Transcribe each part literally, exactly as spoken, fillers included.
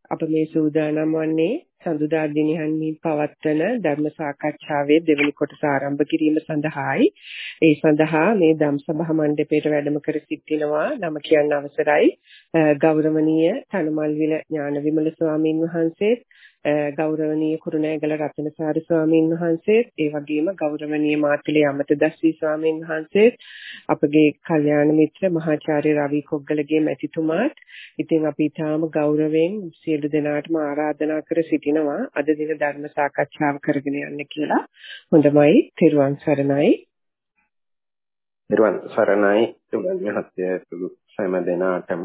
අප මේ සූදානම් වන්නේ සඳුදා දිනයන්හි පවත්වන ධර්ම සාකච්ඡාවේ දෙවැනි කොටස ආරම්භ කිරීම සඳහායි. ඒ සඳහා මේ ධම්සභා මණ්ඩපයට වැඩම කර සිටිනවා. නම කියන්න අවසරයි. ගෞරවනීය තනුමල්විල ඥානවිමල ස්වාමීන් වහන්සේ, ගෞරවනීය කුරුණෑගල රත්නසාර ස්වාමීන් වහන්සේ, ඒ වගේම ගෞරවනීය මාතලේ අමතදස්සී ස්වාමීන් වහන්සේ, අපගේ කල්යාණ මිත්‍ර මහාචාර්ය රවි කොග්ගලගේ මැතිතුමාත්. ඉතින් අපි තාම ගෞරවයෙන් සියලු දෙනාටම ආරාධනා කර සිටිනවා අද දින ධර්ම සාකච්ඡාව කරගෙන යන්න කියලා. හොඳමයි. තෙරුවන් සරණයි. තෙරුවන් සරණයි. තුමන් මහත්යතුළු සෑම දෙනාටම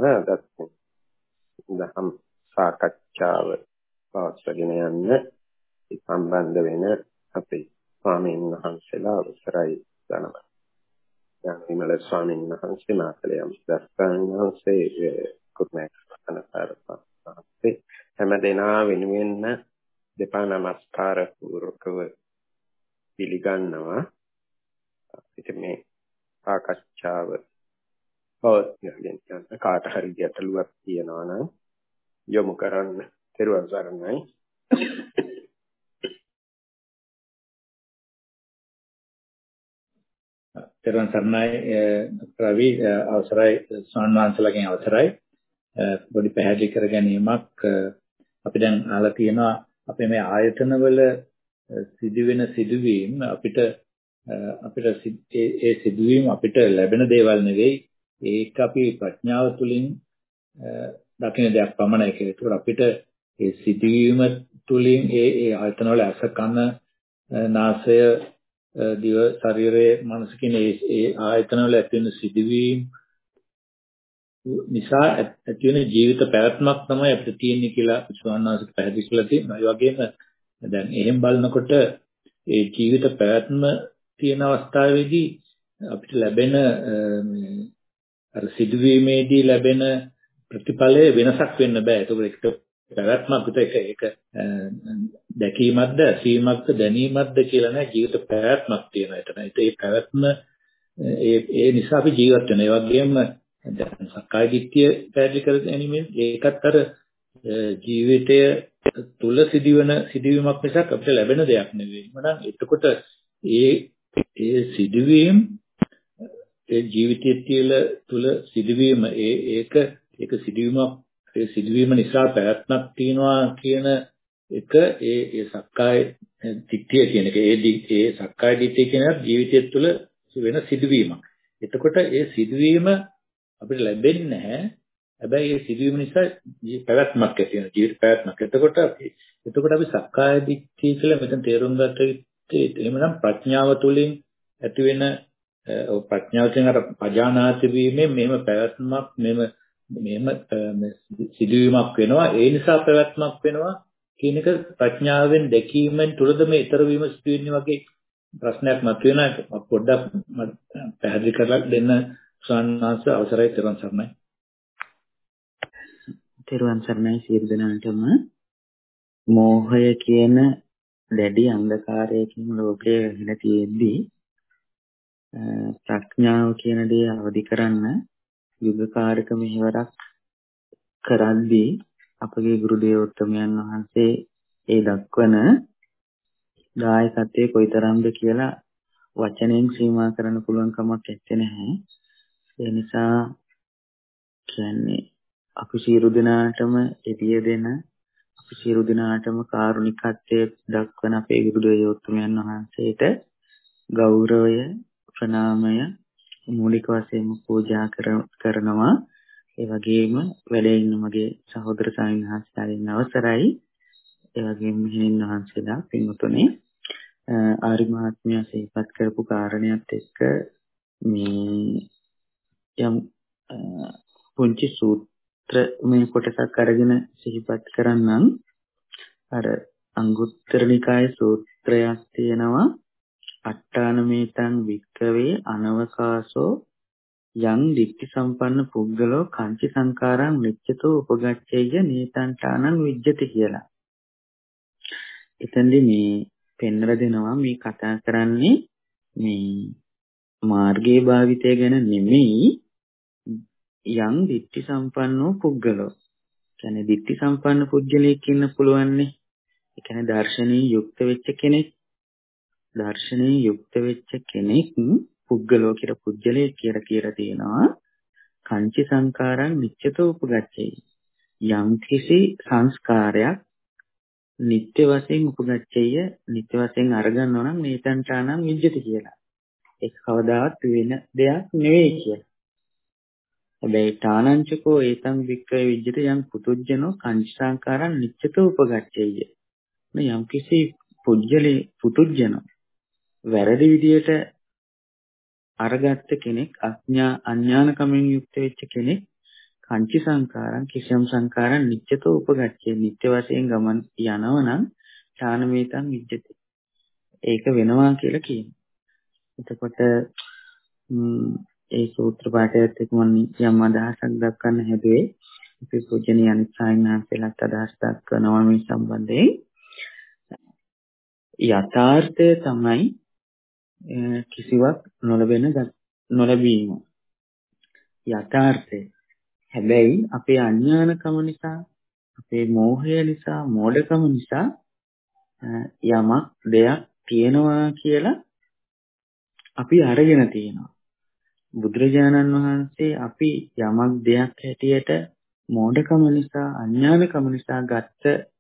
දහම් සාකච්ඡාව පවත්වාගෙන යන්න සම්බන්ධ වෙන අපේ ස්වාමීන් වහන්සේලා අවසරයි දනවා. දැන් විමල ස්වාමීන් වහන්සේ, මාතලේ අමතදස්සී වහන්සේ, කුරුණෑගල හැම දෙනා වෙනුවෙන් දෙපා නමස්කාර පූර්වකව පිළිගන්නවා. ඉතින් මේ සාකච්ඡාව පවත්වාගෙන යන කාට හරි ගැටලුවක් තියෙනවා නම් යොමු කරන්න. තෙරුවන් සරණයි. තෙරුවන් සරණයි රවි, අවසරයි ස්වාමීන් වහන්සේලාගෙන් අවසරයි. පොඩි පැහැදිලි කර ගැනීමක් අපි දැන් අහලා තියෙනවා. අපේ මේ ආයතනවල සිදුවෙන සිදුවීම් අපිට අපිට ඒ සිදුවීම් අපිට ලැබෙන දේවල් නෙවෙයි. ඒක අපි ප්‍රඥාව තුළින් දකින දෙයක් පමණයි කියලා. ඒකට අපිට ඒ සිදුවීම තුළින් ඒ ඒ ආයතනවල ඇස කන නාසය දිව ශරීරයේ මනස කියන ඒ ආයතනවල ඇති වෙන සිදුවීම් නිසා ඇති වෙන ජීවිත පැවැත්මක් තමයි අපිට තියෙන්නේ කියලා විශ්වාසනාසික පැහැදිලි කරලා තියෙනවා. ඒ වගේම දැන් එහෙම බලනකොට ඒ ජීවිත පැවැත්ම තියෙන අවස්ථාවේදී අපිට ලැබෙන අර සිදුවීමේදී ලැබෙන ප්‍රතිඵලය වෙනසක් වෙන්න බෑ. ඒක පැවැත්මක් විතර එක එක දැකීමක්ද, ඇසීමක්ද, දැනීමක්ද කියලා නෑ. ජීවිත පැවැත්මක් තියෙනවා එතන. ඒ පැවැත්ම ඒ ඒ නිසා අපි ජීවත් වෙනවා. ඒ වගේම දැන් සක්කාය දිට්ඨිය පැහැදිලි කර ගැනීමෙන් ඒකත් අර ජීවිතය තුල සිදුවන සිදුවීමක් මිසක් අපිට ලැබෙන දෙයක් නෙවෙයි. මනම් එතකොට ඒ ඒ සිදුවීම් ඒ ජීවිතයේ තුල සිදුවීම ඒ ඒක ඒක සිදුවීමක් ඒ සිදුවීම නිසා පැවැත්මක් තියෙනවා කියන එක ඒ ඒ සක්කාය දිට්ඨිය කියන එක ඒ ඒ සක්කාය දිට්ඨිය කියන ජීවිතය තුළ වෙන සිදුවීමක්. එතකොට ඒ සිදුවීම අපිට ලැබෙන්නේ නැහැ. හැබැයි ඒ සිදුවීම නිසා පැවැත්මක් ඇති වෙනවා. ජීවිත පැවැත්මක්. එතකොට අපි එතකොට අපි සක්කාය දිට්ඨිය කියලා මෙතන තේරුම් ගත්ත යුත්තේ එහෙමනම් ප්‍රඥාව තුළින් ඇති වෙන ප්‍රඥාවෙන් අර පජානාති වීමෙන් මෙහෙම පැවැත්මක් මෙහෙම මෙහෙම සිදුවීමක් වෙනවා. ඒ නිසා පැවැත්මක් වෙනවා කියන එක ප්‍රඥාවෙන් දැකීමෙන් තුරද මේ ඊතර වීම සිදු වෙන්නේ වගේ ප්‍රශ්නයක් මතුවෙනවා. පොඩ්ඩක් පැහැදිලි කරලා දෙන්න සාන්නාංශ අවසරයි. තෙරුවන් සරණයි. තෙරුවන් සරණයි සියලු දෙනාටම. මෝහය කියන දැඩි අන්ධකාරයකින් ලෝකයේ වෙලා තියෙද්දී ප්‍රඥාව කියන දේ අවදි කරන්න යුගකාරක මෙහෙවරක් කරද්දී අපගේ ගුරු දේවෝත්තමයන් වහන්සේ ඒ දක්වන දායකත්වයේ කොයිතරම්ද කියලා වචනයෙන් සීමා කරන්න පුළුවන් කමක් නැත්තේ නැහැ. ඒ නිසා කියන්නේ අපි සියලු දෙනාටම එළිය දෙන අපි සියලු දෙනාටම කාරුණිකත්වයේ දක්වන අපේ ගුරු දේවෝත්තමයන් වහන්සේට ගෞරවය ප්‍රණාමය මූලික වශයෙන්ම පූජා කරනවා. ඒ වගේම වැඩ ඉන්න මගේ සහෝදර ස්වාමීන් වහන්සේලාගෙන් අවසරයි. ඒ වගේම මෙහෙණින් වහන්සේලා පින්වතුනි ආරි මහත්මයා සිහිපත් කරපු කාරණයක් එක්ක මේ යම් පුංචි සූත්‍ර මේ කොටසක් අරගෙන සිහිපත් කරන්නම්. අර අංගුත්තර නිකායේ සූත්‍රයක් තියෙනවා. අට්ඨානමේතං වික්කවේ අනවකාසෝ යං දිට්ඨි සම්පන්න පුද්ගලෝ කංචි සංකාරං නිච්චතෝ උපගච්ඡේය නේතංඨානං විජ්ජති කියලා. එතෙන්දී මේ පෙන්වලා දෙනවා මේ කතා කරන්නේ මේ මාර්ගයේ භාවිතය ගැන නෙමෙයි. යං දිට්ඨි සම්පන්නෝ පුද්ගලෝ කියන්නේ ditthi සම්පන්න පුජ්‍යලයක් ඉන්න පුළුවන්නේ. ඒ කියන්නේ දර්ශනීය යුක්ත වෙච්ච කෙනෙක්. දර්ශනීය යුක්ත වෙච්ච කෙනෙක් පුද්ගලෝ කියලා පුජ්‍යලයක් කියලා කියලා තියෙනවා. කංචි සංකාරං නිච්චතෝ උපගච්ඡේ. යම් කිසි සංස්කාරයක් නිත්‍ය වශයෙන් උපගච්ඡේය නිත්‍ය වශයෙන් අරගන්නවා නම් මේතන්ටානම් විජ්ජති කියලා. ඒක කවදාවත් වෙන දෙයක් නෙවෙයි කියලා. හැබැයි තානංචකෝ ඒතං වික්‍රය විජ්ජති යම් පුතුජනෝ කංච සංකාරං නිච්චතෝ උපගච්ඡේය. යම් කිසි පුජ්‍යලේ පුතුජනෝ වැරදි විදියට අරගත්ත කෙනෙක් අඥා අඥානකමින් යුක්ත වෙච්ච කෙනෙක් කංචි සංකාරං කිසියම් සංකාරං නිච්චතෝ උපගච්ඡේ නිත්‍ය වශයෙන් ගමන් යනවා නම් ඡානමේතං විජ්ජති. ඒක වෙනවා කියලා කියනවා. එතකොට ඒ සූත්‍ර පාඨයත් එක්ක මම යම් අදහසක් දක්වන්න හැදුවේ. අපි පූජනීය අනිත් සායනාන්සලාත් අදහස් දක්වනවා මේ සම්බන්ධයෙන්. යථාර්ථය තමයි කිසිවක් නොලබෙන නොලැබීම. යථාර්ථය. හැබැයි අපේ අඥානකම නිසා, අපේ මෝහය නිසා, මෝඩකම නිසා යමක් දෙයක් තියෙනවා කියලා අපි අරගෙන තියෙනවා. බුදුරජාණන් වහන්සේ අපි යමක් දෙයක් හැටියට මෝඩකම නිසා, අඥානකම නිසා ගත්ත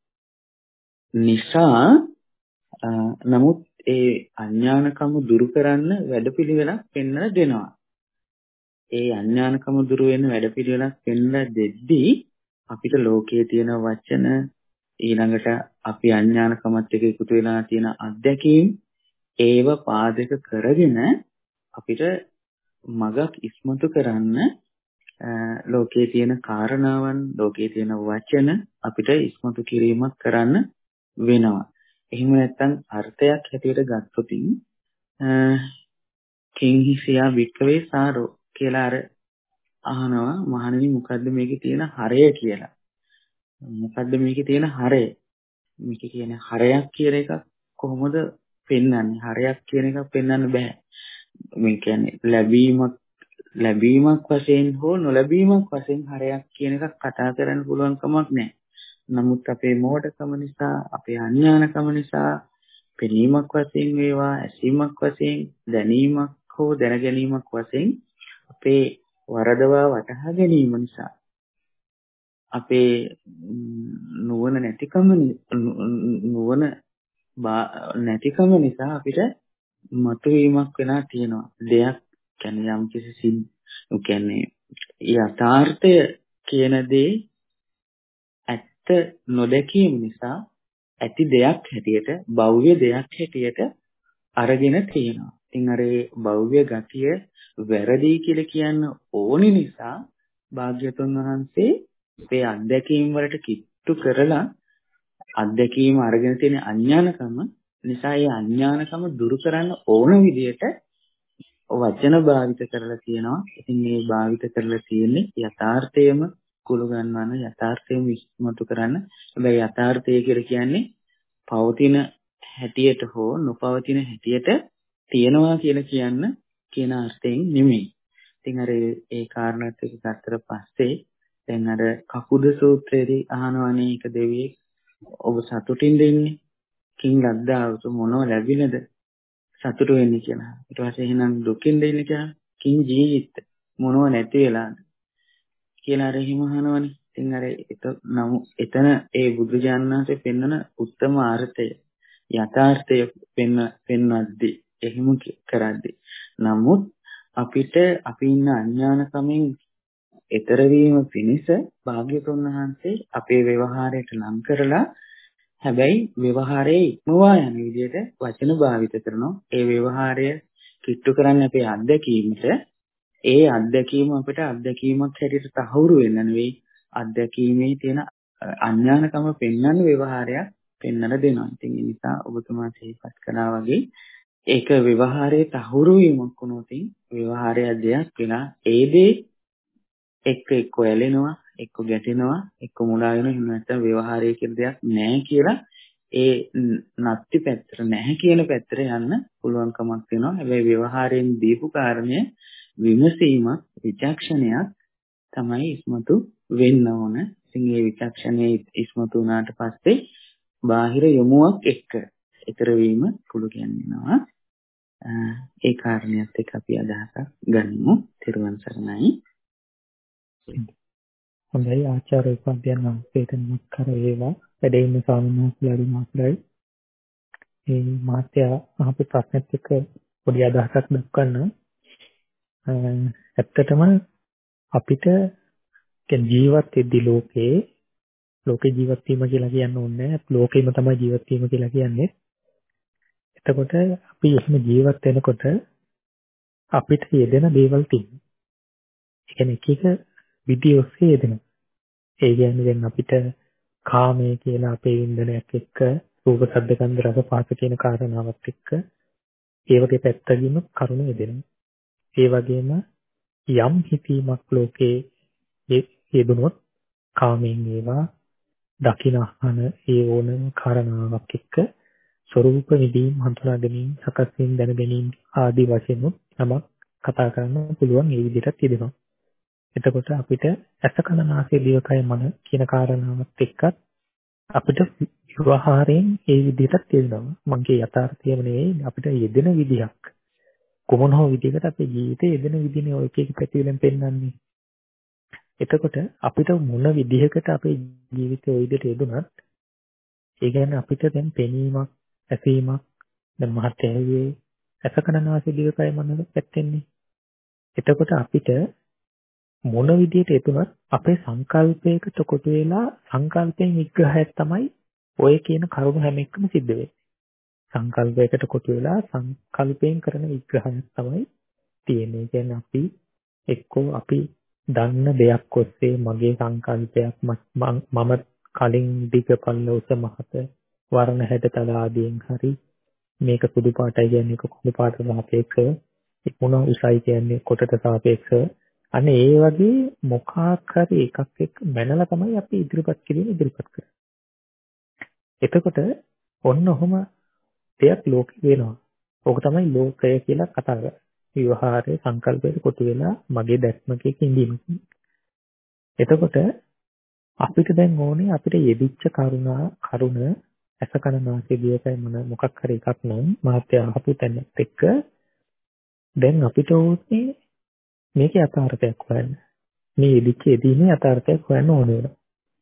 නිසා නමුත් ඒ අඥානකම දුරු කරන්න වැඩපිළිවෙලක් පෙන්වලා දෙනවා. ඒ අඥානකම දුරු වෙන වැඩපිළිවෙලක් පෙන්වලා දෙද්දී අපිට ලෝකයේ තියෙන වචන ඊළඟට අපි අඥානකමත් එක්ක එකතු වෙලා තියෙන අත්දැකීම් ඒව පාදක කරගෙන අපිට මගක් ඉස්මතු කරන්න ලෝකයේ තියෙන කාරණාවන් ලෝකයේ තියෙන වචන අපිට ඉස්මතු කිරීමක් කරන්න වෙනවා. එහෙම නැත්නම් අර්ථයක් හැටියට ගත්තොතින් කිංහිසියා වික්කවේ සාරෝ කියලා අර අහනවා මහණෙනි මොකද්ද මේකේ තියෙන හරය කියලා. මොකද්ද මේකේ තියෙන හරය? මේකේ කියන්නේ හරයක් කියන එක කොහොමද පෙන්වන්නේ? හරයක් කියන එක පෙන්වන්න බෑ. මේ කියන්නේ ලැබීමක් ලැබීමක් වශයෙන් හෝ නොලැබීමක් වශයෙන් හරයක් කියන එකක් කතා කරන්න පුළුවන් කමක් නැහැ. නමුත් අපේ මෝඩකම නිසා, අපේ අඥානකම නිසා පෙනීමක් වශයෙන් වේවා, ඇසීමක් වශයෙන්, දැනීමක් හෝ දැනගැනීමක් වශයෙන් අපේ වරදවා වටහා ගැනීම නිසා අපේ නුවණ නැතිකම නුවණ නැතිකම නිසා අපිට මතුවීමක් වෙලා තියෙනවා. දෙයක් කියන්නේ යම් කිසි සින් කියන්නේ යථාර්ථය කියන දේ ඇත්ත නොදැකීම නිසා ඇති දෙයක් හැටියට භව්‍ය දෙයක් හැටියට අරගෙන තියෙනවා. ඉතින් අර ඒ භව්‍ය ගතිය වැරදි කියලා කියන්න ඕනි නිසා භාග්‍යතුන් වහන්සේ මේ අත්දැකීම් වලට කිට්ටු කරලා අත්දැකීම අරගෙන තියෙන අඥානකම නිසා ඒ අඥානකම දුරු කරන්න ඕන විදිහට වචන භාවිත කරලා තියෙනවා. ඉතින් මේ භාවිත කරලා තියෙන්නේ යථාර්ථයම කුළු ගන්නවන යථාර්ථයම ඉස්මතු කරන්න. හැබැයි යථාර්ථය කියලා කියන්නේ පවතින හැටියට හෝ නොපවතින හැටියට තියනවා කියලා කියන්න කියන අර්ථයෙන් නෙමෙයි. ඉතින් අර ඒ කාරණාත් එක්ක ගත්තට පස්සේ දැන් අර කකුද සූත්‍රයේදී අහනවනේ එක දෙවියෙක් ඔබ සතුටින් දෙන්නේ කිං ලද්දාවතු මොනව ලැබිනද සතුට වෙන්නේ කියලා. ඊට පස්සේ එහෙනම් දුකින් දෙන්නේ කියලා කිං ජීවිත මොනව නැති වෙලාද කියලා අර හිම අහනවනේ. ඉතින් අර එතන ඒ බුදුජානක වහන්සේ පෙන්වන උත්තම අර්ථය යථාර්ථය පෙන්ව පෙන්වද්දී එහෙම කරද්දී නමුත් අපිට අපි ඉන්න අඥානකමෙන් ඈතර වීම පිණිස භාග්‍යතුන් වහන්සේ අපේ ව්‍යවහාරයට ලං කරලා හැබැයි ව්‍යවහාරයේ ඉක්මවා යන විදිහට වචන භාවිත කරනවා. ඒ ව්‍යවහාරය කිට්ටු කරන්නේ අපේ අත්දැකීමට. ඒ අත්දැකීම අපිට අත්දැකීමක් හැටියට තහවුරු වෙන්න නෙවෙයි අත්දැකීමේ තියෙන අඥානකම පෙන්වන්න ව්‍යවහාරයක් පෙන්වලා දෙනවා. ඉතින් ඒ නිසා ඔබතුමා සිහිපත් කළා වගේ ඒක ව්‍යවහාරයේ තහවුරු වීමක් වුණොත් ව්‍යවහාරය දෙයක් වෙනා ඒ දේ එක්ක එක්ක ඇලෙනවා එක්ක ගැටෙනවා එක්ක මුලා වෙනවා. එහෙම නැත්නම් ව්‍යවහාරය කියන දෙයක් නැහැ කියලා ඒ නැති පැත්තට නැහැ කියන පැත්තට යන්න පුළුවන් කමක් වෙනවා. හැබැයි ව්‍යවහාරයෙන් දීපු කාරණය විමසීමක් විචක්ෂණයක් තමයි ඉස්මතු වෙන්න ඕන. ඉතින් මේ විචක්ෂණයේ ඉස්මතු වුණාට පස්සේ බාහිර යොමුවක් එක්ක ඊතර වීම කුළු කියනවා. ඒ කාරණියත් එක්ක අපි අදහසක් ගනිමු. තිරුවන් සරණයි. හොඳයි ආචාර්ය උපාධ්‍යයන් වහන්සේට නමස්කාර වේවා. වැඩ ඉන්න ස්වාමීන් වහන්සේලාගේ මාත්‍රායි. මේ මාත්‍යා අහපු ප්‍රශ්නෙත් එක්ක පොඩි අදහසක් දක්වන්න. ඇත්තටම අපිට ජීවත් වෙද්දී ලෝකේ ලෝකේ ජීවත් වීම කියලා කියන්න ඕනේ නැහැ. ලෝකෙම තමයි ජීවත් වීම කියලා කියන්නේ. එතකොට අපි එහෙම ජීවත් වෙනකොට අපිට යෙදෙන දේවල් තියෙනවා. ඒ කියන්නේ එක එක විදිහ ඔස්සේ යෙදෙනවා. ඒ කියන්නේ දැන් අපිට කාමයේ කියලා අපේ වින්දනයක් එක්ක රූප ශබ්ද ගන්ධ රස පහස කියන කාරණාවත් එක්ක ඒ වගේ පැත්තකින් කරුණු යෙදෙනවා. ඒ වගේම යම් හිතීමක් ලෝකේ යෙදුනොත් කාමයෙන් ඒවා දකින්නහන ඒ ඕනම කාරණාවක් එක්ක ස්වરૂප විදීම් හඳුනා ගැනීම සකස් වීම දැන ගැනීම ආදී වශයෙන් නමක් කතා කරන්න පුළුවන් ඒ විදිහට තිබෙනවා. එතකොට අපිට ඇස කන නාසය දිවකය මන කියන කාරණාවත් එක්කත් අපිට ව්‍යවහාරයෙන් ඒ විදිහට තියෙනවා. මගේ යථාර්ථයම නෙවෙයි අපිට යෙදෙන විදිහක්. කොමන හෝ විදිහකට අපේ ජීවිතේ යෙදෙන විදිහනේ ඔය එක එක පැතිවලින් පෙන්වන්නේ. එතකොට අපිට මොන විදිහකට අපේ ජීවිතේ ওই විදිහට යෙදුනත් ඒ කියන්නේ අපිට දැන් පෙනීමක්, ඇසීමක් දැන් මහත්යගේ ඇස කන නාසය දිවකය මන පැත්තෙන්නේ. එතකොට අපිට මොන විදිහට යෙදුනත් අපේ සංකල්පයකට කොටු වෙලා සංකල්පයෙන් විග්‍රහයක් තමයි ඔය කියන කරුණු හැම එකම සිද්ධ වෙන්නේ. සංකල්පයකට කොටු වෙලා සංකල්පයෙන් කරන විග්‍රහයක් තමයි තියෙන්නේ. කියන්නේ අපි එක්කෝ අපි දන්න දෙයක් ඔස්සේ මගේ සංකල්පයක් මම කලින් දිග පල්ල උස මහත වර්ණ හැඩතල ආදීන් හරි මේක සුදු පාටයි කියන්නේ කුඩු පාටට සාපේක්ෂව මොන උසයි කියන්නේ කොටට සාපේක්ෂව අනේ ඒ වගේ මොකක් හරි එකක් එක්ක මැනලා තමයි අපි ඉදිරිපත් කිරීම ඉදිරිපත් කරන්නේ. එතකොට ඔන්න ඔහම දෙයක් ලෝකේ වෙනවා. ඕක තමයි ලෝකය කියලා කතා කරන්නේ. විවහාරයේ සංකල්පයට කොටු වෙලා මගේ දැක්මකේ ඉඳීම. එතකොට අපිට දැන් ඕනේ අපිට යෙදිච්ච කරුණා කරුණ ඇස කන නාසය දිවකය මන මොකක් හරි එකක් නම් මාත්‍ය අහපු තැනත් එක්ක දැන් අපිට ඕනේ මේකේ යථාර්ථයක් හොයන්න. මේ යෙදිච්ච යෙදීමේ යථාර්ථයක් හොයන්න ඕනේ වෙනවා.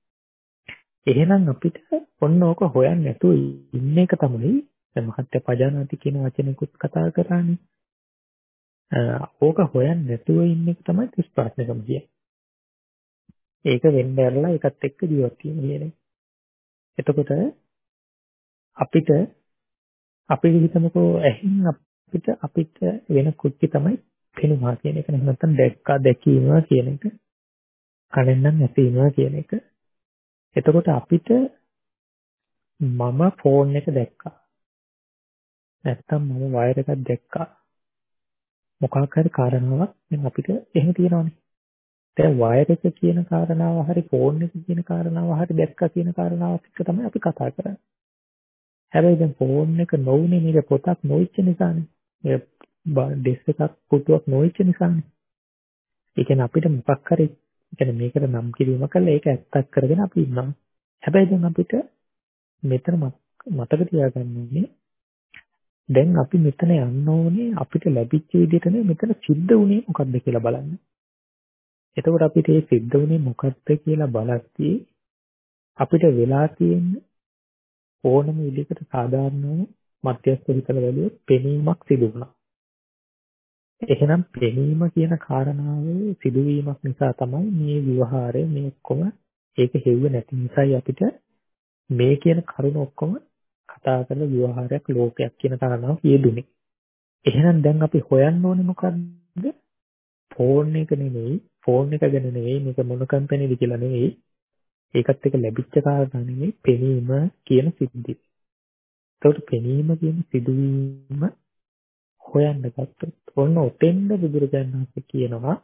එහෙනම් අපිට ඔන්න ඕක හොයන්න නැතුව ඉන්න එක තමයි දැන් මහත්ය පජානාති කියන වචනයකුත් කතා කරානේ. ඕක හොයන්න නැතුව ඉන්න එක තමයි ත්‍රිස්පාස්නිකම කියන්නේ. ඒක වෙන්න ඇරලා ඒකත් එක්ක ජීවත් වීම කියන්නේ. එතකොට අපිට අපි හිතමුකෝ ඇහින් අපිට අපිට වෙන කුච්චි තමයි පෙනුමා කියන එක. නැත්නම් දැක්කා දැකීම කියන එක. කනෙන් නම් ඇසීම කියන එක. එතකොට අපිට මම ෆෝන් එක දැක්කා. නැත්නම් මම වයර් එකක් දැක්කා. මොකක් හරි කාරණාවක් දැන් අපිට එහෙම තියෙනවානේ. දැන් වයර් එක කියන කාරණාව හරි ෆෝන් එක කියන කාරණාව හරි දැක්කා කියන කාරණාවත් එක්ක තමයි අපි කතා කරන්නේ. හැබැයි දැන් ෆෝන් එක නොවුනේ මේක පොතක් නොවිච්ච නිසානේ. මේ ඩෙස් එකක් පුටුවක් නොවිච්ච නිසානේ. ඒ කියන්නේ අපිට මොකක් හරි කියන්නේ මේකට නම් කිරීම කළා ඒක ඇත්තක් කරගෙන අපි ඉන්නවා. හැබැයි දැන් අපිට මෙතන මතක තියාගන්න ඕනේ දැන් අපි මෙතන යන්න ඕනේ අපිට ලැබිච්ච විදිහට නේ මෙතන සිද්ධ වුණේ මොකද්ද කියලා බලන්න. එතකොට අපිට මේ සිද්ධ වුණේ මොකද්ද කියලා බලද්දී අපිට වෙලා තියෙන ඕනම විදිහකට සාධාරණ මධ්‍යස්ථ හිතල වැළුවොත් පෙනීමක් සිදු වුණා. එහෙනම් පෙනීම කියන කාරණාවේ සිදුවීමක් නිසා තමයි මේ විවහාරය මේ ඔක්කොම ඒක හෙව්ව නැති නිසායි අපිට මේ කියන කරුණ ඔක්කොම කතා කරන විවහාරයක් ලෝකයක් කියන කාරණාව යෙදුනේ. එහෙනම් දැන් අපි හොයන්න ඕනේ මොකද්ද? ෆෝන් එක නෙමෙයි, ෆෝන් එක ගැන නෙමෙයි, මේක මොන කම්පැනිද කියලා නෙමෙයි. ඒකත් එක්ක ලැබිච්ච කාරණා නෙමෙයි පෙනීම කියන සිද්ධිය. ඒකට පෙනීම කියන සිදුවීම හොයන්න ගත්තොත් ඔන්න ඔතෙන්ද බුදුරජාණන් වහන්සේ කියනවා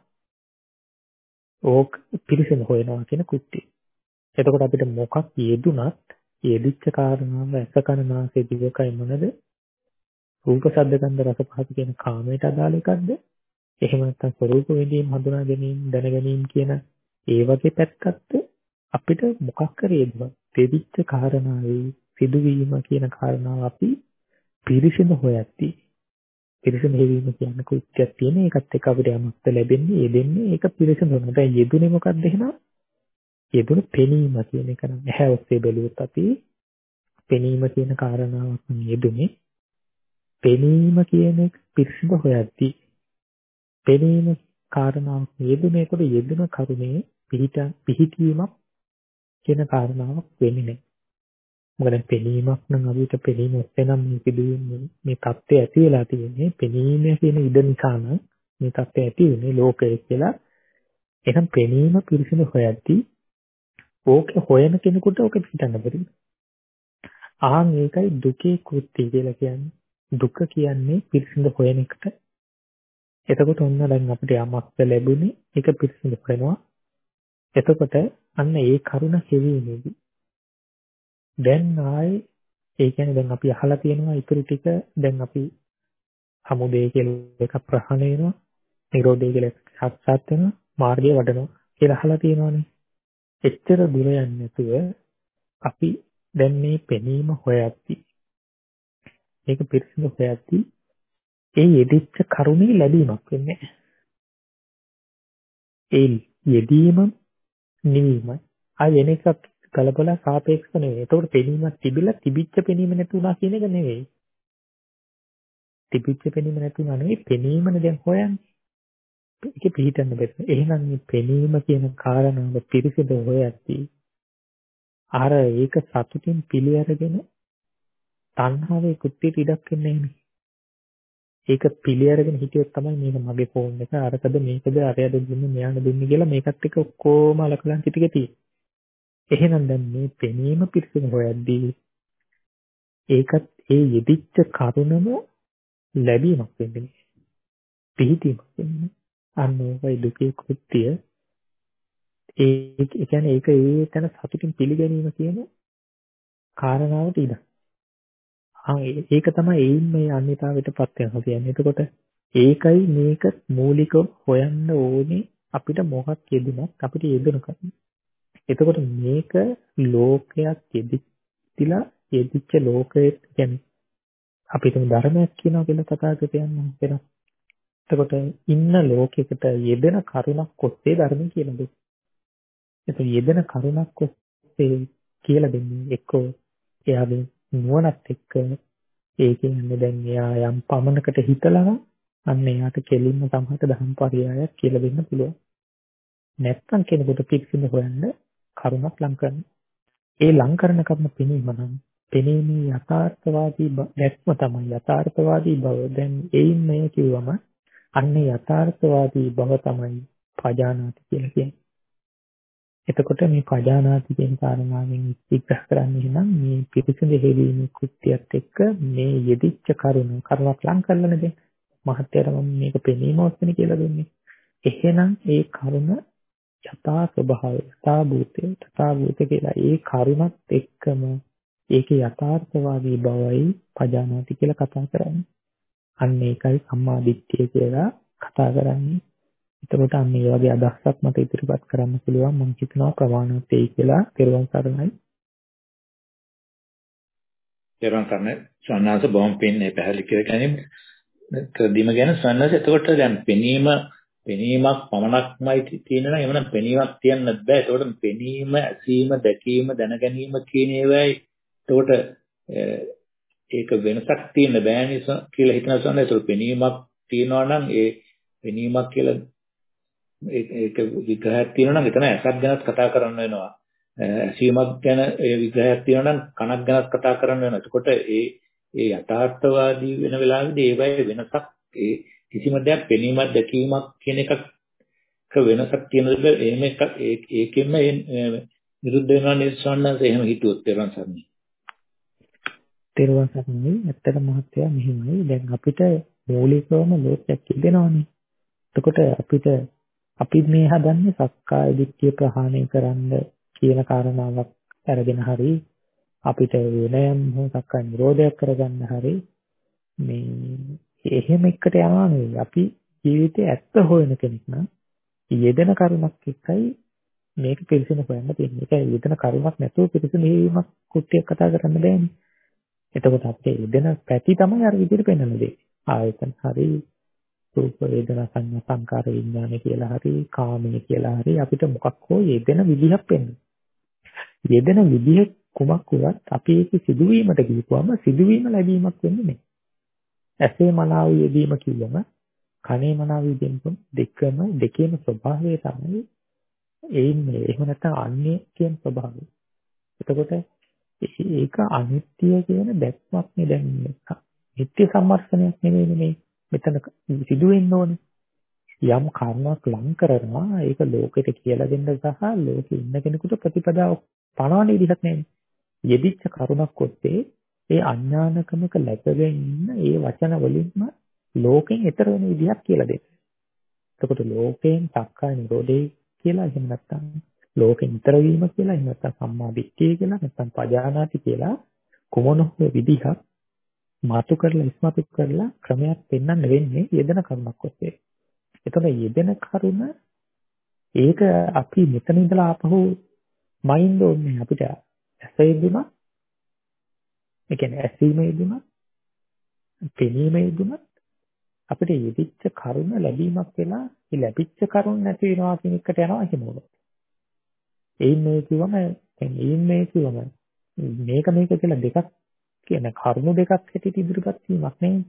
ඕක පිළිසෙන හොයනවා කියන කෘත්‍යය. එතකොට අපිට මොකක් යෙදුනත් යෙදිච්ච කාරණාව ඇස කන නාසය දිවකය මොනද? රූප ශබ්ද ගන්ධ රස පහස කියන කාමයට අදාළ එකක්ද? එහෙම නැත්නම් ස්වરૂප විදීම් හඳුනා ගැනීම දැන ගැනීම කියන ඒ වගේ පැත්තක්ද? අපිට මොකක් කරේද දෙවිච්ච කාරණාවේ සිදුවීම කියන කාරණාව අපි පිරිසිදු හොයද්දී පිරිසිදු හේවීම කියන්නේ කුච්චයක් තියෙන ඒකත් එක්ක අපිට යමක්ද ලැබෙන්නේ ඒ දෙන්නේ ඒක පිරිසිදු වෙනවා. දැන් යෙදුනේ මොකක්ද එහෙනම්? යෙදුනේ පෙනීම කියන එක නම් ඇහැ ඔස්සේ බැලුවොත් අපි පෙනීම කියන කාරණාවක් යෙදුනේ. පෙනීම කියන එක පිරිසිදු හොයද්දී පෙනීම කාරණාවක් යෙදුනේ කොට යෙදුන කරුණේ පිහිට පිහිටීමක් කියන කාරණාවක් වෙන්නේ නැහැ. මොකද පෙනීමක් නම් අපිට පෙනීම ඔස්සේ නම් මේ සිදුවෙන්නේ මේ தත්ත්වය ඇති වෙලා තියෙන්නේ පෙනීම කියන ඉඩ නිසා නම් මේ தත්ත්වය ඇති වෙන්නේ ලෝකය කියලා. එහෙනම් පෙනීම පිරිසිදු හොයද්දී ඕක හොයන කෙනෙකුට ඕක පිටින්න බැරි. ආන් ඒකයි දුකේ කෘත්‍ය කියලා කියන්නේ. දුක කියන්නේ පිරිසිදු හොයන එකට. එතකොට ඔන්න දැන් අපිට යමක්ද ලැබුණේ ඒක පිරිසිදු වෙනවා. එතකොට අන්න ඒ කරුණ හෙවීමේදී දැන් ආයේ ඒ කියන්නේ දැන් අපි අහලා තියෙනවා ඉතුරු ටික දැන් අපි සමුදය කියලා එක ප්‍රහාණය වෙනවා නිරෝධය කියලා සාක්ෂාත් වෙනවා මාර්ගය වඩනවා කියලා අහලා තියෙනවානේ. එච්චර දුර යන්නේ නැතුව අපි දැන් මේ පෙනීම හොයද්දී මේක පිරිසිදු හොයද්දී ඒ යෙදිච්ච කරුණේ ලැබීමක් වෙන්නේ නැහැ. ඒ යෙදීම නිවීමයි ආ වෙන එකක් කලබල සාපේක්ෂ නෙවෙයි. ඒතකොට පෙනීමක් තිබිලා තිබිච්ච පෙනීම නැතුණා කියන එක නෙවෙයි. තිබිච්ච පෙනීම නැතුණා නෙවෙයි පෙනීමනේ දැන් හොයන්නේ. ඒක පිළිටන්න බැහැ. එහෙනම් මේ පෙනීම කියන කාරණාව පිරිසිදු හොයද්දී අර ඒක සතුටින් පිළි අරගෙන තණ්හාවේ කුත්තියට ඉඩක් වෙන්නේ නැහැ. ඒක පිළි අරගෙන හිටියොත් තමයි මේක මගේ ෆෝන් එක අරකද මේකද අරයද දුන්නේ මෙයාට දුන්නේ කියලා මේකත් එක්ක ඔක්කොම අලකලන් ටික තියෙන්නේ. එහෙනම් දැන් මේ පෙනීම පිරිසිදු හොයද්දී ඒකත් ඒ යෙදිච්ච කරුණම ලැබීමක් වෙන්නේ. පිහිටීමක් වෙන්නේ. අන්න ඒකයි දුකේ කෘත්‍ය. ඒ කියන්නේ ඒක ඒ තැන සතුටින් පිළිගැනීම කියන කාරණාවට ඉඩ. ආ ඒක තමයි ඒයින් මේ අන්‍යතාවයටපත් වෙනවා කියන්නේ. එතකොට ඒකයි මේක මූලික හොයන්න ඕනේ අපිට මොකක් යෙදුනත් අපිට යෙදුන කරුණ. එතකොට මේක ලෝකයක් යෙදිලා යෙදිච්ච ලෝකයේ කියන්නේ අපිට ධර්මයක් කියනවා කියලා තථාගතයන් වහන්සේ. එතකොට ඉන්න ලෝකයකට යෙදෙන කරුණක් ඔස්සේ ධර්මය කියලා දෙන්නේ. එතකොට යෙදෙන කරුණක් ඔස්සේ කියලා දෙන්නේ එක්කෝ එයාගේ නුවණත් එක්ක ඒ කියන්නේ දැන් එයා යම් පමණකට හිතලා අන්න එයාට කෙලින්ම සමහරට දහම් පරයයක් කියලා දෙන්න පුළුවන්. නැත්නම් කෙනෙකුට පිළිසිඳ හොයන්න කරුණක් ලං කරන්න. ඒ ලං කරන කර්ම පෙනීම නම් පෙනීමේ යථාර්ථවාදී දැක්ම තමයි යථාර්ථවාදී බව. දැන් එයින් මේ කිව්වම අන්න යථාර්ථවාදී බව තමයි පජානාති කියලා කියන්නේ. එතකොට මේ පජානාති කියන කාරණාවෙන් විග්‍රහ කරන්නේ නම් මේ පිරිසිදු හේවීමේ කෘත්‍යයත් එක්ක මේ යෙදිච්ච කරුණ කරුණක් ලං කරලා නේද මහත්යර මම මේක පෙනීම ඔස්සේ කියලා දුන්නේ. එහෙනම් ඒ කරුණ යථා ස්වභාවය යථා භූතය තථා භූත කියලා ඒ කරුණත් එක්කම ඒකේ යථාර්ථවාදී බවයි පජානාති කියලා කතා කරන්නේ. අන්න ඒකයි සම්මා දිට්ඨිය කියලා කතා කරන්නේ. එතකොට අන්න ඒ වගේ අදහසක් මට ඉදිරිපත් කරන්න පුළුවන් මම හිතනවා ප්‍රමාණවත් වෙයි කියලා. පෙරවන් සරණයි. පෙරවන් සරණයි. සන්නාස බොම් පින්නේ පැහැදිලි කියලා කියන්නේ කදීම ගැන සන්නාස. එතකොට දැන් පෙනීම පෙනීමක් පමණක්මයි තියෙන නම් එවනම් පෙනීමක් තියන්නත් බෑ. එතකොට පෙනීම, ඇසීම, දැකීම, දැනගැනීම කියන ඒවායි එතකොට ඒක වෙනසක් තියෙන්න බෑනේ කියලා හිතන සඳහන්. ඒක පෙනීමක් තියනවා නම් ඒ පෙනීමක් කියලා ඒක විග්‍රහයක් තියෙනවා නම් එතන ඇසක් ගැනත් කතා කරන්න වෙනවා. ඇසීමක් ගැන ඒ විග්‍රහයක් තියෙනවා නම් කනක් ගැනත් කතා කරන්න වෙනවා. එතකොට ඒ ඒ යථාර්ථවාදී වෙන වෙලාවෙදී ඒවයි වෙනසක් ඒ කිසිම දෙයක් පෙනීමක් දැකීමක් කියන එකක වෙනසක් තියෙනවද? එහෙම එකක් ඒකෙන්ම විරුද්ධ වෙනවා නේද සවන්නස? එහෙම හිතුවොත් තේරුම් ගන්න. තේරුම් ගන්න. ඇත්තට මහත්තයා මෙහිමයි. දැන් අපිට මූලිකවම ලෝකයක් ඉදෙනවනේ. එතකොට අපිට අපි මේ හදන්නේ සක්කාය දිට්ඨිය ප්‍රහාණය කරන්න කියන කාරණාවක් අරගෙන හරි අපිට වෙනයම් හෝ සක්කාය නිරෝධයක් කරගන්න හරි මේ එහෙම එකට යනවා නෙවෙයි. අපි ජීවිතේ ඇත්ත හොයන කෙනෙක් නම් යෙදෙන කරුණක් එක්කයි මේක පිළිසින හොයන්න තියෙන්නේ. ඒක යෙදෙන කරුණක් නැතුව පිළිසින හේවීමක් කුට්ටියක් කතා කරන්න බෑනේ. එතකොට අපිට යෙදෙන පැති තමයි අර විදිහට පෙන්වන්න දෙන්නේ. ආයතන හරි රූප වේදනා සංඥා සංකාර විඥාන කියලා හරි කාමයේ කියලා හරි අපිට මොකක් හෝ යෙදෙන විදිහක් පෙන්වන්න. යෙදෙන විදිහ කුමක් වුවත් අපි ඒක සිදුවීමට ගිහුවම සිදුවීම ලැබීමක් වෙන්නේ නැහැ. ඇසේ මනාව යෙදීම කිව්වම කනේ මනාව යෙදීම දෙකම දෙකේම ස්වභාවය තමයි එන්නේ. එහෙම නැත්නම් අන්‍ය කියන ස්වභාවය. එතකොට ඒක අනිත්‍ය කියන දැක්මක් නේ දැන් මේක. නිත්‍ය සම්මර්ෂණයක් නෙවෙයි මේ මෙතන සිදු වෙන්න ඕනේ. යම් කර්මයක් ලං කරනවා ඒක ලෝකෙට කියලා දෙන්න සහ ලෝකෙ ඉන්න කෙනෙකුට ප්‍රතිපදාව පනවන විදිහක් නෙවෙයි. යෙදිච්ච කරුණක් ඔස්සේ ඒ අඥානකමක läපගෙන ඉන්න ඒ වචන වලින්ම ලෝකෙන් ඈතර වෙන විදිහක් කියලා දෙන්න. එතකොට ලෝකයෙන් සක්කාය නිරෝධේ කියලා එහෙම නැත්නම් ලෝකෙන් ඈතර වීම කියලා එහෙම නැත්නම් සම්මා දිට්ඨිය කියලා නැත්නම් පජානාති කියලා කොමන හෝ විදිහක් මාතු කරලා ඉස්මතු කරලා ක්‍රමයක් පෙන්වන්න වෙන්නේ යෙදෙන කරුණක් ඔස්සේ. එතකොට යෙදෙන කරුණ ඒක අපි මෙතන ඉඳලා ආපහු මයින්ඩ් ඕනේ අපිට ඇසෙදුණා ඒ කියන්නේ ඇසීම යෙදුණා පෙනීම යෙදුණා අපිට යෙදිච්ච කරුණ ලැබීමක් වෙලා ඒ ලැබිච්ච කරුණ නැති වෙනවා කියන එකට යනවා එහෙම වුණොත්. එයින් මේ කිව්වම එයින් මේ කිව්වම මේක මේක කියලා දෙකක් කියන කරුණු දෙකක් හැටියට ඉදිරිපත් වීමක් නෙවෙයි.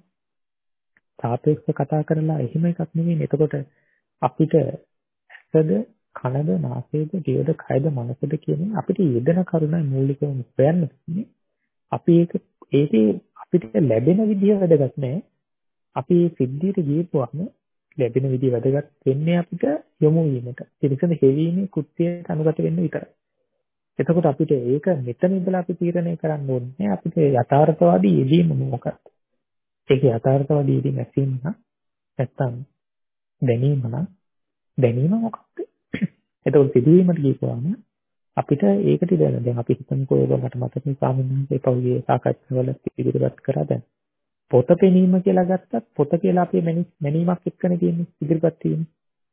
සාපේක්ෂව කතා කරලා එහෙම එකක් නෙවෙයි. එතකොට අපිට ඇසද කනද නාසයද දිවද කයද මනසද කියන්නේ අපිට යෙදෙන කරුණයි මූලිකවම හොයන්න තියෙන්නේ. අපි ඒක ඒකේ අපිට ලැබෙන විදිය වැදගත් නෑ. අපි මේ සිද්ධියට ගියපුවම ලැබෙන විදිය වැදගත් වෙන්නේ අපිට යොමු වීමට. පිළිසඳ හේවීමේ කෘත්‍යයට අනුගත වෙන්න විතරයි. එතකොට අපිට ඒක මෙතන ඉඳලා අපි තීරණය කරන්න ඕනේ අපිට යථාර්ථවාදී යෙදීම මොකක්ද? ඒක යථාර්ථවාදී යෙදීම ඇසීම නැත්තම් දැනීම නම් දැනීම මොකක්ද? එතකොට සිදුවීමට ගියපුවාම අපිට ඒකට දැන දැන් අපි හිතමුකෝ ඒකට මතකයි ස්වාමීන් වහන්සේ පෞලියේ සාකච්ඡාවල ඉදිරිපත් කරා දැන් පොත පෙනීම කියලා ගත්තත් පොත කියලා අපේ මැනීමක් එක්කනේ තියෙන්නේ ඉදිරිපත් තියෙන්නේ.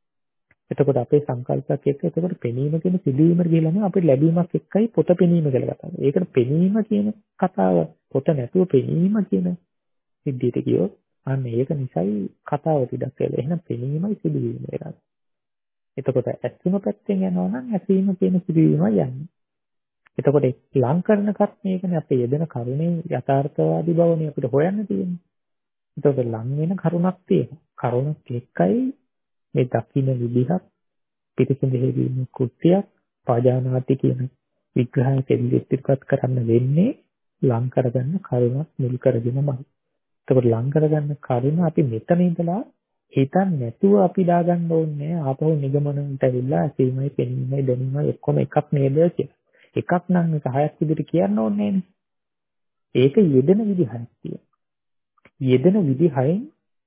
එතකොට අපේ සංකල්පයක් එක්ක එතකොට පෙනීම කියන සිදුවීමට ගිහලා නම් අපිට ලැබීමක් එක්කයි පොත පෙනීම කියලා කතා කරන්නේ. ඒකට පෙනීම කියන කතාව පොත නැතුව පෙනීම කියන සිද්ධියට ගියොත් අන්න ඒක නිසයි කතාව ටිකක් කියලා. එහෙනම් පෙනීමයි සිදුවීම එකක්. එතකොට ඇසීම පැත්තෙන් යනවා නම් ඇසීම කියන සිදුවීමයි යන්නේ. එතකොට ලං කරන කත් මේකනේ අපේ යෙදෙන කරුණේ යථාර්ථවාදී බවනේ අපිට හොයන්න තියෙන්නේ. එතකොට ලං වෙන කරුණක් තියෙනවා. කරුණක් එක්කයි මේ දකින්න විදිහක් පිටිසින් දෙහිවීම කෘත්‍යයක් පාජානාති කියන විග්‍රහය ඉදිරිපත් කරන්න වෙන්නේ ලං කරගන්න කරුණක් මුල් කරගෙනමයි. එතකොට ලං කරගන්න කරුණ අපි මෙතන ඉඳලා හිතන්න නැතුව අපි දාගන්න ඕනේ ආපහු නිගමනට ඇවිල්ලා ඇසීමයි පෙනීමයි දැනීමයි ඔක්කොම එකක් නේද කියලා. එකක් නම් එක හයක් විදිහට කියන්න ඕනේ නෑනේ. ඒක යෙදෙන විදි හයක් තියෙනවා. යෙදෙන විදි හයෙන්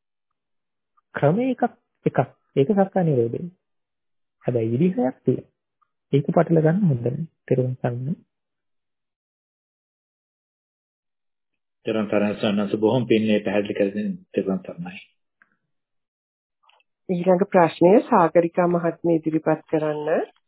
ක්‍රම එකක් එකක්. ඒක සක්කා නිරෝධය. හැබැයි විදි හයක් තියෙනවා. ඒක පටල ගන්න හොඳ නෑ. තේරුම් ගන්න. තේරුම් ගන්න සන්නස බොහොම පින්නේ පැහැදිලි කර දෙන්න තේරුම් ගන්නයි. ඊළඟ ප්‍රශ්නය සාගරිකා මහත්මිය ඉදිරිපත් කරන්න.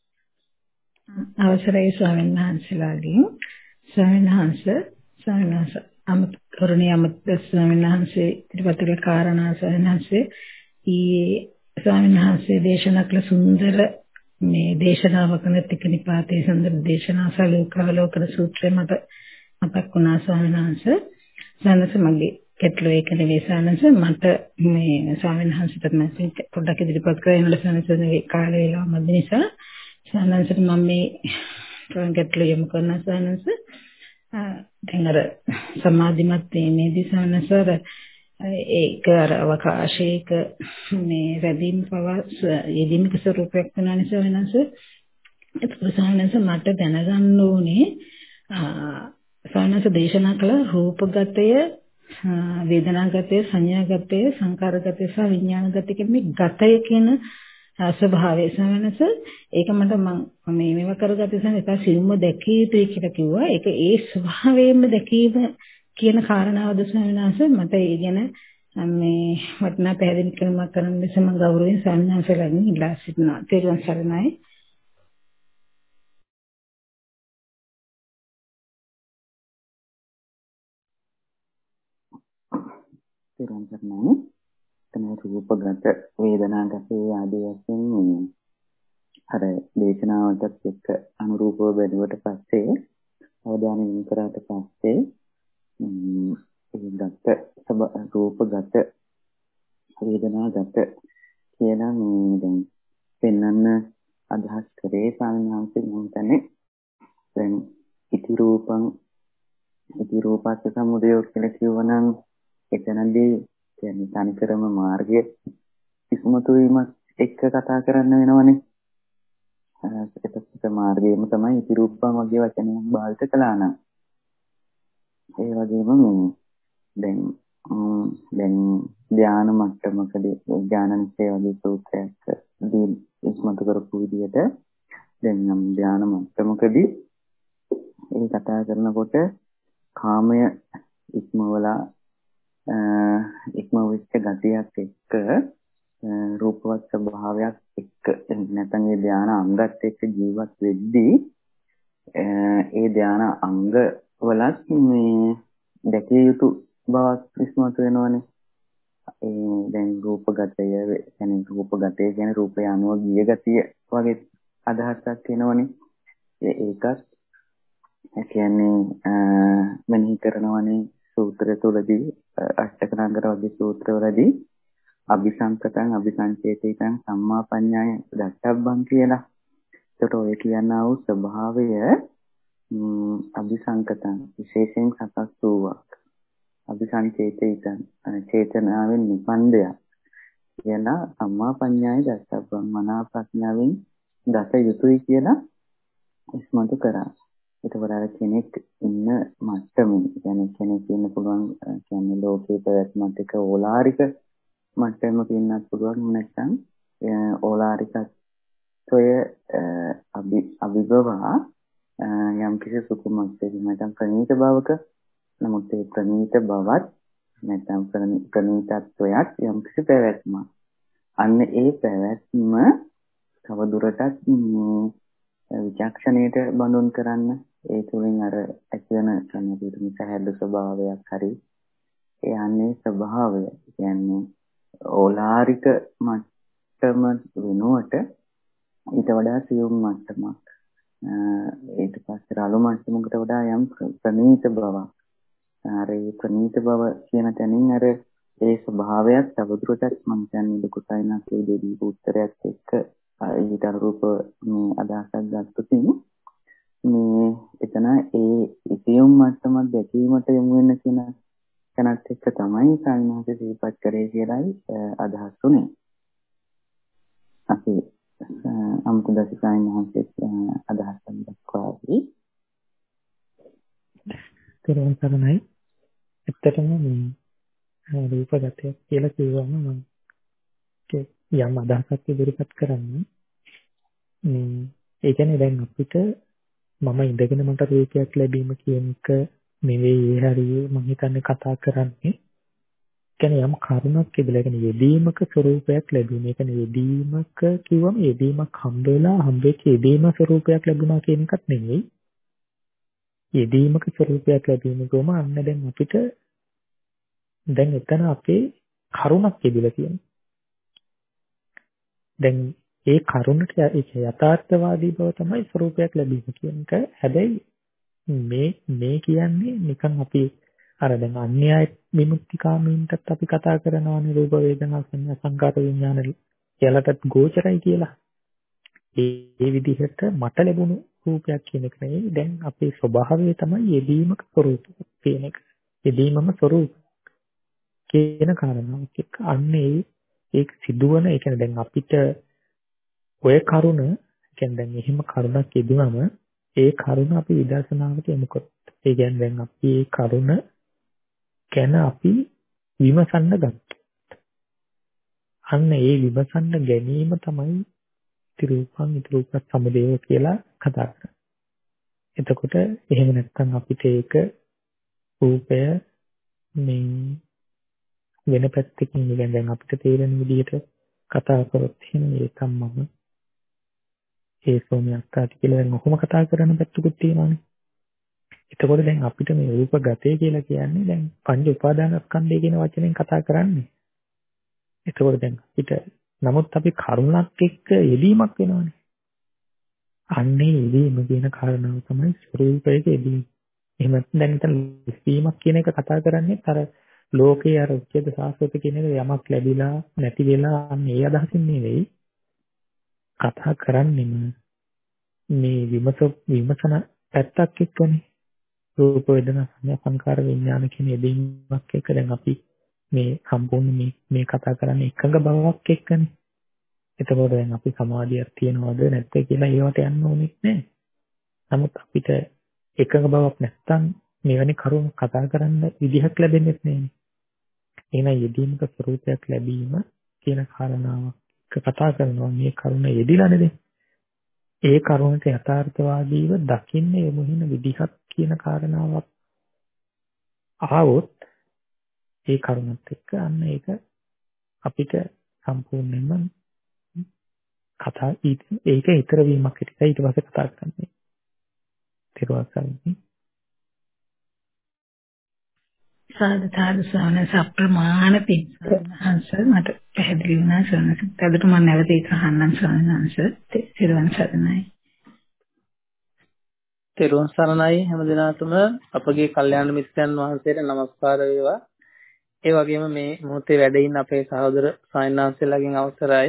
අවසරයි ස්වාමීන් වහන්සේලාගෙන්. ස්වාමීන් වහන්සේ ස්වාමීන් වහන්සේ අමත කරුණී අමත ස්වාමීන් වහන්සේ ඉදිරිපත් කළ කාරණා ස්වාමීන් වහන්සේ ඊයේ ස්වාමීන් වහන්සේ දේශනා කළ සුන්දර මේ දේශනාවක නැතික නිපාතේ සුන්දර දේශනා සලෝකාවලෝකන සූත්‍රය මත මතක් වුණා ස්වාමීන් වහන්සේ. සනස මගේ කෙටළු ඒක නෙවෙයි සනස මට මේ ස්වාමීන් වහන්සේට මම පොඩ්ඩක් ඉදිරිපත් කරගෙන ඉන්න සනසනේ කාලය වේලාව මැද නිසා සනසට මම මේ කෙටළු යොමු කරන සනස දැන් අර සමාධිමත් වීමේදී සනසර ඒක අර අවකාශයක මේ රැඳීම් පවස් යෙදීමක ස්වරූපයක් වෙනා නිසා වෙනස ඒක සනස මට දැනගන්න ඕනේ සනස දේශනා කළ රූපගතය වේදනාගතය සංඥාගතය සංකාරගතය සහ විඥානගතය කියන මේ ගතය කියන ස්වභාවය සමනස ඒක මට මම මේ මේව කරගත්තේ සම එක සිල්ම දැකිය යුතුයි කියලා කිව්වා. ඒක ඒ ස්වභාවයෙන්ම දැකීම කියන කාරණාවද ස්වාමීනාස මට ඒ ගැන මේ වටිනා පැහැදිලි කිරීමක් කරන්න ලෙස මම ගෞරවයෙන් ස්වාමීනාසලාගෙන් ඉල්ලා සිටිනවා. තේරුවන් සරණයි. තිරන්තරණයි තමයි රූපගත වේදනාගත ආදී වශයෙන් අර දේශනාවටත් එක්ක අනුරූපව බැලුවට පස්සේ අවධානය යොමු කරාට පස්සේ ඒ ගත රූපගත වේදනාගත කියලා මේ දැන් පෙන්වන්න අදහස් කරේ සාමාන්‍යයෙන් මම හිතන්නේ දැන් ඉති රූපං ඉති රූපස්ස සමුදය කියලා කියවනම් එතනදී කියන්නේ තනිකරම මාර්ගය ඉස්මතු වීම එක්ක කතා කරන්න වෙනවනේ. එතකොට මාර්ගයම තමයි ඉති රූපං වගේ වචනයක් භාවිත කළා නම් ඒ වගේම මේ දැන් දැන් ධාන මට්ටමකදී ඥානනිසේ වගේ සූත්‍රයක් දී ඉස්මතු කරපු විදිහට දැන් නම් ධාන මට්ටමකදී ඒ කතා කරනකොට කාමය ඉක්මවලා ඉක්මවෙච්ච ගතියක් එක්ක රූපවත් ස්වභාවයක් එක්ක නැත්නම් ඒ ධාන අංගත් එක්ක ජීවත් වෙද්දී ඒ ධාන අංග වලත් මේ දැකිය යුතු බවක් ඉස්මතු වෙනවනේ. ඒ දැන් රූපගතය කියන්නේ රූපගතය කියන්නේ රූපය අනුව ගිය ගතිය වගේ අදහසක් එනවනේ. ඒකත් ඒ කියන්නේ මෙනෙහි කරනවනේ සූත්‍ර තුළදී අෂ්ටකනාගර වගේ සූත්‍රවලදී අபிසංකතං අபிසංචේතිතං සම්මාපඤ්ඤාය දත්තබ්බං කියලා. ඒකට ඔය කියනා වූ ස්වභාවය අபிසංකතං විශේෂයෙන් සකස් වූවක්. අபிසංචේතිතං චේතනාවෙන් නිපන්දයක් කියලා සම්මාපඤ්ඤාය දත්තබ්බං මනා ප්‍රඥාවෙන් දත යුතුයි කියලා ඉස්මතු කරා. ඒකවල අර කෙනෙක් ඉන්න මට්ටමේ කියන්නේ කෙනෙක් ඉන්න පුළුවන් කියන්නේ ලෝකේ පැවැත්මත් එක්ක ඕලාරික මට්ටමක ඉන්නත් පුළුවන් නැත්නම් ඕලාරිකත්වය අභි අභිභවා යම් කිසි සුකුමක් නැත්නම් ප්‍රණීත භවක නමුත් ඒ ප්‍රණීත බවත් නැත්නම් ප්‍රණීතත්වයක් යම් කිසි පැවැත්මක් අන්න ඒ පැවැත්ම තවදුරටත් විචක්ෂණයට බඳුන් කරන්න ඒ තුලින් අර ඇතිවන කෙනෙකුට සහැල්ලු ස්වභාවයක් හරි ඒ අන්නේ ස්වභාවය කියන්නේ ඕලාරික මට්ටම වෙනුවට ඊට වඩා සියුම් මට්ටමක් ඊට පස්සේ රළු මට්ටමකට වඩා යම් ප්‍රණීත බවක් අර ඒ ප්‍රණීත බව කියන තැනින් අර ඒ ස්වභාවයක් තවදුරටත් මම කියන්නේ ලොකු සයින්ස් දෙවි උත්තරයක් එක්ක ඊට අනුරූප මේ අදහසක් ගත්තොතින් මේ එතන ඒ සියුම් මට්ටමක් දැකීමට යොමු වෙන කියන කනත් එක්ක තමයි සාමාන්‍ය සිහිපත් කරේ කියලායි අදහස් උනේ. අපි අමුතුදස සාමාන්‍යයෙන් අදහස් දක්වාවි. තේරුම් ගන්නයි. ඇත්තටම මේ රූපගතය කියලා කියවම මම යම් අදහසක් ඉදිරිපත් කරන්නේ මේ ඒ කියන්නේ දැන් අපිට මම ඉඳගෙන මට රූපයක් ලැබීම කියන එක නෙවෙයි හරිය මම හිතන්නේ කතා කරන්නේ. කියන්නේ යම් කරුණක් තිබිලා කියන්නේ යෙදීමක ස්වરૂපයක් ලැබීම. ඒ කියන්නේ යෙදීමක කිව්වම යෙදීමක් හම්බ වෙලා හම්බෙච්ච යෙදීම ස්වરૂපයක් ලැබුණා කියන එකත් නෙවෙයි. යෙදීමක ස්වરૂපයක් ලැබීම කොහොම අන්න දැන් අපිට දැන් එතන අපේ කරුණක් තිබිලා තියෙනවා. දැන් ඒ කරුණට යථාර්ථවාදී බව තමයි ස්වરૂපයක් ලැබීම කියන එක. හැබැයි මේ මේ කියන්නේ නිකන් අපි අර දැන් අන්‍යය විමුක්තිකාමීන්ටත් අපි කතා කරනවානේ රූප වේදනා සංඥා සංකාර විඥාන කියලාටත් ගෝචරයි කියලා. ඒ විදිහට මට ලැබුණු රූපයක් කියන එක නෙවෙයි. දැන් අපේ ස්වභාවය තමයි යෙදීමක ස්වરૂපය කියන එක. යෙදීමම ස්වરૂප කියන කාරණාවක් එක්ක අන්නේ ඒක සිදුවන ඒ කියන්නේ දැන් අපිට ඔය කරුණ කියන්නේ දැන් එහෙම කරුණක් යෙදුනම ඒ කරුණ අපි විදර්ශනාවට යොමු කරොත් ඒ කියන්නේ දැන් අපි ඒ කරුණ ගැන අපි විමසන්න ගත්තොත් අන්න ඒ විමසන්න ගැනීම තමයි ත්‍රිරූපං ත්‍රිරූප සමුදය කියලා කතා කරන්නේ. එතකොට එහෙම නැත්නම් අපිට ඒක රූපය මේ වෙන පැත්තකින් දැන් අපිට තේරෙන විදිහට කතා කරොත් එහෙනම් ඒකම මම ඒ සෝමියක්කාට කියලා දැන් ඔහොම කතා කරන පැත්තකුත් තියෙනවානේ. එතකොට දැන් අපිට මේ රූප ගතේ කියලා කියන්නේ දැන් පංච උපාදානස්කන්ධය කියන වචනෙන් කතා කරන්නේ. එතකොට දැන් අපිට නමුත් අපි කරුණක් එක්ක යෙදීමක් වෙනවනේ. අන්නේ යෙදීම කියන කාරණාව තමයි ස්වરૂපයක යෙදීම. එහෙම දැන් හිතන්න විශ්ීමක් කියන එක කතා කරන්නේ අර ලෝකේ අර උච්ඡේද සාස්වත කියන එක යමක් ලැබිලා නැති වෙලා අන්නේ ඒ අදහසින් නෙවෙයි කතා කරන්නේ මේ විමස විමසන පැත්තක් එක්කනේ. රූප වේදනා සංඥා සංකාර විඥාන කියන යෙදීමක් එක්ක දැන් අපි මේ සම්පූර්ණ මේ මේ කතා කරන්නේ එකඟ බවක් එක්කනේ. එතකොට දැන් අපි සමාධියක් තියනවද නැත්ද කියලා ඒවට යන්න ඕනෙත් නැහැ. නමුත් අපිට එකඟ බවක් නැත්තම් මෙවැනි කරුණු කතා කරන්න විදිහක් ලැබෙන්නේ නැහැ. එහෙනම් යෙදීමක ස්වરૂපයක් ලැබීම කියන කාරණාවක් කතා කරනවා මේ කරුණ යෙදිලා නේද? ඒ කරුණට යථාර්ථවාදීව දකින්න යොමු වෙන විදිහක් කියන කාරණාවක් ආවොත් ඒ කරුණත් එක්ක අන්න ඒක අපිට සම්පූර්ණයෙන්ම කතා ඒක ඊතර වීමක් හිටිලා ඊට පස්සේ කතා කරන්නේ. තිරවසන්නේ සාධාරණ සාන සප්‍රමාණ පින්සන්ස මට පැහැදිලි වුණා සනස. තදට මම නැවත ඒක අහන්නම් සනස. තිරවන් සරණයි. තිරවන් සරණයි හැම දිනාටම අපගේ කල්යාණ මිත්‍රයන් වහන්සේට නමස්කාර වේවා. ඒ වගේම මේ මොහොතේ වැඩ ඉන්න අපේ සහෝදර සායනාංශලාගෙන් අවසරයි.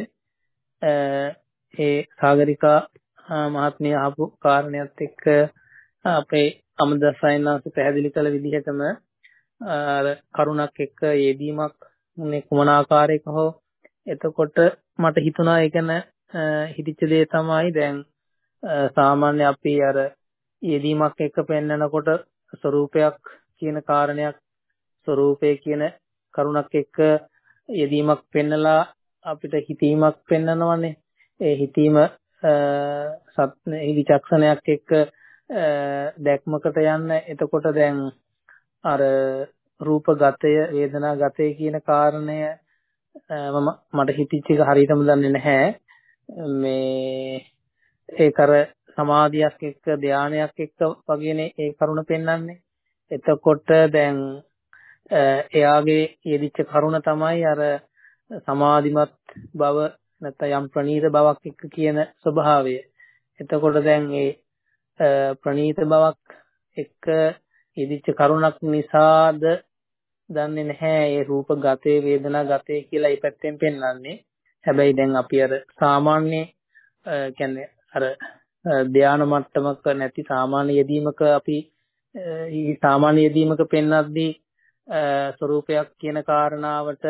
ඒ සාගරිකා මහත්මිය ආපු කාරණයක් එක්ක අපේ අමදසයිනාංශ පැහැදිලි කළ විදිහටම අර කරුණක් එක්ක යෙදීමක් මේ කුමන ආකාරයක හෝ එතකොට මට හිතුණා ඒ ගැන හිතිච්ච දේ තමයි දැන් සාමාන්‍ය අපි අර යෙදීමක් එක්ක පෙන්නකොට ස්වરૂපයක් කියන කාරණයක් ස්වરૂපය කියන කරුණක් එක්ක යෙදීමක් පෙන්නලා අපිට හිතීමක් පෙන්නනවනේ. ඒ හිතීම සත් විචක්ෂණයක් එක්ක දැක්මකට යන්න. එතකොට දැන් අර රූප ගතය වේදනා ගතය කියන කාරණය මම මට හිතිච්ච එක හරියටම දන්නේ නැහැ. මේ ඒක අර සමාධියක් එක්ක ධානයක් එක්ක වගේනේ ඒ කරුණ පෙන්වන්නේ. එතකොට දැන් එයාගේ යෙදිච්ච කරුණ තමයි අර සමාධිමත් බව නැත්නම් යම් ප්‍රණීත බවක් එක්ක කියන ස්වභාවය. එතකොට දැන් ඒ ප්‍රණීත බවක් එක්ක යෙදිච්ච කරුණක් නිසාද දන්නේ නැහැ ඒ රූප ගතේ වේදනා ගතේ කියලා ඒ පැත්තෙන් පෙන්වන්නේ. හැබැයි දැන් අපි අර සාමාන්‍ය කියන්නේ අර ධාන මට්ටමක නැති සාමාන්‍ය යෙදීමක අපි සාමාන්‍ය යෙදීමක පෙන්වද්දී ස්වરૂපයක් කියන කාරණාවට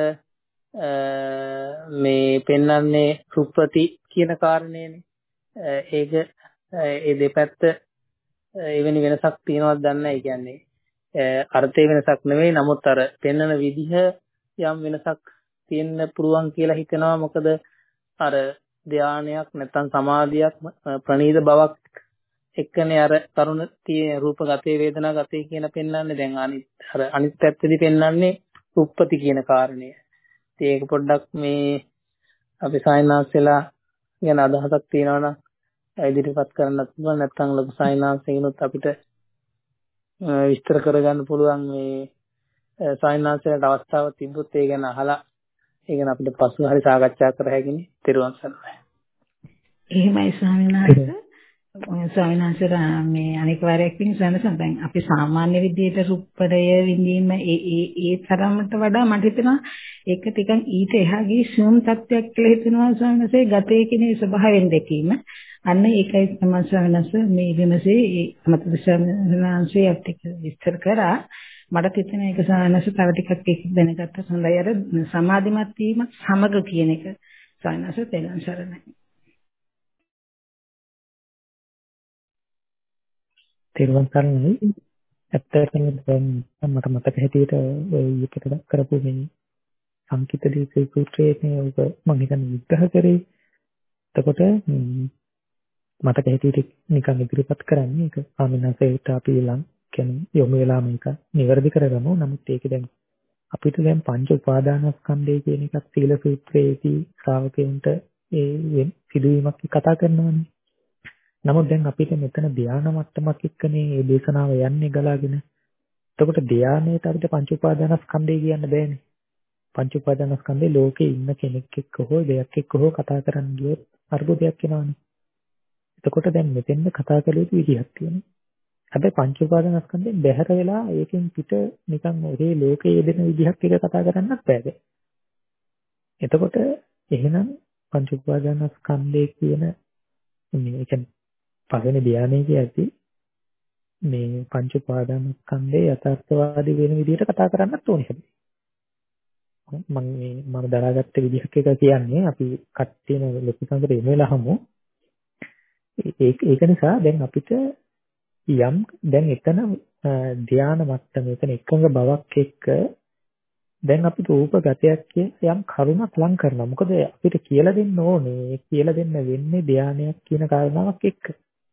මේ පෙන්වන්නේ සුප්පති කියන කාරණේනේ. ඒක ඒ දෙපැත්ත එවැනි වෙනසක් තියෙනවද දන්නේ නැහැ. කියන්නේ අර්ථයේ වෙනසක් නෙවෙයි. නමුත් අර පෙන්වන විදිහ යම් වෙනසක් තියෙන්න පුළුවන් කියලා හිතනවා. මොකද අර ධානයක් නැත්නම් සමාධියක් ප්‍රණීත බවක් එක්කනේ අර කරුණ තියෙන රූප ගතේ වේදනා ගතේ කියන පෙන්වන්නේ. දැන් අනිත් අර අනිත් පැත්තේදී පෙන්වන්නේ උප්පති කියන කාරණය. ඉතින් ඒක පොඩ්ඩක් මේ අපි සායනාංශලා ගැන අදහසක් තියෙනවා නම් ඉදිරිපත් කරන්නත් පුළුවන්. නැත්නම් ලොකු සායනාංශිනුත් අපිට විස්තර කරගන්න පුළුවන්. මේ සායනාංශයට අවස්ථාවක් තිබ්බොත් ඒ ගැන අහලා ඒ ගැන අපිට පසු හරි සාකච්ඡා කර හැකිනේ. ත්‍රිවංශ සරණයි. එහෙමයි ස්වාමීන් වහන්සේ. ස්වාමීන් වහන්සේ මේ අනික වාරයක් පිළිසන සම්පෙන් අපි සාමාන්‍ය විදියට රුප්පඩය විඳීම ඒ ඒ ඒ තරමට වඩා මට හිතෙනවා ඒක ටිකක් ඊට එහා ගිය සූම් තත්ත්වයක් කියලා හිතෙනවා ස්වාමීන් වහන්සේ. ගතේ කියන ස්වභාවයෙන් දැකීම අන්න ඒකයි තමයි ස්වාමීන් වහන්සේ මේ විමසේ ඒ අමතක ස්වාමීන් වහන්සේ අපිට විස්තර කරා. මට හිතෙන එක ස්වාමීන් වහන්සේ තව ටිකක් ඒක දැනගත්ත හොඳයි. අර සමාධිමත් වීම සමග කියන එක ස්වාමීන් වහන්සේ තේරුම් සරණයි. තේරුම් ගන්නයි ඇත්තටම දැන් මට මතක හැටියට ඔය ඊකට කරපු මේ සංකිත දීපේ සූත්‍රයේ ඔබ මම හිතන්නේ විග්‍රහ කරේ. එතකොට මතක හැටියට නිකන් ඉදිරිපත් කරන්නේ ඒක ආමිනාසයට අපි ලං කියන්නේ යොමු වෙලා මේක නිවැරදි කරගමු. නමුත් ඒක දැන් අපිට දැන් පංච උපාදානස්කන්ධය කියන එකත් සීල සූත්‍රයේදී ශ්‍රාවකයන්ට ඒ සිදුවීමක් කතා කරනවානේ. නමුත් දැන් අපිට මෙතන ධානා මට්ටමක් එක්කනේ මේ දේශනාව යන්නේ ගලාගෙන. එතකොට ධානයට අපිට පංච උපාදානස්කන්ධය කියන්න බෑනේ. පංච උපාදානස්කන්ධේ ලෝකේ ඉන්න කෙනෙක් එක්ක හෝ දෙයක් එක්ක හෝ කතා කරන්න ගියොත් අර්බුදයක් එනවනේ. එතකොට දැන් මෙතෙන්ද කතා කළ යුතු විදිහක් තියෙනවා. හැබැයි පංච උපාදානස්කන්ධයෙන් බැහැර වෙලා ඒකෙන් පිට නිකන් ඔහේ ලෝකයේ යෙදෙන විදිහක් එක කතා කරන්නත් බෑ. එතකොට එහෙනම් පංච උපාදානස්කන්ධය කියන මේ කියන්නේ පළවෙනි ධානයේ කියද්දි මේ පංච උපාදානස්කන්ධේ යථාර්ථවාදී වෙන විදිහට කතා කරන්නත් ඕනේ හැබැයි. මම මේ මම දරාගත්ත විදිහක් එක කියන්නේ අපි කට්ටියන ලොකු සංගතේ එන වෙලාවම ඒක ඒක නිසා දැන් අපිට යම් දැන් එතන ධාන මට්ටම එතන එකඟ බවක් එක්ක දැන් අපිට රූප ගතයක් කිය යම් කරුණක් ලං කරනවා. මොකද අපිට කියලා දෙන්න ඕනේ කියලා දෙන්න වෙන්නේ ධානයක් කියන කාරණාවක් එක්ක.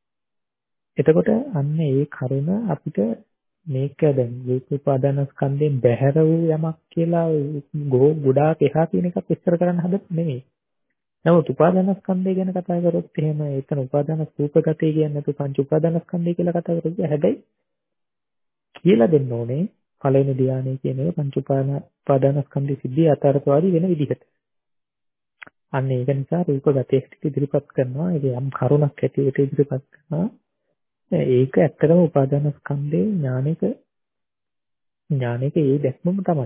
එතකොට අන්න ඒ කරුණ අපිට මේක දැන් රූප උපාදානස්කන්ධයෙන් බැහැර වූ යමක් කියලා ගොඩාක් එහා කියන එකක් විස්තර කරන්න හදන්නේ නෙමෙයි. නමුත් උපාදානස්කන්ධය ගැන කතා කරොත් එහෙම එතන උපාදාන රූපගතය කියන්නේ නැතු පංච උපාදානස්කන්ධය කියලා කතා කරොත් හැබැයි කියලා දෙන්න ඕනේ පළවෙනි ධානයේ කියන එක පංච උපාදානස්කන්ධය සිද්ධිය අතරතවාදී වෙන විදිහට. අන්න ඒක නිසා රූපගතයට ඉදිරිපත් කරනවා. ඒක යම් කරුණක් ඇටියට ඉදිරිපත් කරනවා. ඒක ඇත්තටම උපාදානස්කන්ධයේ ඥානික ඥානික ඒ දැක්මම තමයි.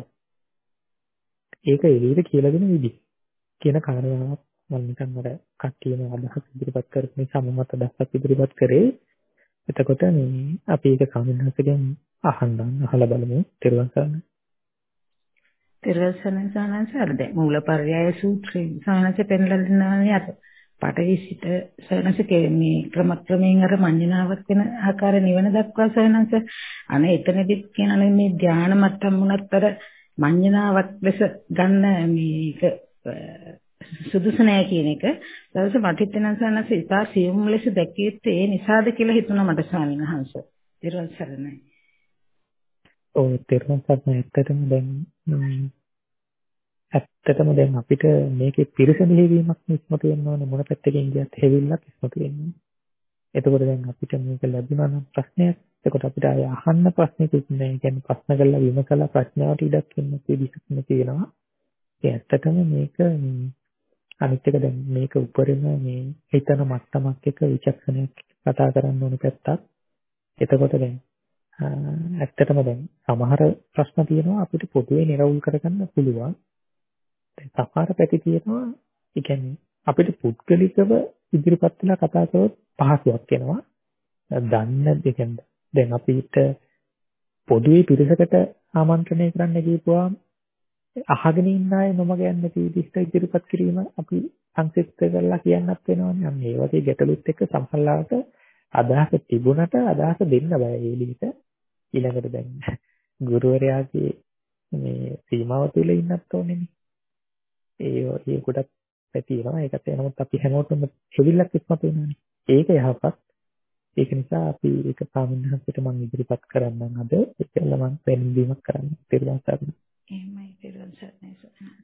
ඒක එළියට කියලා දෙන විදිහ කියන කාරණාවක් මම නිකන් අර කට්ටියම අදහස් ඉදිරිපත් කරපු නිසා මම අත දැක්කත් ඉදිරිපත් කරේ. එතකොට මේ අපි ඒක සාමිනහසගෙන් අහන්න අහලා බලමු. ත්‍රිවන් සරණයි. ත්‍රිවන් සරණයි සානස දැන් මූලපර්යාය සූත්‍රයේ සානස පෙන්ලා දෙනවා අත පටවි සිට සානසකේ මේ ක්‍රම ක්‍රමයෙන් අර මඤ්ඤණාවක් වෙන ආකාර නිවන දක්වා සානස අනේ එතනදිත් කියනවා මේ ධානා මට්ටම් වුණත් අර මඤ්ඤණාවක් ලෙස ගන්න මේක සුදුසු නෑ කියන එක දවස මටිත් වෙනසනස ඉතා සියුම් ලෙස දැකිය යුත්තේ ඒ නිසාද කියලා හිතුණා මට ස්වාමීන් වහන්සේ. ත්‍රිවන් සරණයි. ඔව් ත්‍රිවන් සරණයි. ඇත්තටම දැන් ඇත්තටම දැන් අපිට මේකේ පිරිසඳ හේවීමක් ඉස්මතු වෙන්න ඕනේ මොන පැත්තකින් ගියත් හේවිල්ලක් ඉස්මතු වෙන්නේ. එතකොට දැන් අපිට මේක ලැබුණා නම් ප්‍රශ්නයක්. එතකොට අපිට ආය අහන්න ප්‍රශ්නකුත් නෑ. ඒ කියන්නේ ප්‍රශ්න කරලා විමසලා ප්‍රශ්නාවට ඉඩක් ඉන්න විදිහක් තියෙනවා. ඒ ඇත්තටම මේක අනිත් එක දැන් මේක උපරිම මේ හිතන මට්ටමක් එක විචක්ෂණයක් කතා කරන්න ඕන පැත්තක්. එතකොට දැන් ඇත්තටම දැන් සමහර ප්‍රශ්න තියෙනවා අපිට පොදුවේ නිරවුල් කරගන්න පුළුවන්. දැන් සමහර පැති තියෙනවා ඒ කියන්නේ අපිට පුද්ගලිකව ඉදිරිපත් වෙලා කතා කරොත් පහසුවක් වෙනවා. දන්න දෙකෙන් දැන් අපිට පොදුවේ පිරිසකට ආමන්ත්‍රණය කරන්න ගිහුවාම අහගෙන ඉන්න අය නොමග යන්න තීදිස්ත ඉදිරිපත් කිරීම අපි සංක්ෂිප්ත කරලා කියන්නත් වෙනවනේ. අන්න ඒ වගේ ගැටලුත් එක්ක සමහරවිට අදහස තිබුණට අදහස දෙන්න බෑ එළියට. ඊළඟට දැන් ගුරුවරයාගේ මේ සීමාව තුල ඉන්නත් ඕනේනේ. ඒ ඒ කොටත් පැතිරෙනවා. ඒකත් නමුත් අපි හැමෝටම දෙවිල්ලක් ඉස්මතු වෙනවානේ. ඒක යහපත්. ඒක නිසා අපි ඒක සාමින්හසට මම ඉදිරිපත් කරන්නම් අද. ඒකල මම පෙන්වීමක් කරන්න පිළිවන් කරනවා. එහෙමයි ත්‍රිවන් සරණයි සානස.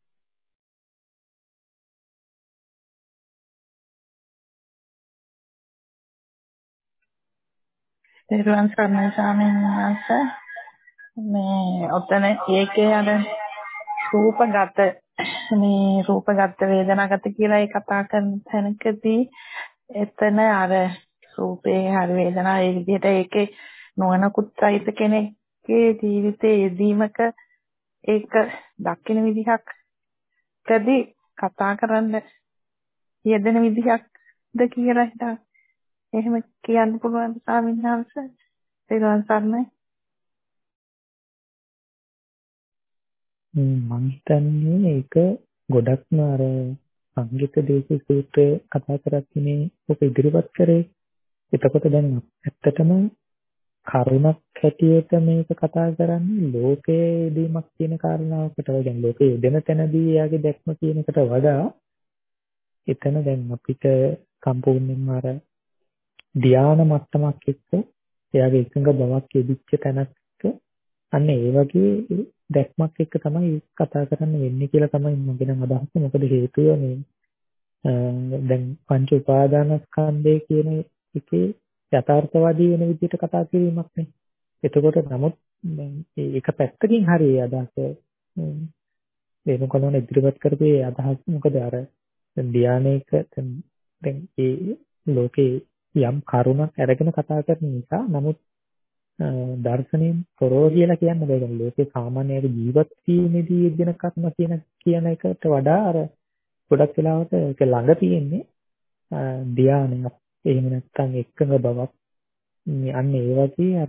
ත්‍රිවන් සරණයි ස්වාමීන් වහන්සේ මේ ඔතන ඒකේ අර රූපගත මේ රූපගත වේදනාගත කියලා ඒ කතා කරන තැනකදී එතන අර රූපේ හරි වේදනා ඒ විදිහට ඒකේ නොවනකුත් සහිත කෙනෙක්ගේ ජීවිතයේ යෙදීමක ඒක දකින්න විදිහක්කදී කතා කරන්න යෙදෙන විදිහක්ද කියලා හිතා එහෙම කියන්න පුළුවන් ස්වාමීන් වහන්සේ. ත්‍රිවන් සරණයි. මම හිතන්නේ ඒක ගොඩක්ම අර සංගීත දේශ සූත්‍රය කතා කරන්නේ ඔක ඉදිරිපත් කරේ. එතකොට දැන් ඇත්තටම කරුණක් හැටියට මේක කතා කරන්නේ ලෝකයේ යෙදීමක් කියන කාරණාවකට. يعني ලෝකයේ යෙදෙන තැනදී එයාගේ දැක්ම කියන එකට වඩා එතන දැන් අපිට සම්පූර්ණයෙන්ම අර ධානා මට්ටමක් එක්ක එයාගේ එකඟ බවක් යෙදිච්ච තැනක අන්න ඒ වගේ දැක්මක් එක්ක තමයි කතා කරන්න වෙන්නේ කියලා තමයි මගේ නම් අදහස. මොකද හේතුව මේ දැන් පංච උපාදානස්කන්ධය කියන ඒකේ යථාර්ථවාදී වෙන විදිහට කතා කිරීමක් නේ. එතකොට නමුත් ඒක පැත්තකින් හරි අදහස වෙනකොනම ඉදිරිපත් කරපු ඒ අදහස් මොකද අර ධානයක දැන් ඒ ලෝකේ යම් කරුණක් අරගෙන කතා කරන නිසා නමුත් දර්ශනයෙන් තොරව කියලා කියන්නේ බෑ. ලෝකේ සාමාන්‍යයෙන් ජීවත් වීමේදී යෙදෙන කර්ම කියන කියන එකට වඩා අර ගොඩක් වෙලාවට ඒක ළඟ තියෙන්නේ ධානයක්. එහෙම නැත්නම් එකඟ බවක්. අන්න ඒ වගේ අර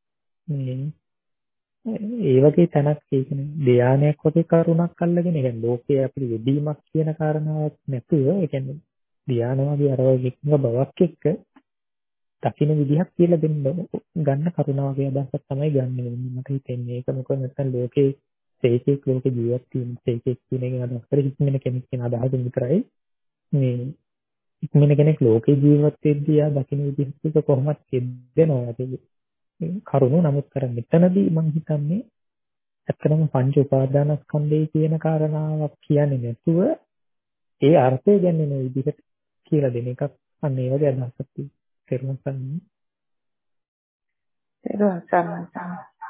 ඒ වගේ තැනක් කියන්නේ ධානයක් වගේ කරුණක් අල්ලගෙන يعني ලෝකයේ අපිට යෙදීමක් කියන කාරණාවක් නැතුව ඒ කියන්නේ ධාන වගේ අර වගේ එකඟ බවක් එක්ක දකින්න විදිහක් කියලා දෙන්න ගන්න කරුණා වගේ අදහසක් තමයි ගන්න වෙන්නේ මට හිතෙන්නේ. ඒක මොකද නැත්නම් ලෝකේ සේකෙක් ලෝකේ ජීවත් වෙන සේකෙක් කියන එක අදහස් කරේ ඉක්මන කෙනෙක් කියන අදහසින් විතරයි මේ ඉක්මන කෙනෙක් ලෝකේ ජීවත් වෙද්දී ආ දකින්න විදිහට කොහොමද කියදෙනවා ඒ කරුණු. නමුත් අර මෙතනදී මම හිතන්නේ ඇත්තටම පංච උපාදානස්කන්ධය කියන කාරණාවක් කියන්නේ නැතුව ඒ අර්ථය ගන්නේ නේ විදිහට කියලා දෙන එකක්. අන්න ඒ වගේ අදහසක් තියෙනවා. තේරුම් ගන්න. තේරුම් ගන්න.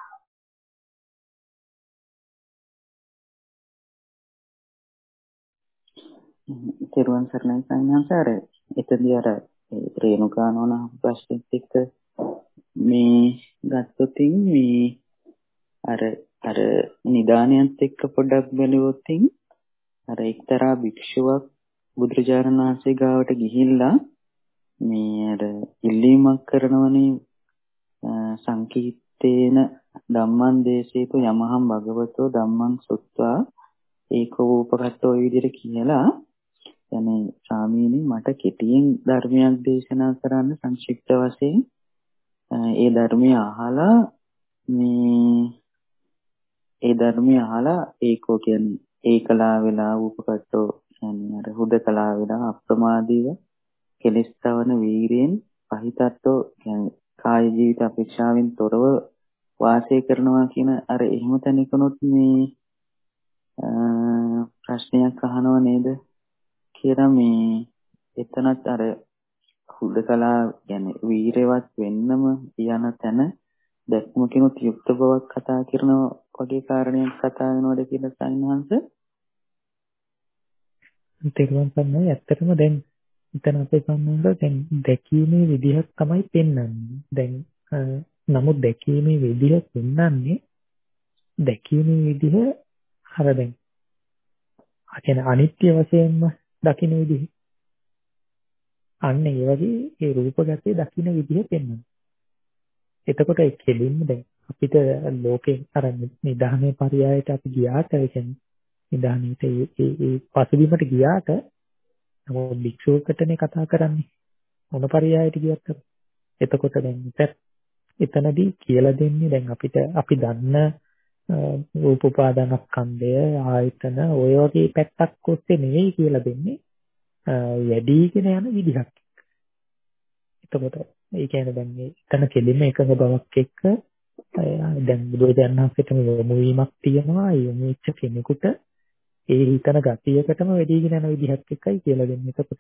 තේරුම් ගන්න සංඥාසාර එතනදී අර රේණුකානෝන ප්‍රශ්නෙත් එක්ක මේ ගත්තොතින් මේ අර අර නිදානයත් එක්ක පොඩ්ඩක් බැලුවොත් අර එක්තරා භික්ෂුවක් බුදුරජාණන් වහන්සේ ගාවට ගිහිල්ලා මේ අර ඉල්ලීමක් කරනවනේ සංකීර්තේන ධම්මං දේශේතු යමහං භගවතෝ ධම්මං සුත්වා ඒකෝපකට්ඨෝ ඔය විදිහට කියලා يعني ස්වාමීනි මට කෙටියෙන් ධර්මයක් දේශනා කරන්න සංක්ෂිප්ත වශයෙන් ඒ ධර්මය අහලා මේ ඒ ධර්මය අහලා ඒකෝ කියන්නේ ඒකලා වෙලා උපකට්ඨෝ කියන්නේ අර හුදකලා වෙලා අප්‍රමාදීව කෙලස්තවන වීරියෙන් පහිතත්ව කියන්නේ කාය ජීවිත අපේක්ෂාවෙන් තොරව වාසය කරනවා කියන අර එහෙම තැනකනොත් මේ ප්‍රශ්නයක් අහනව නේද කියලා මේ එතනත් අර හුදකලා කියන්නේ වීරවත් වෙන්නම යන තැන දැක්ම කිනුත් යුක්ත බවක් කතා කරන වගේ කාරණයක් කතා වෙනවද කියලා සයින්හන්ස තේරුම් ගන්න. ඇත්තටම දැන් එතන අපේ සම්බන්ධව දැන් දැකීමේ විදිහක් තමයි පෙන්වන්නේ. දැන් නමුත් දැකීමේ විදිහ පෙන්වන්නේ දැකීමේ විදිහ අර දැන් අ කියන්නේ අනිත්‍ය වශයෙන්ම දකින්න විදිහ. අන්න ඒ වගේ ඒ රූපගතේ දකින්න විදිහ පෙන්වනවා. එතකොට ඒ කෙලින්ම දැන් අපිට ලෝකේ අර නිදානේ පරයයට අපි ගියාට ඒ කියන්නේ නිදානේට ඒ ඒ පසුබිමට ගියාට නමුත් භික්ෂුවකටනේ කතා කරන්නේ මොන පරයයට ගියත්. එතකොට දැන් එතනදී කියලා දෙන්නේ දැන් අපිට අපි දන්න රූප උපාදානස්කන්ධය ආයතන ඔය වගේ පැත්තක් ඔස්සේ නෙවෙයි කියලා දෙන්නේ වැඩිගෙන යන විදිහක්. එතකොට ඒ කියන්නේ දැන් මේ එතන කෙලින්ම එකඟ බවක් එක්ක දැන් බුදුරජාණන් වහන්සේටම යොමු වීමක් තියෙනවා. ඒ යොමු වෙච්ච කෙනෙකුට ඒ හිතන ගතියකටම වැඩිගෙන යන විදිහක් එකයි කියලා දෙන්නේ. එතකොට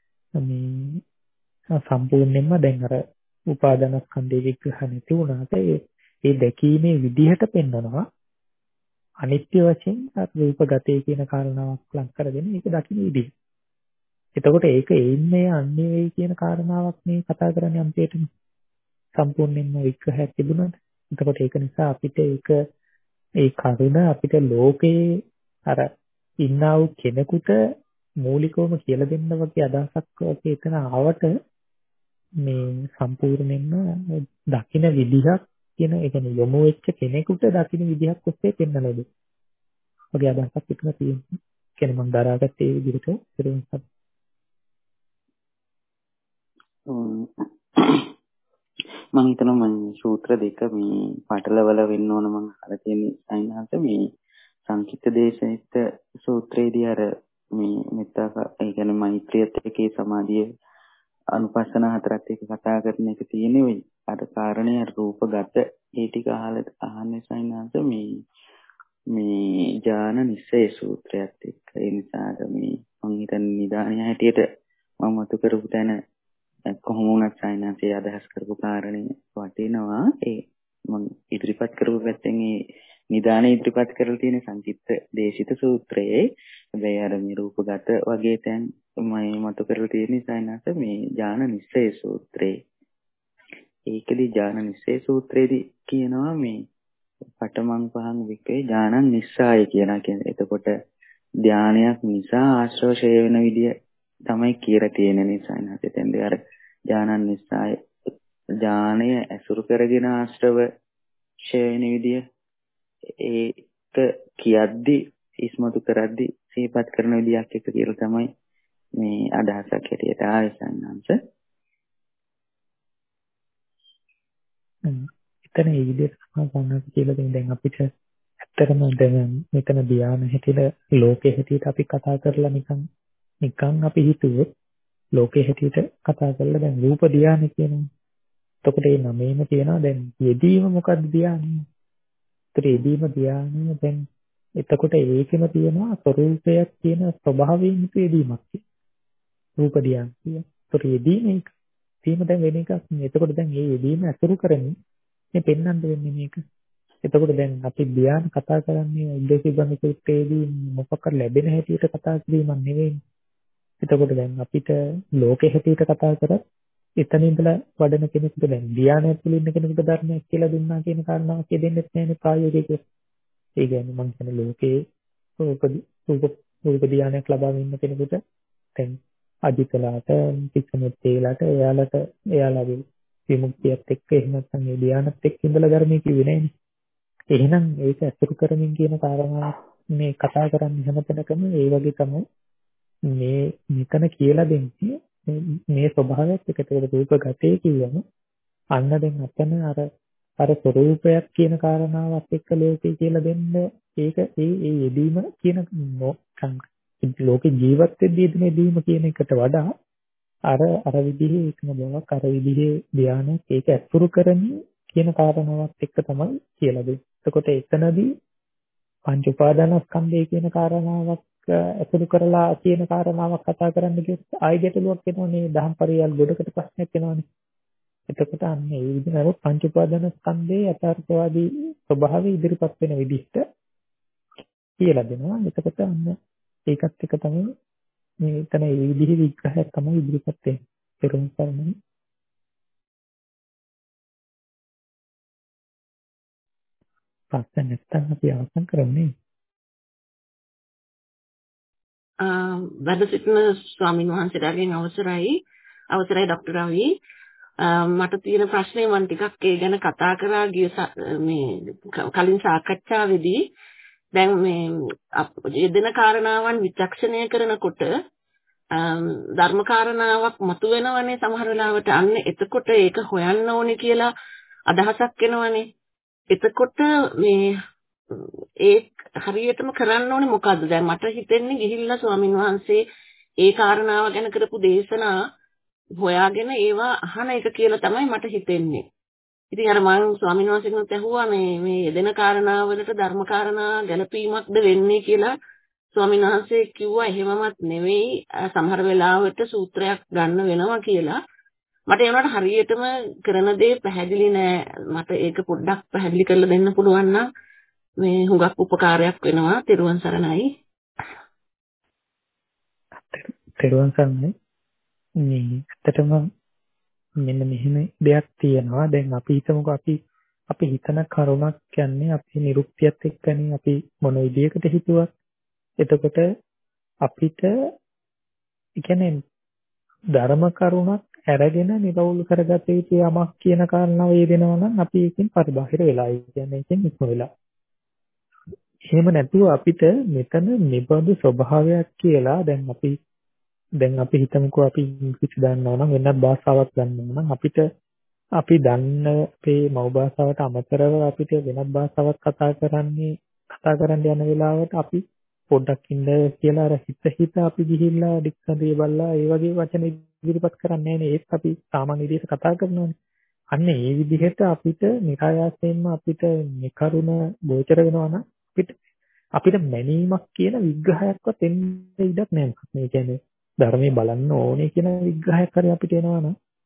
මේ සම්පූර්ණයෙන්ම දැන් අර උපාදානස්කන්ධයේ විග්‍රහ නැති වුණාට ඒ ඒ දැකීමේ විදිහට පෙන්වනවා අනිත්‍ය වශයෙන් රූපගතේ කියන කාරණාවක් ලං කරගෙන ඒක දකින්න විදිහ. එතකොට ඒක එන්නේ අන්නේ වෙයි කියන කාරණාවක් මේ කතා කරන්නේ අන්තිමටම සම්පූර්ණයෙන්ම විග්‍රහයක් තිබුණාට. එතකොට ඒක නිසා අපිට ඒක ඒ කරුණ අපිට ලෝකේ අර ඉන්නා වූ කෙනෙකුට මූලිකවම කියලා දෙන්න වගේ අදහසක් වගේ එතන ආවට මේ සම්පූර්ණයෙන්ම දකින්න විදිහක් කියන ඒ කියන්නේ යොමු වෙච්ච කෙනෙකුට දකින්න විදිහක් ඔස්සේ පෙන්වනවලු. වගේ අදහසක් එතන තියෙනවා. කියන්නේ මම දරාගත්තේ ඒ විදිහට ඉතින් මම හිතනවා මම සූත්‍ර දෙක මේ පටලවල වෙන්න ඕන මම අහලා තියෙන අයින්හත මේ සංකිට දේශිත සූත්‍රයේදී අර මේ මෙත්තා ඒ කියන්නේ මෛත්‍රියත් එක්කේ සමාධිය අනුපස්සන හතරත් එක්ක කතා කරන එක තියෙන්නේ වෙයි. අර කාරණේ රූපගත ඒ ටික අහලා අහන්නේ සයින්හත මේ මේ ඥාන නිස්සය සූත්‍රයත් එක්ක ඒ නිසා මේ මම හිතන්නේ නිදානිය හැටියට මම මතු කරපු තැන කොහොම වුණත් සායනාසේ අදහස් කරපු කාරණේ වටිනවා. ඒ මම ඉදිරිපත් කරපු පැත්තෙන් ඒ නිදානේ ඉදිරිපත් කරලා තියෙන සංකිට්ඨ දේශිත සූත්‍රයේ හැබැයි අර මේ රූපගත වගේ තැන් මම මත කරලා තියෙන සායනාස මේ ඥාන නිස්සය සූත්‍රයේ. ඒකදී ඥාන නිස්සය සූත්‍රයේදී කියනවා මේ පඨමං පහං විකේ ඥානං නිස්සාය කියලා කියන්නේ. එතකොට ධානයක් නිසා ආශ්‍රව ඡය වෙන විදිය තමයි කියලා තියෙන නිසා නැත්නම් එතෙන්දී අර ඥානං නිස්සාය ඥානය ඇසුරු කරගෙන ආශ්‍රව ඡය වෙන විදිය ඒක කියද්දි ඉස්මතු කරද්දි සිහිපත් කරන විදියක් එක කියලා තමයි මේ අදහසක් හැටියට ආවේ සන්නංශ. එතන ඒ විදිහට සමානව කියලා දෙන දැන් අපිට ඇත්තටම දැන් මෙතන ධ්‍යාන හැටියට ලෝකේ හැටියට අපි කතා කරලා නිකන් නිකන් අපි හිතුවොත් ලෝකේ හැටියට කතා කරලා දැන් රූප ධ්‍යාන කියනවා. එතකොට මේ නමේම කියනවා දැන් යෙදීම මොකක්ද ධ්‍යානය? ඒතර යෙදීම ධ්‍යානය දැන් එතකොට ඒකෙම තියෙනවා ස්වરૂපයක් කියන ස්වභාවයෙන් යුතු යෙදීමක් කියලා. රූප ධ්‍යාන කියන. ඒතර යෙදීම ඒක. තීම දැන් වෙන එකක් නේ. එතකොට දැන් මේ යෙදීම අසුරු කරමින් මේ පෙන්වන්න වෙන්නේ මේක. එතකොට දැන් අපි ධ්‍යාන කතා කරන්නේ උද්දේශ ගන්න සූත්‍රයේදී මොකක්ද ලැබෙන හැටියට කතා කිරීමක් නෙවෙයි. එතකොට දැන් අපිට ලෝකෙ හැටියට කතා කරත් එතන ඉඳලා වඩන කෙනෙකුට දැන් ධ්‍යානය තුළ ඉන්න කෙනෙකුට ධර්මයක් කියලා දුන්නා කියන කාරණාව කියෙදෙන්නෙත් නැහැනේ ප්‍රායෝගිකව. ඒ කියන්නේ මම කියන ලෝකේ රූප රූප ධ්‍යානයක් ලබා ගන්න කෙනෙකුට දැන් අධිකලාට පිටසමුත්තේලාට එයාලට එයාලගේ විමුක්තියත් එක්ක එහෙම නැත්නම් ඒ ධ්‍යානත් එක්ක ඉඳලා ධර්මයේ කිව්වේ නෑනේ. එහෙනම් ඒක අසුරු කරමින් කියන කාරණා මේ කතා කරන්නේ හැමතැනකම ඒ වගේ තමයි මේ මෙතන කියලා දෙන්නේ මේ ස්වභාවයත් එක්ක ඒකට රූප ගතේ කියවම අන්න දැන් අතන අර අර ස්වરૂපයක් කියන කාරණාවත් එක්ක ලෝකේ කියලා දෙන්න ඒක ඒ ඒ යෙදීම කියන ලෝකේ ජීවත් වෙද්දී යෙදෙන යෙදීම කියන එකට වඩා අර අර විදිහේ එකම බවක් අර විදිහේ ධානයක් ඒක අසුරු කරමින් කියන කාරණාවත් එක්ක තමයි කියලා දෙන්නේ. එතකොට එතනදී පංච උපාදානස්කන්ධය කියන කාරණාවක් අසුරු කරලා කියන කාරණාවක් කතා කරන්න කිව්වොත් ආයෙ ගැටලුවක් එනවනේ දහම් පරියාල් ගොඩකට ප්‍රශ්නයක් එනවනේ. එතකොට අන්න ඒ විදිහට පංච උපාදානස්කන්ධයේ යථාර්ථවාදී ස්වභාවය ඉදිරිපත් වෙන විදිහට කියලා දෙනවා. එතකොට අන්න ඒකත් එක තමයි මේ එතන ඒ විදිහේ විග්‍රහයක් තමයි ඉදිරිපත් වෙන්නේ. පෙරම් කරන්නේ. ප්‍රශ්න නැත්නම් අපි අවසන් කරන්නේ. වැඩ සිටින ස්වාමීන් වහන්සේලාගෙන් අවසරයි අවසරයි ડોક્ટર රවි මට තියෙන ප්‍රශ්නේ මම ටිකක් ඒ ගැන කතා කරා ගිය මේ කලින් සාකච්ඡාවේදී දැන් මේ යෙදෙන කාරණාවන් විචක්ෂණය කරනකොට ධර්ම කාරණාවක් මතුවෙනවනේ සමහර වෙලාවට අන්න එතකොට ඒක හොයන්න ඕනේ කියලා අදහසක් එනවනේ එතකොට මේ ඒ හරියටම කරන්න ඕනේ මොකද්ද දැන් මට හිතෙන්නේ ගිහිල්ලා ස්වාමින් වහන්සේ ඒ කාරණාව ගැන කරපු දේශනා හොයාගෙන ඒවා අහන එක කියලා තමයි මට හිතෙන්නේ. ඉතින් අර මම ස්වාමින් වහන්සේගෙනුත් ඇහුවා මේ මේ යෙදෙන කාරණාවලට ධර්ම කාරණා ගැලපීමක්ද වෙන්නේ කියලා ස්වාමින් වහන්සේ කිව්වා එහෙමමත් නෙවෙයි සමහර වෙලාවට සූත්‍රයක් ගන්න වෙනවා කියලා. මට ඒ වුණාට හරියටම කරන දේ පැහැදිලි නෑ. මට ඒක පොඩ්ඩක් පැහැදිලි කරලා දෙන්න පුළුවන් නම් මේ හුඟක් උපකාරයක් වෙනවා. තෙරුවන් සරණයි. තෙරුවන් සරණයි. මේ ඇත්තටම මෙන්න මෙහෙම දෙයක් තියෙනවා. දැන් අපි හිතමුකෝ අපි අපි හිතන කරුණක් කියන්නේ අපේ නිරුක්තියත් එක්කනේ අපි මොන විදියකට හිතුවත්. එතකොට අපිට කියන්නේ ධර්ම කරුණක් අරගෙන නිරවුල් කරගත යුතු යමක් කියන කාරණාව යෙදෙනවා නම් අපි ඒකෙන් පරිබාහිර වෙලා කියන්නේ ඒකෙන් ඉක්ම වෙලා. එහෙම නැතුව අපිට මෙතන නිබඳු ස්වභාවයක් කියලා දැන් අපි දැන් අපි හිතමුකෝ අපි ඉංග්‍රීසි දන්නවා නම් වෙනත් භාෂාවක් දන්නවා නම් අපිට අපි දන්න අපේ මව් භාෂාවට අමතරව අපිට වෙනත් භාෂාවක් කතා කරන්නේ කතා කරන්න යන වෙලාවට අපි පොඩ්ඩක් ඉන්න කියලා අර හිත හිත අපි ගිහිල්ලා ඩික්ෂනරි බලලා ඒ වගේ වචන ඉදිරිපත් කරන්නේ නැහැ නේ. ඒත් අපි සාමාන්‍ය විදිහට කතා කරනවානේ. අන්න ඒ විදිහට අපිට නිරායාසයෙන්ම අපිට මේ කරුණ ගෝචර වෙනවා නම් අපිට අපිට මැනීමක් කියන විග්‍රහයක්වත් එන්න ඉඩක් නැහැ. මේ කියන්නේ ධර්මයේ බලන්න ඕනේ කියන විග්‍රහයක් හරි අපිට එනවා නම්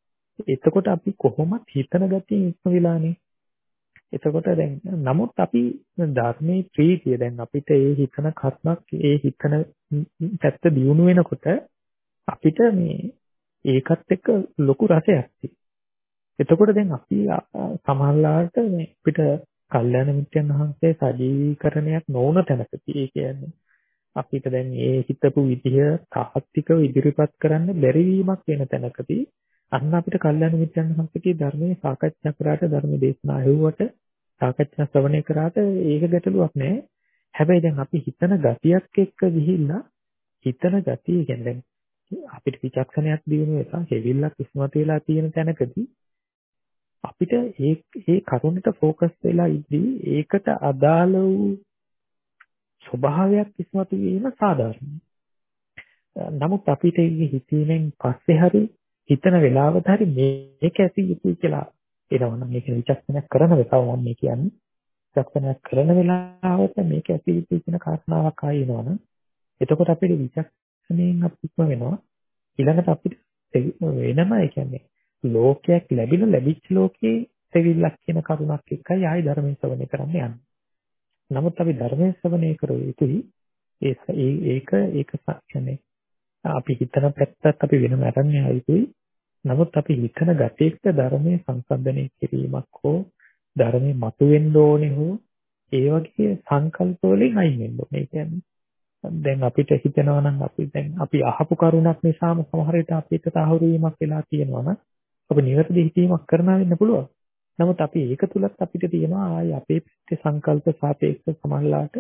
එතකොට අපි කොහොමද හිතන ගතිය ඉක්ම වෙලානේ. එතකොට දැන් නමුත් අපි ධර්මයේ ප්‍රීතිය දැන් අපිට ඒ හිතන කර්මක් ඒ හිතන පැත්ත දියුණු වෙනකොට අපිට මේ ඒකත් එක්ක ලොකු රසයක් තියෙනවා. එතකොට දැන් අපි සමහරලාට මේ අපිට කල්යාණ මිත්‍රයන් වහන්සේ සජීවීකරණයක් නොවන තැනකදී ඒ කියන්නේ අපිට දැන් ඒ හිතපු විදිහ තාත්විකව ඉදිරිපත් කරන්න බැරි වීමක් වෙන තැනකදී අන්න අපිට කල්යාණ මිත්‍රයන් වහන්සේගේ ධර්මයේ සාකච්ඡා කරාට ධර්ම දේශනා ඇහුවට සාකච්ඡා ශ්‍රවණය කරාට ඒක ගැටලුවක් නෑ. හැබැයි දැන් අපි හිතන ගතියක් එක්ක ගිහිල්ලා හිතන ගතිය කියන්නේ අපිට විචක්ෂණයක් දිනු එක හෙවිල්ලක් ඉස්මතු වෙලා තියෙන තැනකදී අපිට ඒ ඒ කරුණට ફોકસ වෙලා ඉදී ඒකට අදාළ වූ ස්වභාවයක් ඉස්මතු වීම සාධාරණයි. නමුත් අපිට හිතීමෙන් පස්සේ හරි හිතන වෙලාවට හරි මේක ඇති යුතුයි කියලා එනවනම් මේක විචක්ෂණයක් කරන වෙලාව මම මේ කියන්නේ විචක්ෂණයක් කරන වෙලාවට මේක ඇති යුතුයි කියන කාරණාවක් ආයෙ එනවනම් එතකොට අපිට විචක්ෂණයෙන් අපිට වෙනවා ඊළඟට අපිට වෙනම ඒ කියන්නේ ලෝකයක් ලැබිලා ලැබිච්ච ලෝකේ දෙවිලක් කියන කරුණක් එක්කයි ආයි ධර්මයෙන් ශ්‍රවණය කරන්න යන්නේ. නමුත් අපි ධර්මයෙන් ශ්‍රවණය කරු යුතුයි ඒ ඒක ඒක කියන්නේ අපි හිතන පැත්තත් අපි වෙනම අරන් යයිතුයි. නමුත් අපි හිතන ගැටේට ධර්මයේ සංසන්දනය කිරීමක් හෝ ධර්මයේ මතුවෙන්න ඕනේ හෝ ඒ වගේ සංකල්ප වලින් අයින් වෙන්න ඕනේ. කියන්නේ දැන් අපිට හිතෙනවා නම් අපි දැන් අපි අහපු කරුණක් නිසාම සමහර විට අපිට තහවුරු වීමක් වෙලා තියෙනවා නම් අපි නිවැරදි හිතීමක් කරනා වෙන්න පුළුවන්. නමුත් අපි ඒක තුලත් අපිට තියෙනවා ආයි අපේ පැත්තේ සංකල්ප සාපේක්ෂ සමහරලාට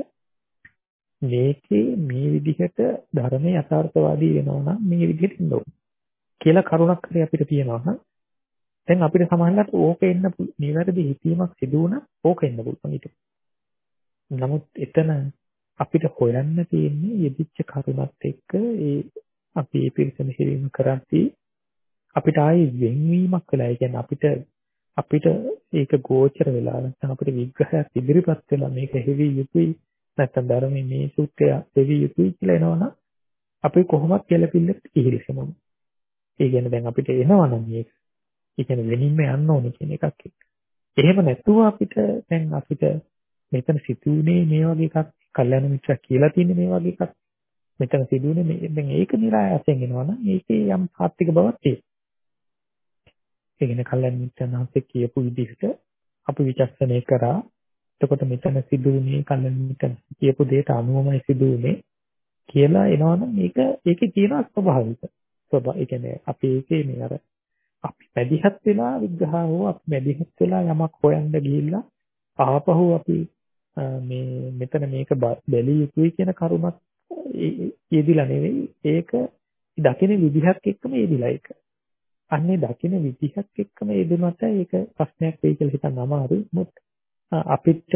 මේකේ මේ විදිහට ධර්මයේ යථාර්ථවාදී වෙනවා නම් මේ විදිහට ඉන්න ඕනේ කියලා කරුණක් හරි අපිට තියෙනවා නම් දැන් අපිට සමහරවිට ඕක එන්න නිවැරදි හිතීමක් සිදු වුණා ඕක එන්න පුළුවන් ඊට. නමුත් එතන අපිට හොයන්න තියෙන්නේ යෙදිච්ච කරුණත් එක්ක ඒ අපි මේ පිළිසඳ හිරීම කරද්දී අපිට ආයේ වෙන්වීමක් වෙලා ඒ කියන්නේ අපිට අපිට ඒක ගෝචර වෙලා නැත්නම් අපිට විග්‍රහයක් ඉදිරිපත් වෙලා මේක හෙවි යුතුයි නැත්නම් ධර්මයේ මේ සූත්‍රය හෙවි යුතුයි කියලා එනවනම් අපි කොහොමද කෙලපිල්ලට ඉහිරිසෙමු. ඒ කියන්නේ දැන් අපිට එනවනම් මේක ඒ කියන්නේ වෙනින්ම යන්න ඕනේ කියන එකක් එක්ක. එහෙම නැතුව අපිට දැන් අපිට මෙතන සිතුනේ මේ වගේ එකක් කල්යනා මිත්‍ර කියලා තියෙන්නේ මේ වගේ එකක්. මෙතන සිදුනේ මේ දැන් ඒක નિરાයයෙන් එනවනම් ඒකේ යම් සාත්‍තික බවක් තියෙනවා. ඒ කියන්නේ කල්යනා මිත්‍රයන් වහන්සේ කියපු විදිහට අපි විචක්ෂණය කරා. එතකොට මෙතන සිදුනේ කල්යනා මිත්‍රන් කියපු දෙයට අනුවමයි සිදුනේ කියලා එනවනම් මේක ඒකේ තියෙන ස්වභාවික. ස්වභාව ඒ කියන්නේ අපි ඒකේ මේ අර අපි මැදිහත් වෙලා විග්‍රහ හෝ අපි මැදිහත් වෙලා යමක් හොයන්න ගිහිල්ලා ආපහු අපි මේ මෙතන මේක බැලිය යුතුයි කියන කරුණක් යෙදිලා නෙවෙයි ඒක දකින විදිහක් එක්කම යෙදිලා ඒක. අන්නේ දකින විදිහක් එක්කම යෙදුනට ඒක ප්‍රශ්නයක් වෙයි කියලා හිතන්න අමාරුයි. මොකද අපිට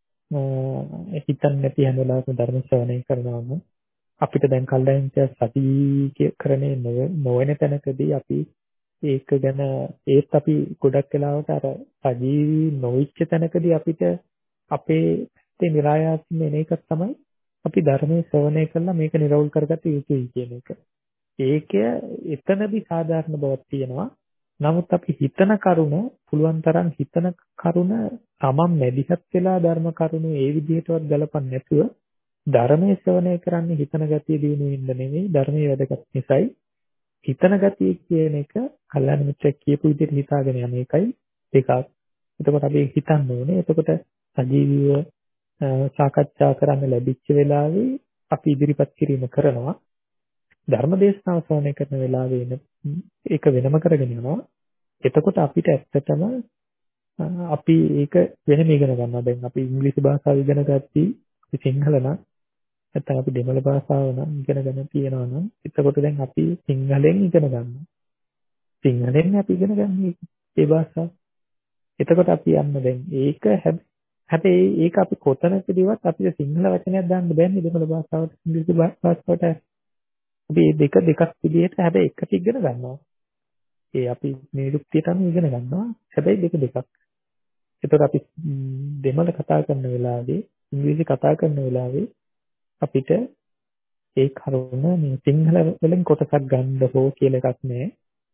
හිතන්න නැති හැම වෙලාවකම ධර්ම ශ්‍රවණය කරනවම අපිට දැන් කල්ලායින්ට සතිය කරන්නේ නොවන තැනකදී අපි ඒක ගැන ඒත් අපි ගොඩක් වෙලාවට අර සජීවී නොවිච්ච තැනකදී අපිට අපේ තේ નિરાයාසින් එන එක තමයි අපි ධර්මයේ ශ්‍රවණය කළා මේක නිරවුල් කරගත යුතුයි කියන එක. ඒක එතනදී සාධාරණ බවක් තියෙනවා. නමුත් අපි හිතන කරුණ පුළුවන් තරම් හිතන කරුණ තමන් මැදිහත් වෙලා ධර්ම කරුණ ඒ විදිහටවත් ගලපන්නේ නැතුව ධර්මයේ ශ්‍රවණය කරන්නේ හිතන ගතිය දිනු වෙන්න නෙමෙයි ධර්මයේ වැඩගත් නිසායි හිතන ගතිය කියන එක කල්යාණ මිත්‍රයෙක් කියපු විදිහට හිතාගෙන යන එකයි දෙකක්. එතකොට අපි හිතන්න ඕනේ. එතකොට සජීවීව සාකච්ඡා කරන්න ලැබිච්ච වෙලාවේ අපි ඉදිරිපත් කිරීම කරනවා. ධර්ම දේශනාව ශ්‍රවණය කරන වෙලාවේ ඒක වෙනම කරගෙන යනවා. එතකොට අපිට ඇත්තටම අපි ඒක වෙනම ඉගෙන ගන්නවා. දැන් අපි ඉංග්‍රීසි භාෂාව ඉගෙන ගත්තී අපි සිංහල නම් නැත්නම් අපි දෙමළ භාෂාව නම් ඉගෙන ගන්න තියෙනවා නම් එතකොට දැන් අපි සිංහලෙන් ඉගෙන ගන්නවා. සිංහලෙන් අපි ඉගෙන ගන්න ඒ භාෂාව. එතකොට අපි යන්න දැන් ඒක හැබැයි ඒක අපි කොතනකදීවත් අපිට සිංහල වචනයක් දාන්න බෑනේ දෙමළ භාෂාවට ඉංග්‍රීසි භාෂාවට. අපි මේ දෙක දෙකක් විදිහට හැබැයි එකට ඉගෙන ගන්නවා. ඒ අපි නිරුක්තියට අනුව ඉගෙන ගන්නවා. හැබැයි දෙක දෙකක්. එතකොට අපි දෙමළ කතා කරන වෙලාවේ ඉංග්‍රීසි කතා කරන වෙලාවේ අපිට ඒ කරුණ මේ සිංහල වලින් කොටසක් ගන්න හෝ කියලා එකක් නැහැ.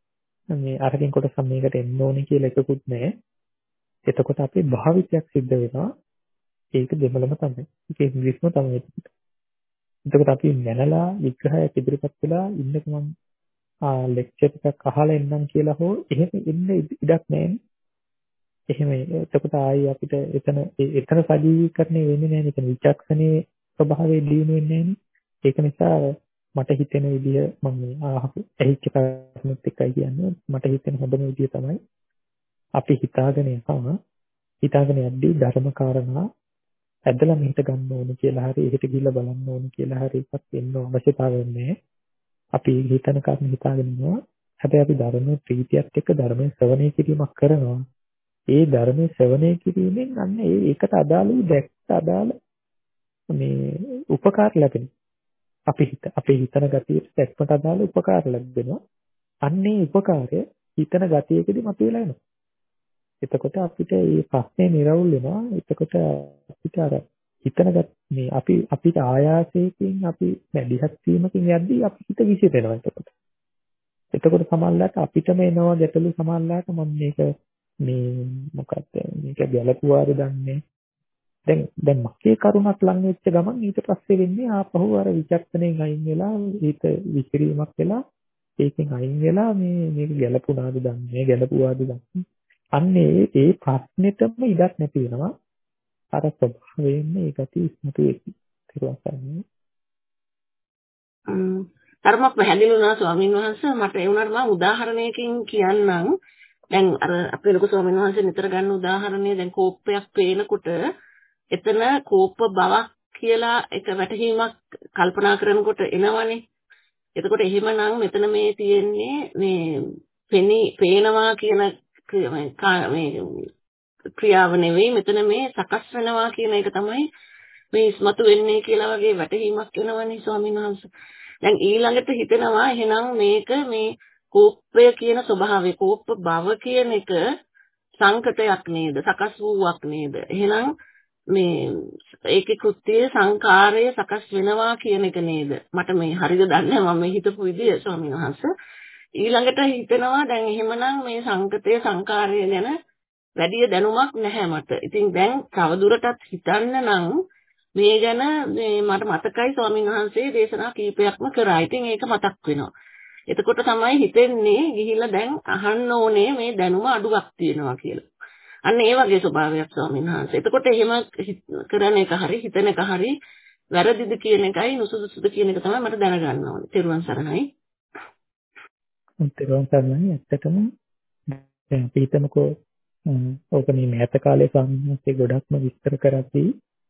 මේ අරකින් කොටස මේකට එන්න ඕනේ කියලා එකකුත් නැහැ. එතකොට අපේ භාවිතයක් සිද්ධ වෙනවා. ඒක දෙමළම තමයි. ඒක ඉංග්‍රීසිම තමයි. එතකොට අපි මනලා විග්‍රහයක් ඉදිරිපත් වෙලා ඉන්නක මම ආ ලෙක්චර් එකක් අහලා එන්නම් කියලා හෝ එහෙම ඉන්න ඉඩක් නැහැ. එහෙම එතකොට ආයි අපිට එතන එතන සජීවීකරණය වෙන්නේ නැහැ නේ. විචක්ෂණයේ ස්වභාවය දිනු වෙන්නේ නැහැ. ඒක නිසා මට හිතෙන විදිය මම ආහපු ඇහිච්ච කරුණුත් එක්කයි කියන්නේ. මට හිතෙන හොඳම විදිය තමයි අපි හිතාගෙන යනවා. හිතාගෙන යද්දී ධර්ම කාරණා ඇදලා මෙහෙට ගන්න ඕනේ කියලා හරි එහෙට ගිහිල්ලා බලන්න ඕනේ කියලා හරි එකක් වෙන්න අවශ්‍යතාවයක් නැහැ. අපි හිතන කර්ම හිතාගෙන ඉන්නවා. හැබැයි අපි ධර්මයේ ප්‍රීතියත් එක්ක ධර්මයේ ශ්‍රවණය කිරීමක් කරනවා. ඒ ධර්මයේ ශ්‍රවණය කිරීමෙන් අන්න ඒ ඒකට අදාළ වූ දැක්ක අදාළ මේ උපකාර ලැබෙනවා. අපි හිත අපේ හිතන ගතියට දැක්මට අදාළ උපකාර ලැබෙනවා. අන්නේ උපකාරය හිතන ගතියකදී මතුවලා එනවා. එතකොට අපිට මේ ප්‍රශ්නේ නිරවුල් වෙනවා. එතකොට අපිට අර හිතන මේ අපි අපිට ආයාසයෙන් අපි මැදිහත් වීමකින් යද්දී අපි හිත විසිරෙනවා එතකොට. එතකොට සමහරවිට අපිටම එනවා ගැටලු සමහරවිට මම මේක මේ මොකක්ද මේක ගැලපුවාද දන්නේ. දැන් දැන් මගේ කරුණක් ලං වෙච්ච ගමන් ඊට පස්සේ වෙන්නේ ආපහු අර විචක්ෂණයෙන් අයින් වෙලා හිත විසිරීමක් වෙලා ඒකෙන් අයින් වෙලා මේ මේක ගැලපුණාද දන්නේ ගැලපුවාද දන්නේ. අන්නේ ඒ ප්‍රශ්නෙටම ඉඩක් නැති වෙනවා. අර ස්වභාවයෙන් මේ ගතිය ඉස්මතු වෙති. තිරුවසන්නේ. ම්ම් ධර්මයක් පැහැදිලි වුණා ස්වාමීන් වහන්සේ. මට ඒ වුණාට මම උදාහරණයකින් කියන්නම්. දැන් අර අපේ ලොකු ස්වාමීන් වහන්සේ නිතර ගන්න උදාහරණය දැන් කෝප්පයක් පේනකොට එතන කෝප බවක් කියලා එක වැටහීමක් කල්පනා කරනකොට එනවනේ. එතකොට එහෙමනම් මෙතන මේ තියෙන්නේ මේ පෙනී පේනවා කියන මේ ක්‍රියාව නෙවෙයි මෙතන මේ සකස් වෙනවා කියන එක තමයි මේ ඉස්මතු වෙන්නේ කියලා වගේ වැටහීමක් වෙනවනේ ස්වාමීන් වහන්සේ. දැන් ඊළඟට හිතෙනවා එහෙනම් මේක මේ කෝපය කියන ස්වභාවය කෝප බව කියන එක සංකතයක් නේද? සකස් වූවක් නේද? එහෙනම් මේ ඒකේ කෘත්‍යය සංකාරය සකස් වෙනවා කියන එක නේද? මට මේ හරිද දන්නේ මම හිතපු විදිය ස්වාමීන් වහන්සේ. ඊළඟට හිතෙනවා දැන් එහෙමනම් මේ සංකතය සංකාරය ගැන වැඩි දැනුමක් නැහැ මට. ඉතින් දැන් තවදුරටත් හිතන්න නම් මේ ගැන මේ මට මතකයි ස්වාමීන් වහන්සේ දේශනා කීපයක්ම කරා. ඉතින් ඒක මතක් වෙනවා. එතකොට තමයි හිතෙන්නේ ගිහිල්ලා දැන් අහන්න ඕනේ මේ දැනුම අඩුවක් තියෙනවා කියලා. අන්න ඒ වගේ ස්වභාවයක් ස්වාමීන් වහන්සේ. එතකොට එහෙම කරන එක හරි හිතන එක හරි වැරදිද කියන එකයි නුසුදුසුද කියන එක තමයි මට දැනගන්න ඕනේ. තෙරුවන් සරණයි. තෙරුවන් සරණයි. ඇත්තටම දැන් අපි හිතමුකෝ ඕක මේ මෑත කාලේ ස්වාමීන් වහන්සේ ගොඩක්ම විස්තර කරද්දී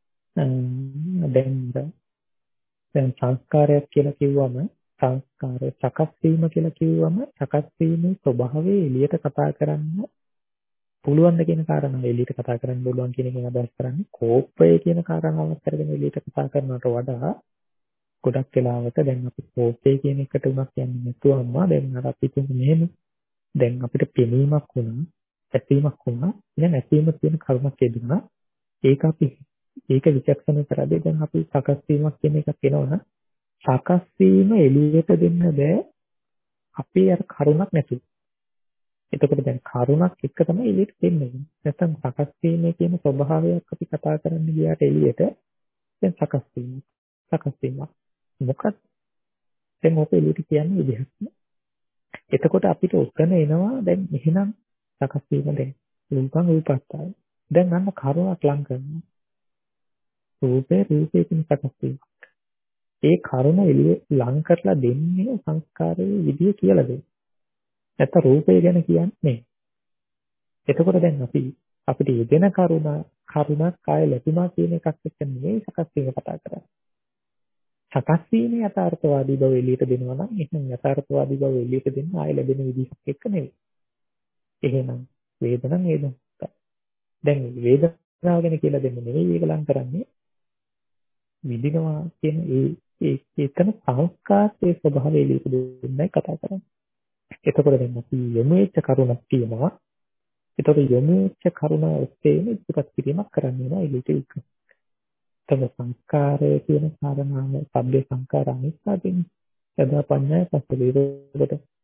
දැන් දැන් සංස්කාරයක් කියලා කිව්වම සංස්කාරය සකස් වීම කියලා කිව්වම සකස් වීමේ ස්වභාවය එළියට කතා කරන්න පුළුවන් ද කියන කාරණාව එළියට කතා කරන්න පුළුවන් කියන එකෙන් අදහස් කරන්නේ කෝපය කියන කාරණාවත් අරගෙන එළියට කතා කරනවට වඩා ගොඩක් වෙලාවට දැන් අපි කෝපය කියන එකට උනක් යන්නේ නැතුවම දැන් අර අපි කියන්නේ මෙහෙම දැන් අපිට පෙනීමක් වුණා ඇසීමක් වුණා දැන් ඇසීම කියන කර්මයක් එදුණා ඒක අපි ඒක විචක්ෂණය කරද්දී දැන් අපි සකස් වීමක් කියන එකක් එනවනම් සකස් වීම එළියට දෙන්න බෑ අපේ අර කරුණක් නැතුව. එතකොට දැන් කරුණක් එක තමයි එළියට දෙන්නේ. නැත්නම් සකස් වීමේ කියන ස්වභාවයක් අපි කතා කරන්න ගියාට එළියට දැන් සකස් වීම. සකස් වීම. මොකක්ද? දැන් ඔක එළියට කියන්නේ විදිහක්. එතකොට අපිට උත්තර එනවා දැන් එහෙනම් සකස් වීම දැන් රූපං රූපස්ථාය. දැන් අන්න කරුණක් ලං කරනවා. රූපේ රූපේ කියන සකස් වීම. ඒ කරුණ එළිය ලං කරලා දෙන්නේ සංස්කාරයේ විදිය කියලා දෙන්නේ. නැත්නම් රූපය ගැන කියන්නේ. එතකොට දැන් අපි අපිට යෙදෙන කරුණ කරුණක් කාය ලැබුණා කියන එකක් එක්ක නෙවෙයි සකස් වීම කතා කරන්නේ. සකස් වීමේ යථාර්ථවාදී බව එළියට දෙනවා නම් එහෙනම් යථාර්ථවාදී බව එළියට දෙන්න ආය ලැබෙන විදිහක් එක්ක නෙවෙයි. එහෙනම් වේදනං වේදනං. දැන් වේදනාව ගැන කියලා දෙන්නේ නෙවෙයි ඒක ලං කරන්නේ. විඳිනවා කියන ඒ ඒ එතන සංස්කාරයේ ස්වභාවය එළියට දෙන්නයි කතා කරන්නේ. එතකොට දැන් අපි යොමු වෙච්ච කරුණක් තියෙනවා. එතකොට යොමු වෙච්ච කරුණ ඔස්සේ ඉදිරිපත් කිරීමක් කරන්න වෙනවා එළියට එක්ක. එතකොට සංස්කාරය කියන කාරණාව සබ්බේ සංඛාරා අනිත්‍යයෙන් යදා පඤ්ඤාය පස්සේකට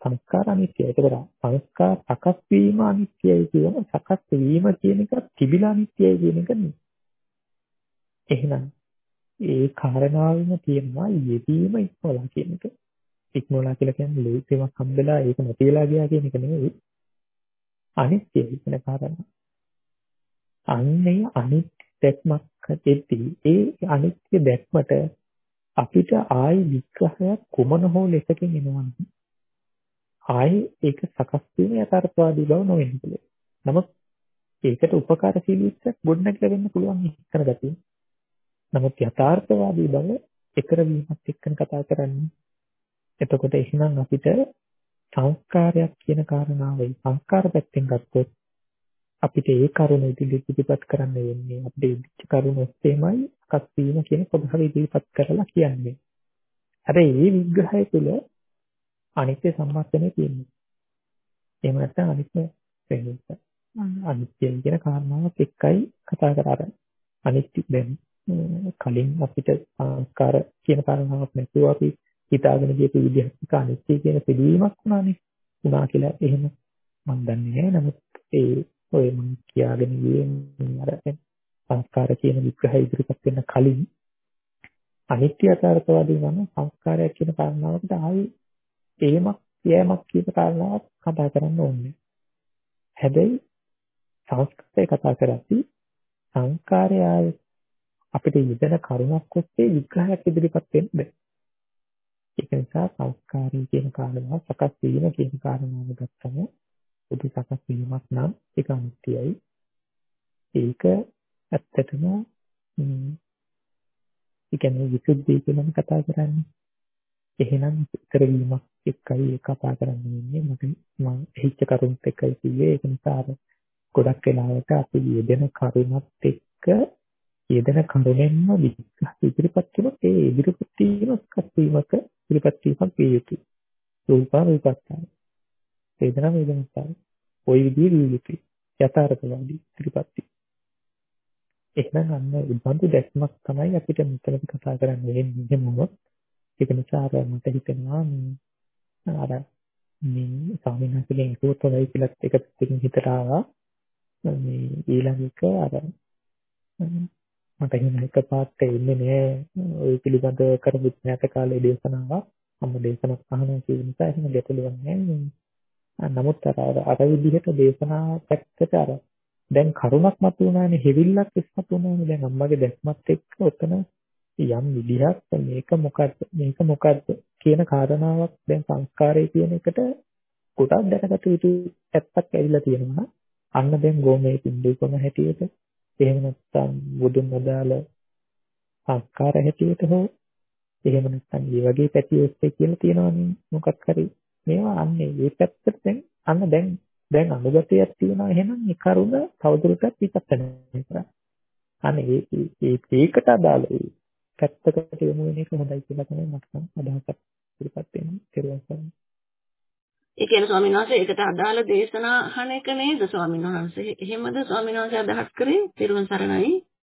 සංස්කාර අනිත්‍යයි. ඒකතර සංස්කාර සකස් වීම අනිත්‍යයි කියන සකස් වීම කියන එක තිබිලා අනිත්‍යයි කියන එක නෙවෙයි. එහෙනම් ඒ කාරණාවෙම තියෙනවා යෙදීම ඉක්මවලා කියන එක. ඉක්මවලා කියලා කියන්නේ ලේසියක් හම්බෙලා ඒක නැතිලා ගියා කියන එක නෙවෙයි. අනිත්‍යයි කියන කාරණා. අන්නේ අනිත්‍ය දැක්මක් ඇති ඒ අනිත්‍ය දැක්මට අපිට ආයි විග්‍රහයක් කුමන හෝ ලෙසකින් එනවා. ආයි ඒක සකස් වීම යථාර්ථවාදී බව නොවෙන්න පුළුවන්. නමුත් ඒකට උපකාරශීලීත්වයක් ගොඩනැගලා වෙන්න පුළුවන් ඉස්සර ගැතියි. නමුත් යථාර්ථවාදී බව එකර වීමත් එක්කන කතා කරන්නේ. එතකොට එහෙනම් අපිට සංස්කාරයක් කියන කාරණාවයි සංස්කාර පැත්තෙන් ගත්තොත් අපිට ඒ කරුණ ඉදිරිපත් කරන්න වෙන්නේ අපේ ඉදිච්ච කරුණ ඔස්සේමයි සකස් වීම කියන පොදහව ඉදිරිපත් කරලා කියන්නේ. හැබැයි මේ විග්‍රහය තුළ අනිත්‍ය සම්මර්ථනය තියෙනවා. එහෙම නැත්නම් අනිත්‍ය වෙන්නේ. අනිත්‍ය කියන කාරණාවක් එක්කයි කතා කරන්නේ. අනිත්‍ය දැන් කලින් අපිට සංස්කාර කියන කාරණාවක් නැතුව අපි හිතාගෙන ගියපු විදිහට අනිත්‍ය කියන පිළිවීමක් වුණානේ. වුණා කියලා එහෙම මම දන්නේ නැහැ. නමුත් ඒ ඔය මම කියාගෙන ගියේ අර සංස්කාර කියන විග්‍රහය ඉදිරිපත් වෙන කලින් අනිත්‍ය යථාර්ථවාදී නම් සංස්කාරයක් කියන කාරණාවකට ආයි එහෙමක් යෑමක් කියන කාරණාවක් කතා කරන්න ඕනේ. හැබැයි සංස්කාරය කතා කරද්දී සංස්කාරය අපිට යෙදෙන කරුණක් ඔස්සේ විග්‍රහයක් ඉදිරිපත් වෙන්න බෑ. ඒක නිසා සංස්කාරය කියන කාරණාව සකස් වීම කියන කාරණාව ගත්තම පොදු සකස් වීමක් නම් ඒක අනිත්‍යයි. ඒක ඇත්තටම ඒ කියන්නේ විසුද්ධිය කියලා කතා කරන්නේ. එහෙනම් ඉතර වීමක් එක්කයි ඒක කතා කරන්නේ ඉන්නේ මට මම හිච්ච කරුණත් එක්කයි කිව්වේ. ඒක නිසා ගොඩක් වෙලාවට අපි යෙදෙන කරුණත් එක්ක යෙදෙන කරුණෙන්ම විග්‍රහ ඉදිරිපත් කරනොත් ඒ ඉදිරිපත් වීම සකස් වීමක ඉදිරිපත් වීමක් විය යුතුයි. රූපා රූපස්ථාන. වේදනා වේදනාස්ථාන. ওই විදිහේ විය යුතුයි. යථාර්ථවාදී ඉදිරිපත් වීම. එහෙනම් අන්න උද්බන්දු දැක්මක් තමයි අපිට මෙතනදී කතා කරන්න වෙන්නේ මොනවද? ඒක නිසා අර මට හිතෙනවා මේ අර මේ ස්වාමීන් වහන්සේගෙන් ඉතුරුත් හොඳයි කියලා එක පැත්තකින් හිතට ආවා. මේ ඊළඟ එක අර මට එහෙම එකපාරට එන්නේ නෑ ওই පිළිබඳව කරපු නැත කාලේ දේශනාවක්. මම දේශනාවක් අහනවා කියන නිසා එහෙම ගැටලුවක් නෑ. නමුත් අර අර විදිහට දේශනා පැත්තට අර දැන් කරුණක් මතුවනානේ හෙවිල්ලක් ඉස්මතු වුණානේ. දැන් අම්මගේ දැක්මත් එක්ක ඔතන යම් විදිහක් මේක මොකද්ද මේක මොකද්ද කියන කාරණාවක් දැන් සංස්කාරය කියන එකට කොටස් දැනගත යුතු පැත්තක් ඇවිල්ලා තියෙනවා. අන්න දැන් ගෝමේ පින්දුකම හැටියට එහෙම නැත්නම් බුදුන් වදාළ සංස්කාර හැටියට හෝ එහෙම නැත්නම් මේ වගේ පැති ඔස්සේ කියලා තියෙනවනේ මොකක් හරි මේවා අන්නේ මේ පැත්තට දැන් අන්න දැන් දැන් අනුගතයක් තියෙනවා. එහෙනම් මේ කරුණ තවදුරටත් විපස්සනා කරා. අනේ ඒ ඒකට අදාළ ඒ පැත්තකට යොමු වෙන එක හොඳයි කියලා තමයි මට අදහසක් ඉදිරිපත් වෙන්නේ. ඊට පස්සේ ඒ කියන්නේ ස්වාමීන් වහන්සේ ඒකට අදාළ දේශනා අහන එක නේද ස්වාමීන් වහන්සේ? එහෙමද ස්වාමීන් වහන්සේ අදහස් කරේ? ත්‍රිවන් සරණයි.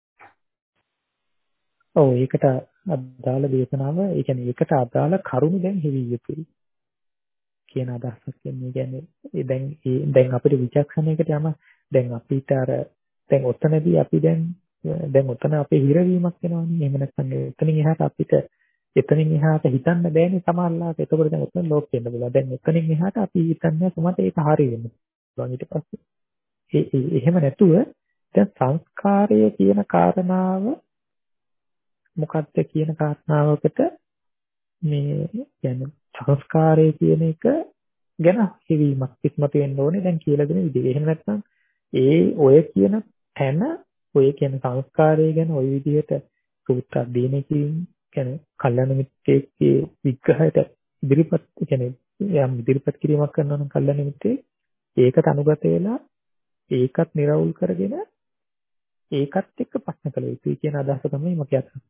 ඔව් ඒකට අදාළ දේශනාව ඒ කියන්නේ ඒකට අදාළ කරුණු දැන් හෙවි යුතුයි කියන අදහසක් එන්නේ. කියන්නේ ඒ දැන් ඒ දැන් අපිට විචක්ෂණයකට යම දැන් අපිට අර දැන් ඔතනදී අපි දැන් දැන් ඔතන අපේ හිරවීමක් වෙනවනේ. එහෙම නැත්නම් එතනින් එහාට අපිට එතනින් එහාට හිතන්න බෑනේ සමහරවිට. ඒකවල දැන් ඔතන ලෝක වෙන්න බුණා. දැන් එතනින් එහාට අපි හිතන්නේ කොහොමද ඒක හරිය වෙන්නේ. ඊට පස්සේ ඒ එහෙම නැතුව දැන් සංස්කාරය කියන කාරණාව මොකක්ද කියන කාරණාවකට මේ කියන්නේ සංස්කාරය කියන එක ගැන හිවීමක් ඉක්මතු වෙන්න ඕනේ දැන් කියලා දෙන විදිහ. එහෙම නැත්නම් ඒ ඔය කියන තැන ඔය කියන සංස්කාරය ගැන ওই විදිහට සූත්‍ර අධ්‍යයනයකින් කියන්නේ කල්යනා මිත්‍රයේ විග්‍රහයට ඉදිරිපත් කියන්නේ යම් ඉදිරිපත් කිරීමක් කරනවා නම් කල්යනා මිත්‍රයේ ඒකට අනුගත වෙලා ඒකත් නිරවුල් කරගෙන ඒකත් එක්ක ප්‍රශ්න කළ යුතුයි කියන අදහස තමයි මගේ අදහස.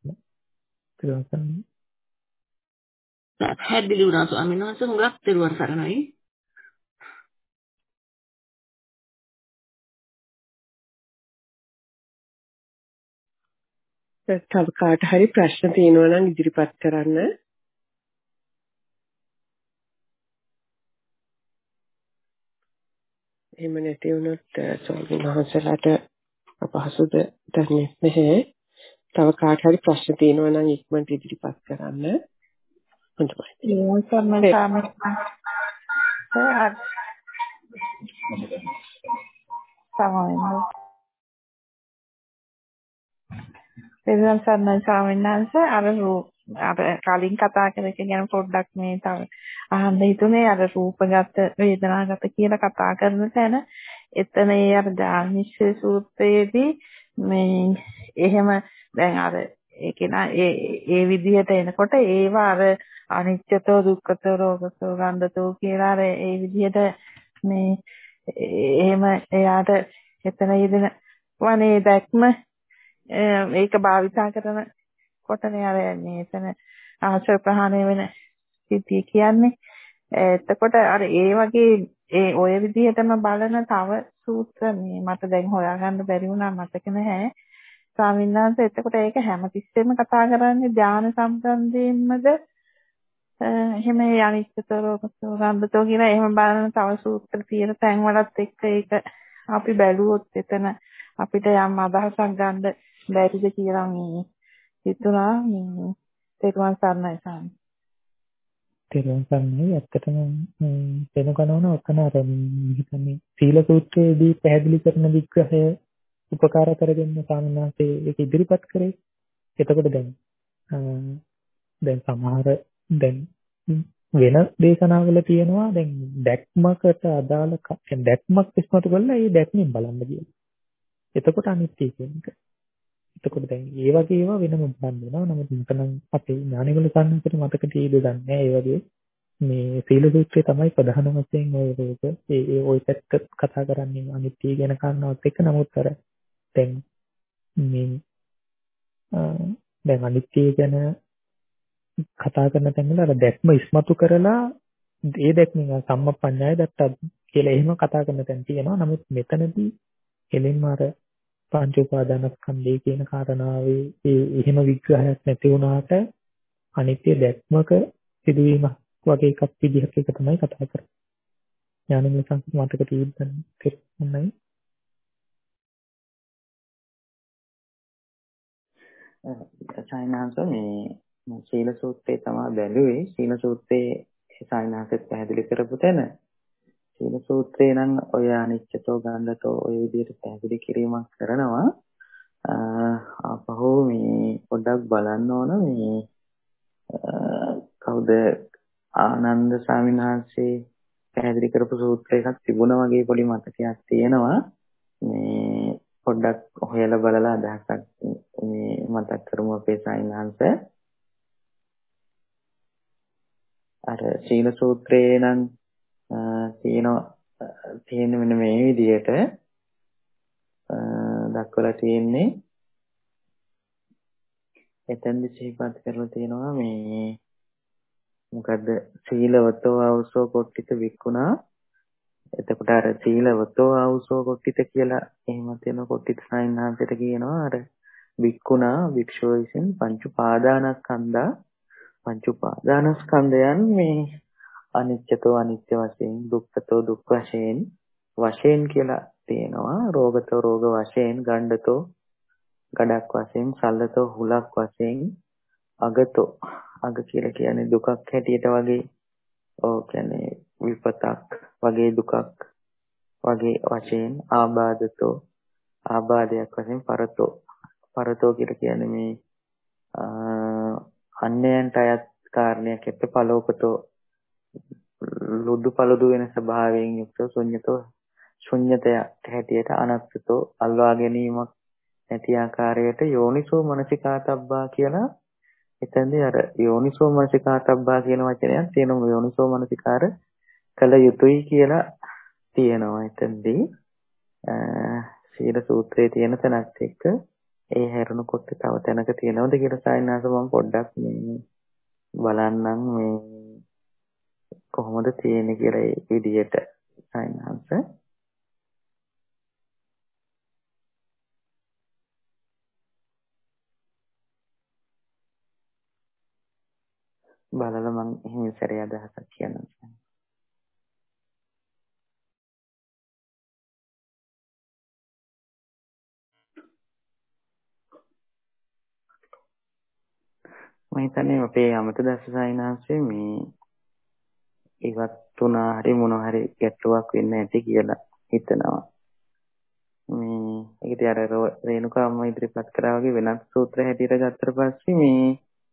පැහැදිලි වුණා ස්වාමීන් වහන්සේ. හුඟක් ත්‍රිවන් සරණයි. තව කාට හරි ප්‍රශ්න තියෙනවා නම් ඉදිරිපත් කරන්න. එහෙම නැති වුණොත් ස්වාමීන් වහන්සේලාට අපහසුද දන්නේ නැහැ. තව කාට හරි ප්‍රශ්න තියෙනවා නම් ඉක්මනට ඉදිරිපත් කරන්න. හොඳයි. ඒ සම්මත සාමික සාමාන්‍ය එදන් සම්මත ස්වාමීන් වහන්සේ අර අර කලින් කතා කරේ ගැන පොඩ්ඩක් මේ තව අහන්න හිතුනේ අර රූපගත වේදනාගත කියලා කතා කරන තැන එතන ඒ අර ධාර්මිෂ්‍ය සූත්‍රයේදී මේ එහෙම දැන් අර ඒක නා ඒ ඒ විදිහට එනකොට ඒවා අර අනිත්‍යතෝ දුක්ඛතෝ රෝගතෝ ගන්ධතෝ කියලා අර ඒ විදිහට මේ එහෙම එයාට එතන යෙදෙන වනේ දැක්ම ඒක භාවිතා කරන කොටනේ අර මේ එතන ආශ්‍රය ප්‍රහාණය වෙන සිද්ධිය කියන්නේ. එතකොට අර ඒ වගේ ඒ ඔය විදිහටම බලන තව සූත්‍ර මේ මට දැන් හොයාගන්න බැරි වුණා මතක නැහැ. ස්වාමීන් වහන්සේ එතකොට ඒක හැමතිස්සෙම කතා කරන්නේ ධානය සම්බන්ධයෙන්මද එහෙම අනිත්‍යතර ගන්ධතෝ කියලා එහෙම බලන තව සූත්‍ර තියෙන තැන් වලත් එක්ක ඒක අපි බැලුවොත් එතන අපිට යම් අදහසක් ගන්න බැරිද කියලා මේ හිතුණා. මේ තේරුවන් සරණයි සාමි. තේරුවන් සරණයි. ඇත්තටම වෙන කනවන ඔතන අර හිතන්නේ සීල සූත්‍රයේදී පැහැදිලි කරන විග්‍රහය උපකාර කරගෙන ස්වාමීන් වහන්සේ ඒක ඉදිරිපත් කරේ. එතකොට දැන් දැන් සමහර දැන් වෙන දේශනාවල තියෙනවා දැන් දැක්මකට අදාළ දැක්මක් ඉස්මතු කරලා ඒ දැක්මෙන් බලන්න කියලා. එතකොට අනිත්‍ය කියන එක. එතකොට දැන් ඒ වගේ ඒවා වෙනම බලන්න වෙනවා. නමුත් මතනම් අපේ ඥානවල සම්මතට මතක තියෙද දන්නේ ඒ වගේ මේ සීල සූත්‍රය තමයි ප්‍රධාන වශයෙන් ඔය රූප ඒ ඒ ওই පැත්ත කතා කරන්නේ අනිත්‍ය කියන කාරණාවත් එක්ක. නමුත් අර දැන් මේ දැන් අනිත්‍ය ගැන කතා කරන තැනවල අර දැක්ම ඉස්මතු කරලා ඒ දැක්මෙන් සම්මප්පඤ්ඤාය දත්ත කියලා එහෙම කතා කරන තැන තියෙනවා. නමුත් මෙතනදී එලින්ම අර පංච උපාදානස්කන්ධය කියන කාරණාවේ ඒ එහෙම විග්‍රහයක් නැති වුණාට අනිත්‍ය දැක්මක සිදුවීමක් වගේ එකක් විදිහට එක තමයි කතා කරන්නේ. ඥානමය සංස්කෘත මතක තියෙන්නේ සායනාංශ මේ සීල සූත්‍රයේ තමයි බැලුවේ. සීල සූත්‍රයේ සායනාංශෙත් පැහැදිලි කරපු තැන සීල සූත්‍රේ නම් ඔය අනිච්චතෝ ගන්ධතෝ ඔය විදිහට පැහැදිලි කිරීමක් කරනවා. අපහු මේ පොඩ්ඩක් බලන්න ඕන මේ කවුද ආනන්ද ස්වාමීන් වහන්සේ පැහැදිලි කරපු සූත්‍ර එකක් තිබුණා වගේ පොඩි මතකයක් තියෙනවා. මේ පොඩ්ඩක් හොයලා බලලා අදහසක් මේ මතක් කරමු අපේ සායනාංශ. අර සීල සූත්‍රේ නම් තියෙන තියෙන මෙන්න මේ විදිහට දක්වලා තියෙන්නේ. එතෙන්දි සිහිපත් කරලා තියෙනවා මේ මොකද්ද සීලවතෝ ආවසෝ කොට්ටිත වික්ුණා. එතකොට අර සීලවතෝ ආවසෝ කොට්ටිත කියලා එහෙම තියෙන කොට්ටිත සායනාංශයට කියනවා අර වික්ුණා වික්ෂෝ විසින් පංච උපාදානස්කන්ධා පංච උපාදානස්කන්ධයන් මේ අනිත්‍යතෝ අනිත්‍ය වශයෙන් දුක්ඛතෝ දුක් වශයෙන් වශයෙන් කියලා තියෙනවා. රෝගතෝ රෝග වශයෙන් ගණ්ඩතෝ ගඩක් වශයෙන් සල්ලතෝ හුලක් වශයෙන් අගතෝ අග කියලා කියන්නේ දුකක් හැටියට වගේ ඔව් කියන්නේ විපතක් වගේ දුකක් වගේ වශයෙන් ආබාධතෝ ආබාධයක් වශයෙන් පරතෝ පරතෝ කියලා කියන්නේ මේ අන්‍යයන්ට අයත් කාරණයක් එක්ක පලෝකතෝ ලුදු පළුදු වෙන ස්වභාවයෙන් යුක්ත ශුන්‍යතෝ ශුන්‍යතය හැටියට අනත්තතෝ අල්වා ගැනීමක් නැති ආකාරයට යෝනිසෝ මනසිකාතබ්බා කියලා එතෙන්දී අර යෝනිසෝ මනසිකාතබ්බා කියන වචනයක් තියෙනවා. යෝනිසෝ මනසිකාර කළ යුතුයි කියලා තියෙනවා. එතෙන්දී සීල සූත්‍රයේ තියෙන තැනත් එක්ක ඒ හැරුණකොට තව තැනක තියෙනවද කියලා සායනාස මම පොඩ්ඩක් මේ බලන්නම් මේ කොහොමද තියෙන්නේ කියලා ඒ විදිහට සායනාස බලලා මම එහෙම සැරේ අදහසක් කියන්නම්. මම හිතන්නේ අපේ අමතදස්ස සායනාංශයේ මේ ඉවත් තුනා හරි මොන හරි ගැටලුවක් වෙන්න ඇති කියලා හිතනවා. මේ ඒක තිය අර රේණුකා අම්ම ඉදිරිපත් කරා වගේ වෙනත් සූත්‍ර හැටියට ගත්තට පස්සේ මේ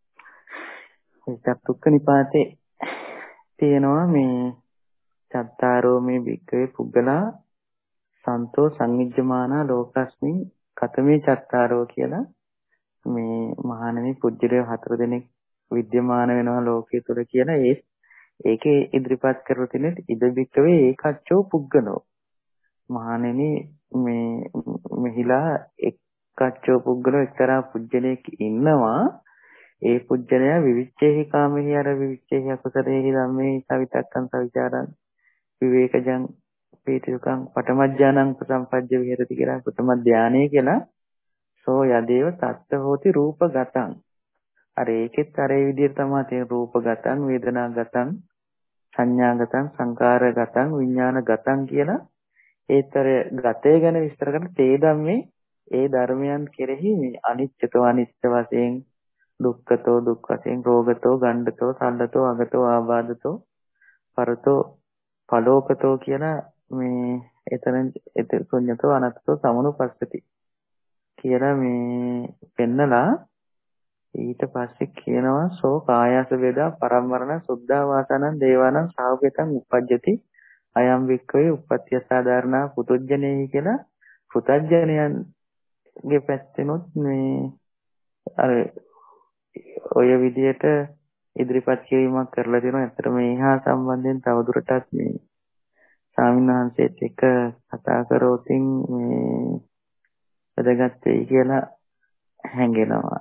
චතුක්ක නිපාතේ තියෙනවා මේ චත්තාරෝ මේ භික්ඛවේ පුද්ගලා සන්තෝ සංවිජ්ජමානා ලෝකස්මින් කතමේ චත්තාරෝ කියලා මේ මහණෙනි පුජ්‍යලය හතර දෙනෙක් විද්‍යමාන වෙනවා ලෝකයේ තුල කියලා ඒ ඒකේ ඉදිරිපත් කරලා තියෙන ඉද භික්ඛවේ ඒකච්චෝ පුද්ගලෝ මහණෙනි මේ මෙහිලා එක්කච්චෝ පුද්ගලෝ එක්තරා පුජ්‍යලයක් ඉන්නවා ඒ පුජ්‍යලයා විවිච්ඡේහි කාමෙහි අර විවිච්ඡේහි අකුසලේහි ධම්මේ සවිතක්කං සවිචාරං විවේකජං පීතිසුඛං පඨමඥානං ප්‍රසම්පජ්ජ විහෙරති කියලා ප්‍රථම ධානයේ කියලා සෝ යදේව තත්ත හෝති රූපගතං අර ඒකෙත් අර ඒ විදිහට තමයි තියෙන රූපගතං වේදනාගතං සංඥාගතං සංකාරගතං විඥානගතං කියලා ඒතර ගතේ ගැන විස්තර කරන තේ ධම්මේ ඒ ධර්මයන් කෙරෙහි අනිත්‍යතෝ අනිත්‍ය වශයෙන් දුක්ඛතෝ දුක් වශයෙන් රෝගතෝ ගණ්ඩතෝ සල්ලතෝ අගතෝ ආබාධතෝ පරතෝ පලෝකතෝ කියලා මේ එතන එතන ශුන්‍යතෝ අනත්තෝ සමනුපස්සති කියලා මේ පෙන්නලා ඊට පස්සේ කියනවා සෝ කායස වේදා පරම්මරණ සුද්ධා වාසනං දේවානං සාවකතං උපජ්ජති අයම් වික්ඛවේ උප්පත්තිය සාධාරණා පුතුජ්ජනේහි කියලා පුතජ්ජනයන්ගේ පැත්තෙනොත් මේ අර ඔය විදියට ඉදිරිපත් කිරීමක් කරලා තියෙනවා. ඇත්තට මේ හා සම්බන්ධයෙන් තවදුරටත් මේ ස්වාමීන් වහන්සේත් එක්ක කතා කරෝතින් මේ වැදගත් වෙයි කියලා හැඟෙනවා.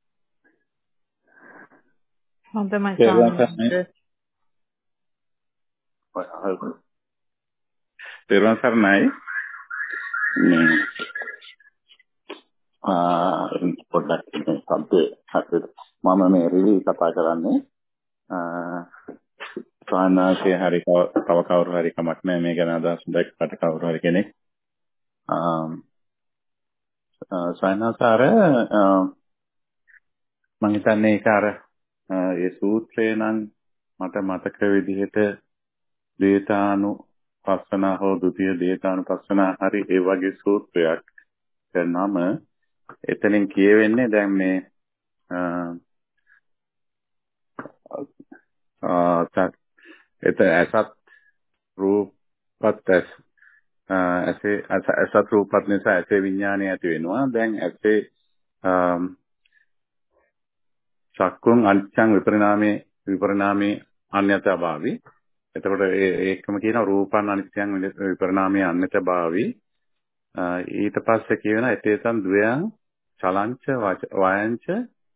හොඳයි ස්වාමීන් තෙරුවන් සරණයි. මේ ආ පොඩ්ඩක් සම්පේ හතර මම මේ රිලි කතා කරන්නේ ස්වාමීනාගේ හරි තව කවුරු හරි කමක් නැහැ මේ ගැන අදහස් දැක්කට කවුරු හරි කෙනෙක් ස්වාමීනාසාර මම හිතන්නේ ඒක අර ඒ සූත්‍රේ නම් මට මතක විදිහට දේතානු පස්සනා හෝ ද්විතීය දේතානු පස්සනා හරි ඒ වගේ සූත්‍රයක් කරනම එතනින් කියවෙන්නේ දැන් මේ එත ඇසත් රූපත් ඇස ඇසේ ඇසත් රූපත් නිසා ඇසේ විඥානය ඇති වෙනවා. දැන් ඇසේ චක්කුන් අනිච්ඡං විපරිණාමේ විපරිණාමේ අන්‍යතා භාවි. එතකොට ඒකම කියනවා රූපං අනිච්ඡං විපරිණාමේ අන්‍යතා භාවි. ඊට පස්සේ කියනවා ඒතේතං ද්වයං චලංච වයංච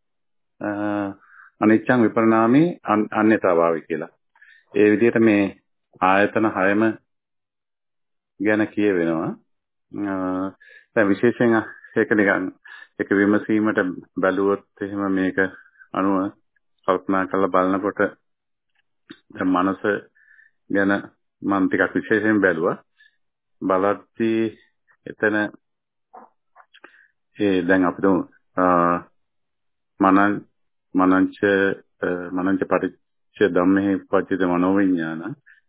අනිච්ඡං විපරිණාමේ අන්‍යතා භාවි කියලා. ඒ විදිහට මේ ආයතන හයම ගැන කියවෙනවා. දැන් විශේෂයෙන් ඒක නිකන් ඒක විමසීමට බැලුවොත් එහෙම මේක අනුව කල්පනා කරලා බලනකොට දැන් මනස ගැන මම ටිකක් විශේෂයෙන් බැලුවා. බලද්දී එතන ඒ දැන් අපිට මනං මනංච මනංච පටිච්ච ධම්මේ පටිච්ච මනෝවිඥාන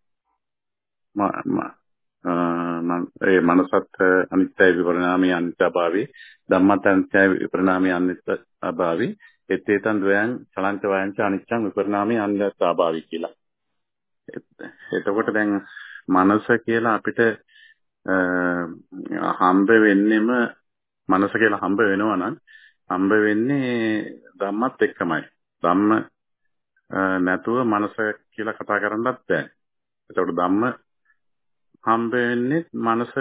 මම ඒ මනසත් අනිත්‍ය විපරිණාමී අනිත්‍යභාවී ධම්මත් අනිත්‍ය විපරිණාමී අනිත්‍යභාවී ඒතේතං ද්වයං චලංච වයංච අනිච්ඡං විපරිණාමී අනිත්‍යභාවී කියලා. එතකොට දැන් මනස කියලා අපිට හම්බ වෙන්නෙම මනස කියලා හම්බ වෙනවා නම් හම්බ වෙන්නේ ධම්මත් එක්කමයි. ධම්ම නැතුව මනස කියලා කතා කරන්නත් බෑ. එතකොට ධම්ම හම්බ වෙන්නේ මනස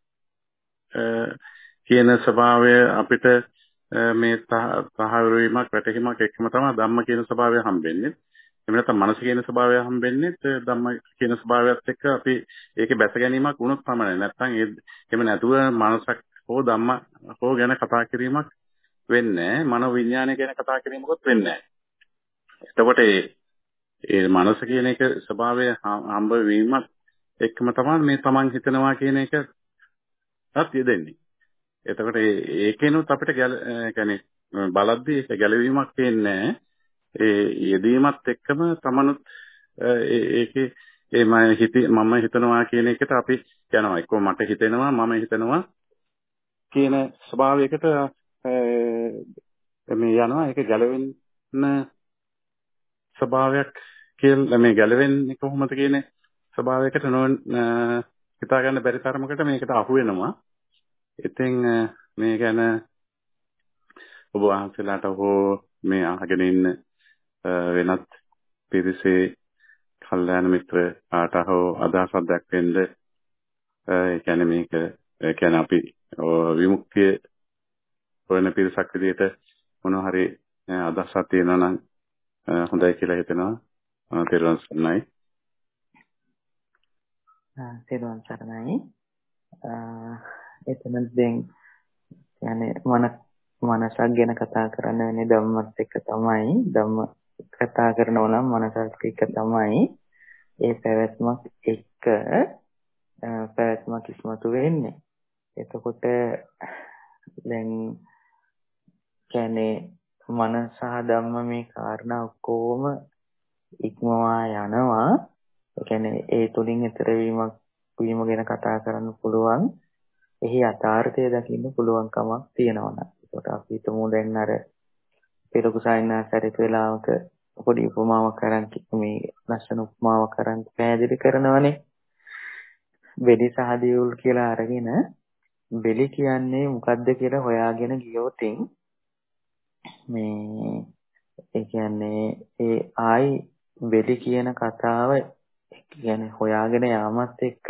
කියන ස්වභාවය අපිට මේ තහවුරු වීමක් වැටහීමක් එක්කම තමයි ධම්ම කියන ස්වභාවය හම්බෙන්නේ. එහෙම නැත්නම් මනස කියන ස්වභාවය හම්බෙන්නේ ධම්ම කියන ස්වභාවයත් එක්ක අපි ඒකේ බැස ගැනීමක් වුණොත් පමණයි. නැත්නම් ඒ එහෙම නැතුව මනසක් හෝ ධම්ම හෝ ගැන කතා කිරීමක් වෙන්නේ නැහැ. මනෝ විඥානය ගැන කතා කිරීමකුත් වෙන්නේ නැහැ. එතකොට ඒ ඒ මනස කියන එක ස්වභාවය හම්බ වීමත් එක්කම තමයි මේ තමන් හිතනවා කියන එක සත්‍ය දෙන්නේ. එතකොට ඒකේනොත් අපිට කියන්නේ බලද්දී ඒක ගැළවීමක් තියෙන්නේ ඒ යෙදීමත් එක්කම තමනුත් ඒකේ ඒ මම හිත මම හිතනවා කියන එකට අපි යනවා. එක්කෝ මට හිතෙනවා මම හිතනවා කියන ස්වභාවයකට මේ යනවා. ඒක ගැලවෙන්න ස්වභාවයක් කියලා මේ ගැලවෙන්නේ කොහොමද කියන ස්වභාවයකට නෝ හිතා ගන්න බැරි තරමකට මේකට අහු වෙනවා. ඉතින් මේ ගැන ඔබ වහන්සේලාට හෝ මේ අහගෙන ඉන්න වෙනත් පිරිසේ කල්යාණ මිත්‍ර ආට හෝ අදහසක් දක්වන්න ඒ කියන්නේ මේක ඒ කියන්නේ අපි විමුක්තිය හොයන පිරිසක් විදිහට මොනවා හරි අදහසක් තියෙනවා නම් හොඳයි කියලා හිතෙනවා. තෙරුවන් සරණයි. තෙරුවන් සරණයි. එතන දැන් يعني මන මනසක් ගැන කතා කරන්න වෙන්නේ ධම්මත් එක්ක තමයි. ධම්ම කතා කරනවා නම් මනසත් එක්ක තමයි ඒ පැවැත්මක් එක්ක පැවැත්මක් ඉස්මතු වෙන්නේ. එතකොට දැන් කියන්නේ මන සහ ධම්ම මේ කාරණා ඔක්කොම ඉක්මවා යනවා. ඒ කියන්නේ ඒ තුලින් ඈතර වීමක් වීම ගැන කතා කරන්න පුළුවන්. එහි යථාර්ථය දකින්න පුළුවන්කමක් තියෙනවා. ඒකට අපි හිතමු දැන් අර පෙරකු සායනාසරිත වෙලාවක පොඩි උපමාවක් කරන් මේ ලස්සන උපමාවක් කරන් පැහැදිලි කරනවනේ. බෙලි සහ දියුල් කියලා අරගෙන බෙලි කියන්නේ මොකද්ද කියලා හොයාගෙන ගියොතින් මේ ඒ කියන්නේ ඒ ආයි බෙලි කියන කතාව කියන්නේ හොයාගෙන යාමත් එක්ක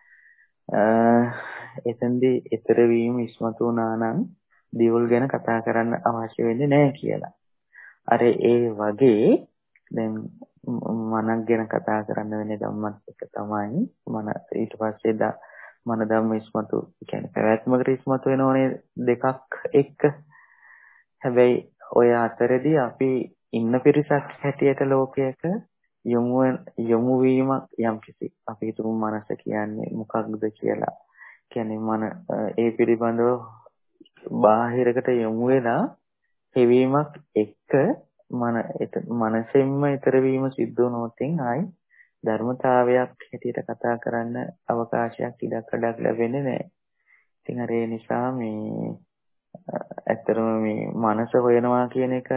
එතෙන්දී ඊතර වීම ඉස්මතු වුණා නම් දියුල් ගැන කතා කරන්න අවශ්‍ය වෙන්නේ නැහැ කියලා. අර ඒ වගේ දැන් මනක් ගැන කතා කරන්න වෙන්නේ ධම්මත් එක්ක තමයි. මන ඊට පස්සේ මන ධම්ම ඉස්මතු කියන්නේ පැවැත්මකට ඉස්මතු වෙනෝනේ දෙකක් එක්ක. හැබැයි ඔය අතරදී අපි ඉන්න පිරිසක් හැටියට ලෝකයක යොමු යොමු වීමක් යම්කිසි අපි හිතමු මනස කියන්නේ මොකක්ද කියලා. කියන්නේ මන ඒ පිළිබඳව බාහිරකට යොමු වෙලා හැවීමක් එක්ක මන මනසෙන්ම ඊතර වීම සිද්ධ වුණොතින් ආයි ධර්මතාවයක් හැටියට කතා කරන්න අවකාශයක් ඉඩක් කඩක් ලැබෙන්නේ නැහැ. ඉතින් අර ඒ නිසා මේ ඇත්තටම මේ මනස හොයනවා කියන එක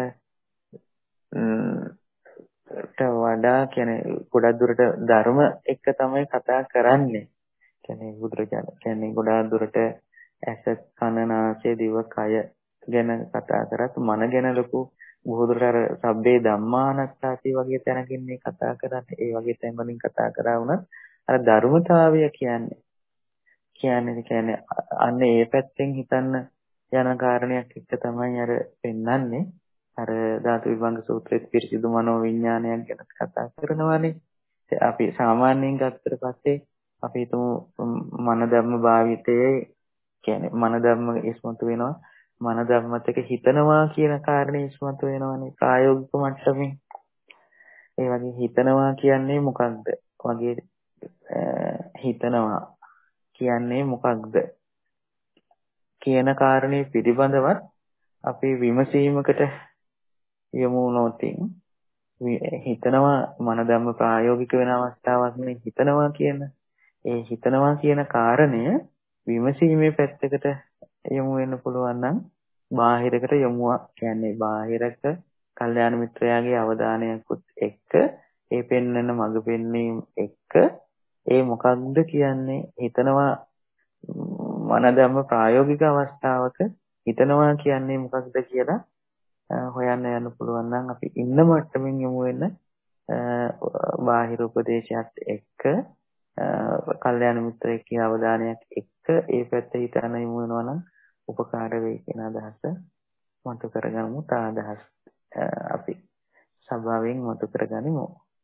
ට වඩා කියන්නේ ගොඩක් දුරට ධර්ම එක්ක තමයි කතා කරන්නේ. කියන්නේ බුදුරජාණන් කියන්නේ ගොඩාක් දුරට ඇස කන නාසය දිව කය ගැන කතා කරත් මන ගැන ලොකු බොහෝ දුරට අර සබ්බේ ධම්මානස්සාති වගේ තැනකින් මේ කතා කරන්නේ. ඒ වගේ තැන් වලින් කතා කරා වුණත් අර ධර්මතාවය කියන්නේ කියන්නේ කියන්නේ අන්න ඒ පැත්තෙන් හිතන්න යන කාරණයක් එක්ක තමයි අර පෙන්වන්නේ. අර ධාතු විභංග සූත්‍රයේ පිරිසිදු මනෝ විඥානයක් ගැන කතා කරනවානේ. අපි සාමාන්‍යයෙන් ගත්තට පස්සේ අපි හිතමු මන ධර්ම භාවිතයේ කියන්නේ මන ධර්ම ඉස්මතු වෙනවා. මන ධර්මත් එක්ක හිතනවා කියන කාරණේ ඉස්මතු වෙනවානේ ප්‍රායෝගික මට්ටමින්. ඒ වගේ හිතනවා කියන්නේ මොකක්ද? වගේ හිතනවා කියන්නේ මොකක්ද කියන කාරණේ පිළිබඳවත් අපි විමසීමකට යමු නොතින් හිතනවා මන ධර්ම ප්‍රායෝගික වෙන අවස්ථාවක් නේ හිතනවා කියන ඒ හිතනවා කියන කාරණය විමසීමේ පැත්තකට යමු වෙන්න පුළුවන් නම් බාහිරකට යමුවා කියන්නේ බාහිරක කල්යාණ මිත්‍රයාගේ අවධානයකුත් එක්ක ඒ පෙන්වන මඟ පෙන්වීම එක්ක ඒ මොකක්ද කියන්නේ හිතනවා මන ධර්ම ප්‍රායෝගික අවස්ථාවක හිතනවා කියන්නේ මොකක්ද කියලා හොයන්න යන්න පුළුවන් නම් අපි ඉන්න මට්ටමින් යමු වෙන බාහිර උපදේශයත් එක්ක කල්යාණ මිත්‍රයෙක්ගේ අවධානයක් එක්ක ඒ පැත්ත හිතන යමු වෙනවා නම් උපකාර වෙයි කියන අදහස මතු කරගමු. තා අදහස් අපි සභාවෙන් මතු කරගනිමු.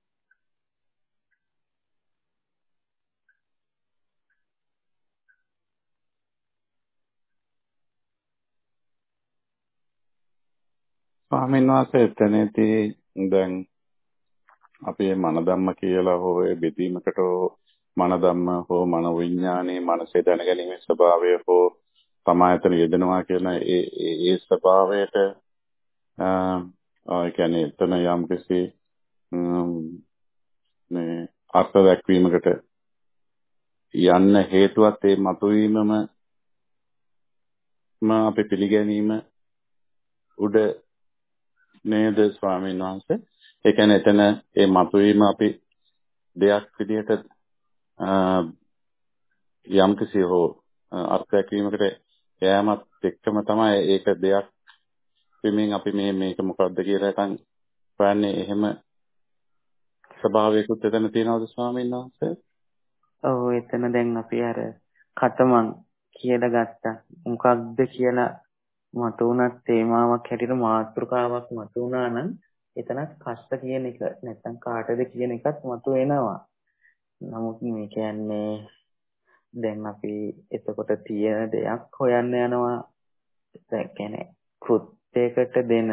ස්වාමීන් වහන්සේ එතනදී දැන් අපේ මන ධම්ම කියලා හෝ ඒ බෙදීමකට මන ධම්ම හෝ මන විඥානයේ මනසේ දැනගැනීමේ ස්වභාවය හෝ තමයි එතන යෙදෙනවා කියන ඒ ඒ ස්වභාවයට ඒ කියන්නේ එතන යම් කිසි මේ අර්ථ දැක්වීමකට යන්න හේතුවත් ඒ මතුවීමම මා අපි පිළිගැනීම උඩ නේද ස්වාමීන් වහන්සේ? ඒ කියන්නේ එතන ඒ මතුවීම අපි දෙයක් විදිහට යම් කිසි හෝ අර්ථ දැක්වීමකට යෑමත් එක්කම තමයි ඒක දෙයක් වෙමින් අපි මේ මේක මොකක්ද කියලා හිතන් හොයන්නේ. එහෙම ස්වභාවයකුත් එතන තියෙනවද ස්වාමීන් වහන්සේ? ඔව් එතන දැන් අපි අර කතමන් කියලා ගත්තා. මොකක්ද කියලා මතුණත් තේමාවක් හැටියට මාතෘකාවක් මතුණා නම් එතනත් කෂ්ට කියන එක නැත්නම් කාටද කියන එකත් මතු වෙනවා. නමුත් මේ කියන්නේ දැන් අපි එතකොට තියෙන දෙයක් හොයන්න යනවා. ඒ කියන්නේ කෘත්‍යයකට දෙන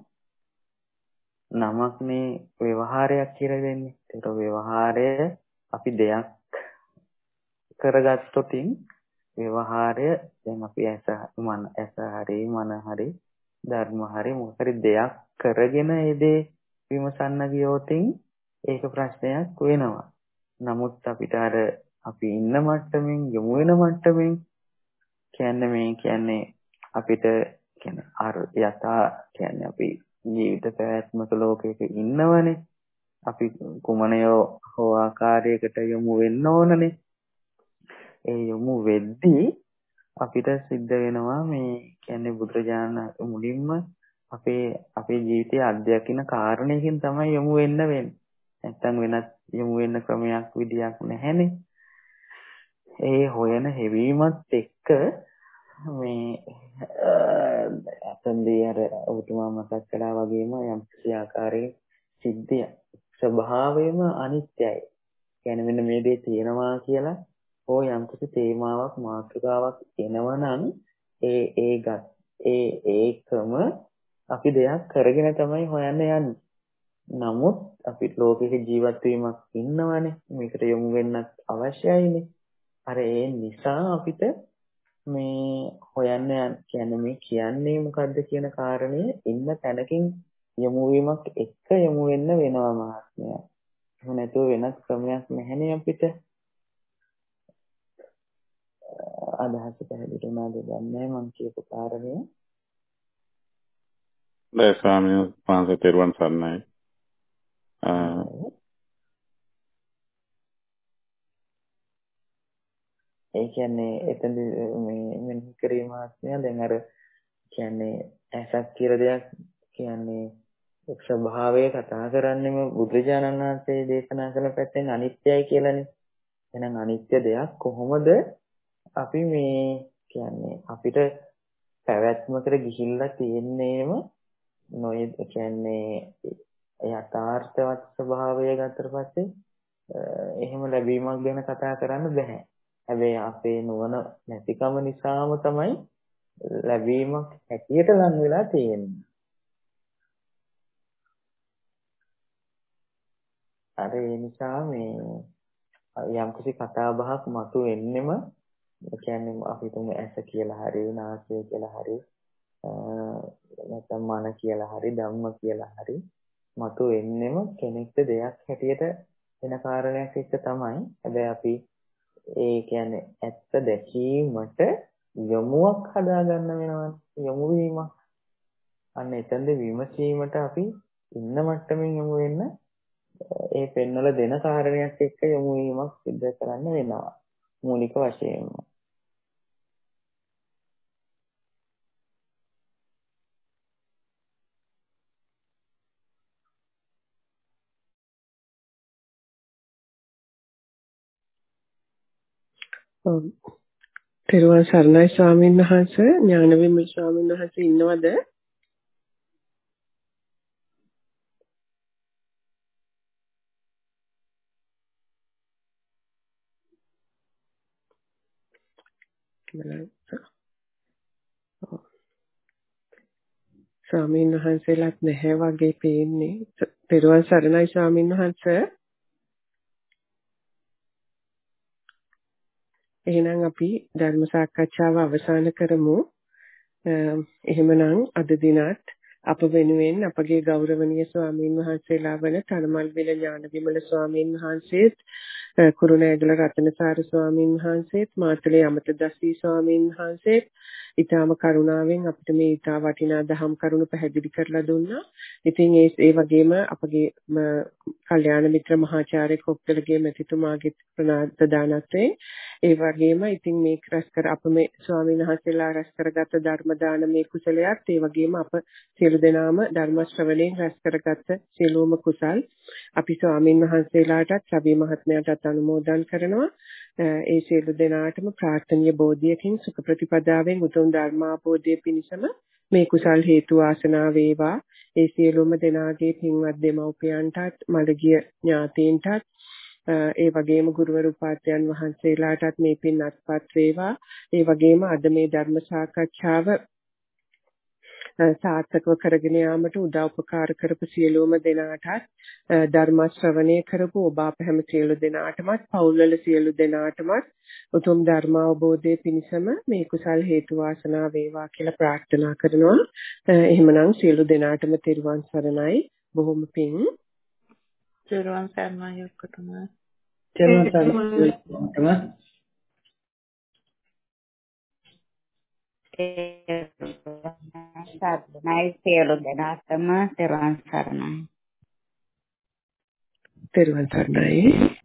නමක් මේ ව්‍යවහාරයක් කියලා දෙන්නේ. ඒක ව්‍යවහාරය අපි දෙයක් කරගත්තොතින් ව්‍යවහාරය දැන් අපි ඇස මන ඇස හරි මන හරි ධර්ම හරි මොකක් හරි දෙයක් කරගෙන ඒ දේ විමසන්න ගියොතින් ඒක ප්‍රශ්නයක් වෙනවා. නමුත් අපිට අර අපි ඉන්න මට්ටමින් යොමු වෙන මට්ටමින් කියන්නේ මේ කියන්නේ අපිට කියන්නේ අර යථා කියන්නේ අපි ජීවිත පැවැත්මක ලෝකයක ඉන්නවනේ. අපි කුමනයෝ හෝ ආකාරයකට යොමු වෙන්න ඕනනේ. ඒ යොමු වෙද්දී අපිට සිද්ධ වෙනවා මේ කියන්නේ බුදුරජාණන් මුලින්ම අපේ අපේ ජීවිතයේ අත්දැකින කාරණයකින් තමයි යොමු වෙන්න වෙන්නේ. නැත්තම් වෙනත් යොමු වෙන්න ක්‍රමයක් විදියක් නැහැනේ. ඒ හොයන හැවීමත් එක්ක මේ අතන්දී අර ඔබතුමා මතක් කළා වගේම යම් කිසි ආකාරයක සිද්ධිය ස්වභාවයම අනිත්‍යයි. කියන්නේ මෙන්න මේ දේ තියෙනවා කියලා හෝ යම් කිසි තේමාවක් මාතෘකාවක් එනවනම් ඒ ඒ ඒ ඒකම අපි දෙයක් කරගෙන තමයි හොයන්න යන්නේ. නමුත් අපි ලෝකෙක ජීවත් වීමක් ඉන්නවනේ. මේකට යොමු වෙන්නත් අවශ්‍යයිනේ. අර ඒ නිසා අපිට මේ හොයන්න කියන්නේ මේ කියන්නේ මොකද්ද කියන කාරණේ ඉන්න තැනකින් යොමු වීමක් එක්ක යොමු වෙන්න වෙනවා මහත්මයා. එහෙම නැතුව වෙනස් ක්‍රමයක් නැහැනේ අපිට. අදහස පැහැදිලි වුණාද දන්නේ මම කියපු කාරණේ. නෑ ස්වාමීන් වහන්සේ තෙරුවන් සරණයි. ඒ කියන්නේ එතන මේ මෙන්න කිරීම ආත්මය දැන් අර කියන්නේ ඇසක් කියලා දෙයක් කියන්නේ එක් ස්වභාවය කතා කරන්නේම බුදුරජාණන් වහන්සේ දේශනා කළ පැත්තෙන් අනිත්‍යයි කියලානේ. එහෙනම් අනිත්‍ය දෙයක් කොහොමද අපි මේ කියන්නේ අපිට පැවැත්මකට ගිහිල්ලා තියෙන්නේම නොයේ කියන්නේ යථාර්ථවත් ස්වභාවය ගත්තට පස්සේ එහෙම ලැබීමක් ගැන කතා කරන්න බෑ. හැබැයි අපේ නුවණ නැතිකම නිසාම තමයි ලැබීමක් හැටියට ලං වෙලා තියෙන්නේ. අර ඒ නිසා මේ යම්කිසි කතා බහක් මතු වෙන්නෙම ඒ කියන්නේ අපි තුමු ඇස කියලා හරි නාසය කියලා හරි නැත්නම් මන කියලා හරි ධම්ම කියලා හරි මතු වෙන්නෙම කෙනෙක්ට දෙයක් හැටියට වෙන කාරණයක් එක්ක තමයි. හැබැයි අපි ඒ කියන්නේ ඇත්ත දැකීමට යොමුවක් හදාගන්න වෙනවා. යොමු වීමක්. අන්න එතෙන්ද විමසීමට අපි ඉන්න මට්ටමින් යොමු වෙන්න ඒ පෙන්වල දෙන කාරණයක් එක්ක යොමු වීමක් සිදු කරන්න වෙනවා. මූලික වශයෙන්ම. තෙරුවන් සරණයි ස්වාමීන් වහන්සේ. ඥානවිමල ස්වාමීන් වහන්සේ ඉන්නවද? ස්වාමීන් වහන්සේලාත් නැහැ වගේ පේන්නේ. තෙරුවන් සරණයි ස්වාමීන් වහන්සේ. එහෙනම් අපි ධර්ම සාකච්ඡාව අවසන් කරමු. එහෙමනම් අද දිනත් අප වෙනුවෙන් අපගේ ගෞරවනීය ස්වාමීන් වහන්සේලා වන තනමල්විල ඥානවිමල ස්වාමීන් වහන්සේත් කුරුණෑගල රතනසාර ස්වාමීන් වහන්සේත් මාතලේ අමතදස්සී ස්වාමීන් වහන්සේත් ඊටාම කරුණාවෙන් අපිට මේ ඊටා වටිනා දහම් කරුණු පැහැදිලි කරලා දුන්නා. ඉතින් ඒ ඒ වගේම අපගේ කල්යාණ මිත්‍ර මහාචාර්ය කොක්කලගේ මෙතිතුමාගේ ප්‍රදානත්වයෙන් ඒ වගේම ඉතින් මේ රැස් කර අප මේ ස්වාමීන් වහන්සේලා රැස් කරගත් ධර්ම දානමේ කුසලයක් ඒ වගේම අප සියලු දෙනාම ධර්ම ශ්‍රවණයෙන් රැස් කරගත් සියලුම කුසල් අපි ස්වාමීන් වහන්සේලාටත් සබී මහත්මයාටත් අනුමෝදන් කරනවා. ඒ සියලු දෙනාටම ප්‍රාර්ථනීය බෝධියකින් සුඛ ප්‍රතිපදාවෙන් උතුම් ධර්මාභෝධය පිණිසම මේ කුසල් හේතු වාසනා වේවා. ඒ සියලුම දෙනාගේ පින්වත් දෙමව්පියන්ටත් මළගිය ඥාතීන්ටත් ඒ වගේම ගුරුවරු උපාධ්‍යයන් වහන්සේලාටත් මේ පින් අත්පත් වේවා. ඒ වගේම අද මේ ධර්ම සාකච්ඡාව සාර්ථකව කරගෙන යාමට උදව් උපකාර කරපු සියලුම දෙනාටත් ධර්ම ශ්‍රවණය කරපු ඔබ අප හැම සියලු දෙනාටමත් පවුල්වල සියලු දෙනාටමත් උතුම් ධර්ම අවබෝධයේ පිණසම මේ කුසල් හේතු වාසනා වේවා කියලා ප්‍රාර්ථනා කරනවා. එහෙමනම් සියලු දෙනාටම තෙරුවන් සරණයි. බොහොම පිං. තෙරුවන් සරණයි ඔක්කොටම. තෙරුවන් සරණයි. සර්ණයි සියලු දෙනාටම තෙරුවන් සරණයි. තෙරුවන් සරණයි.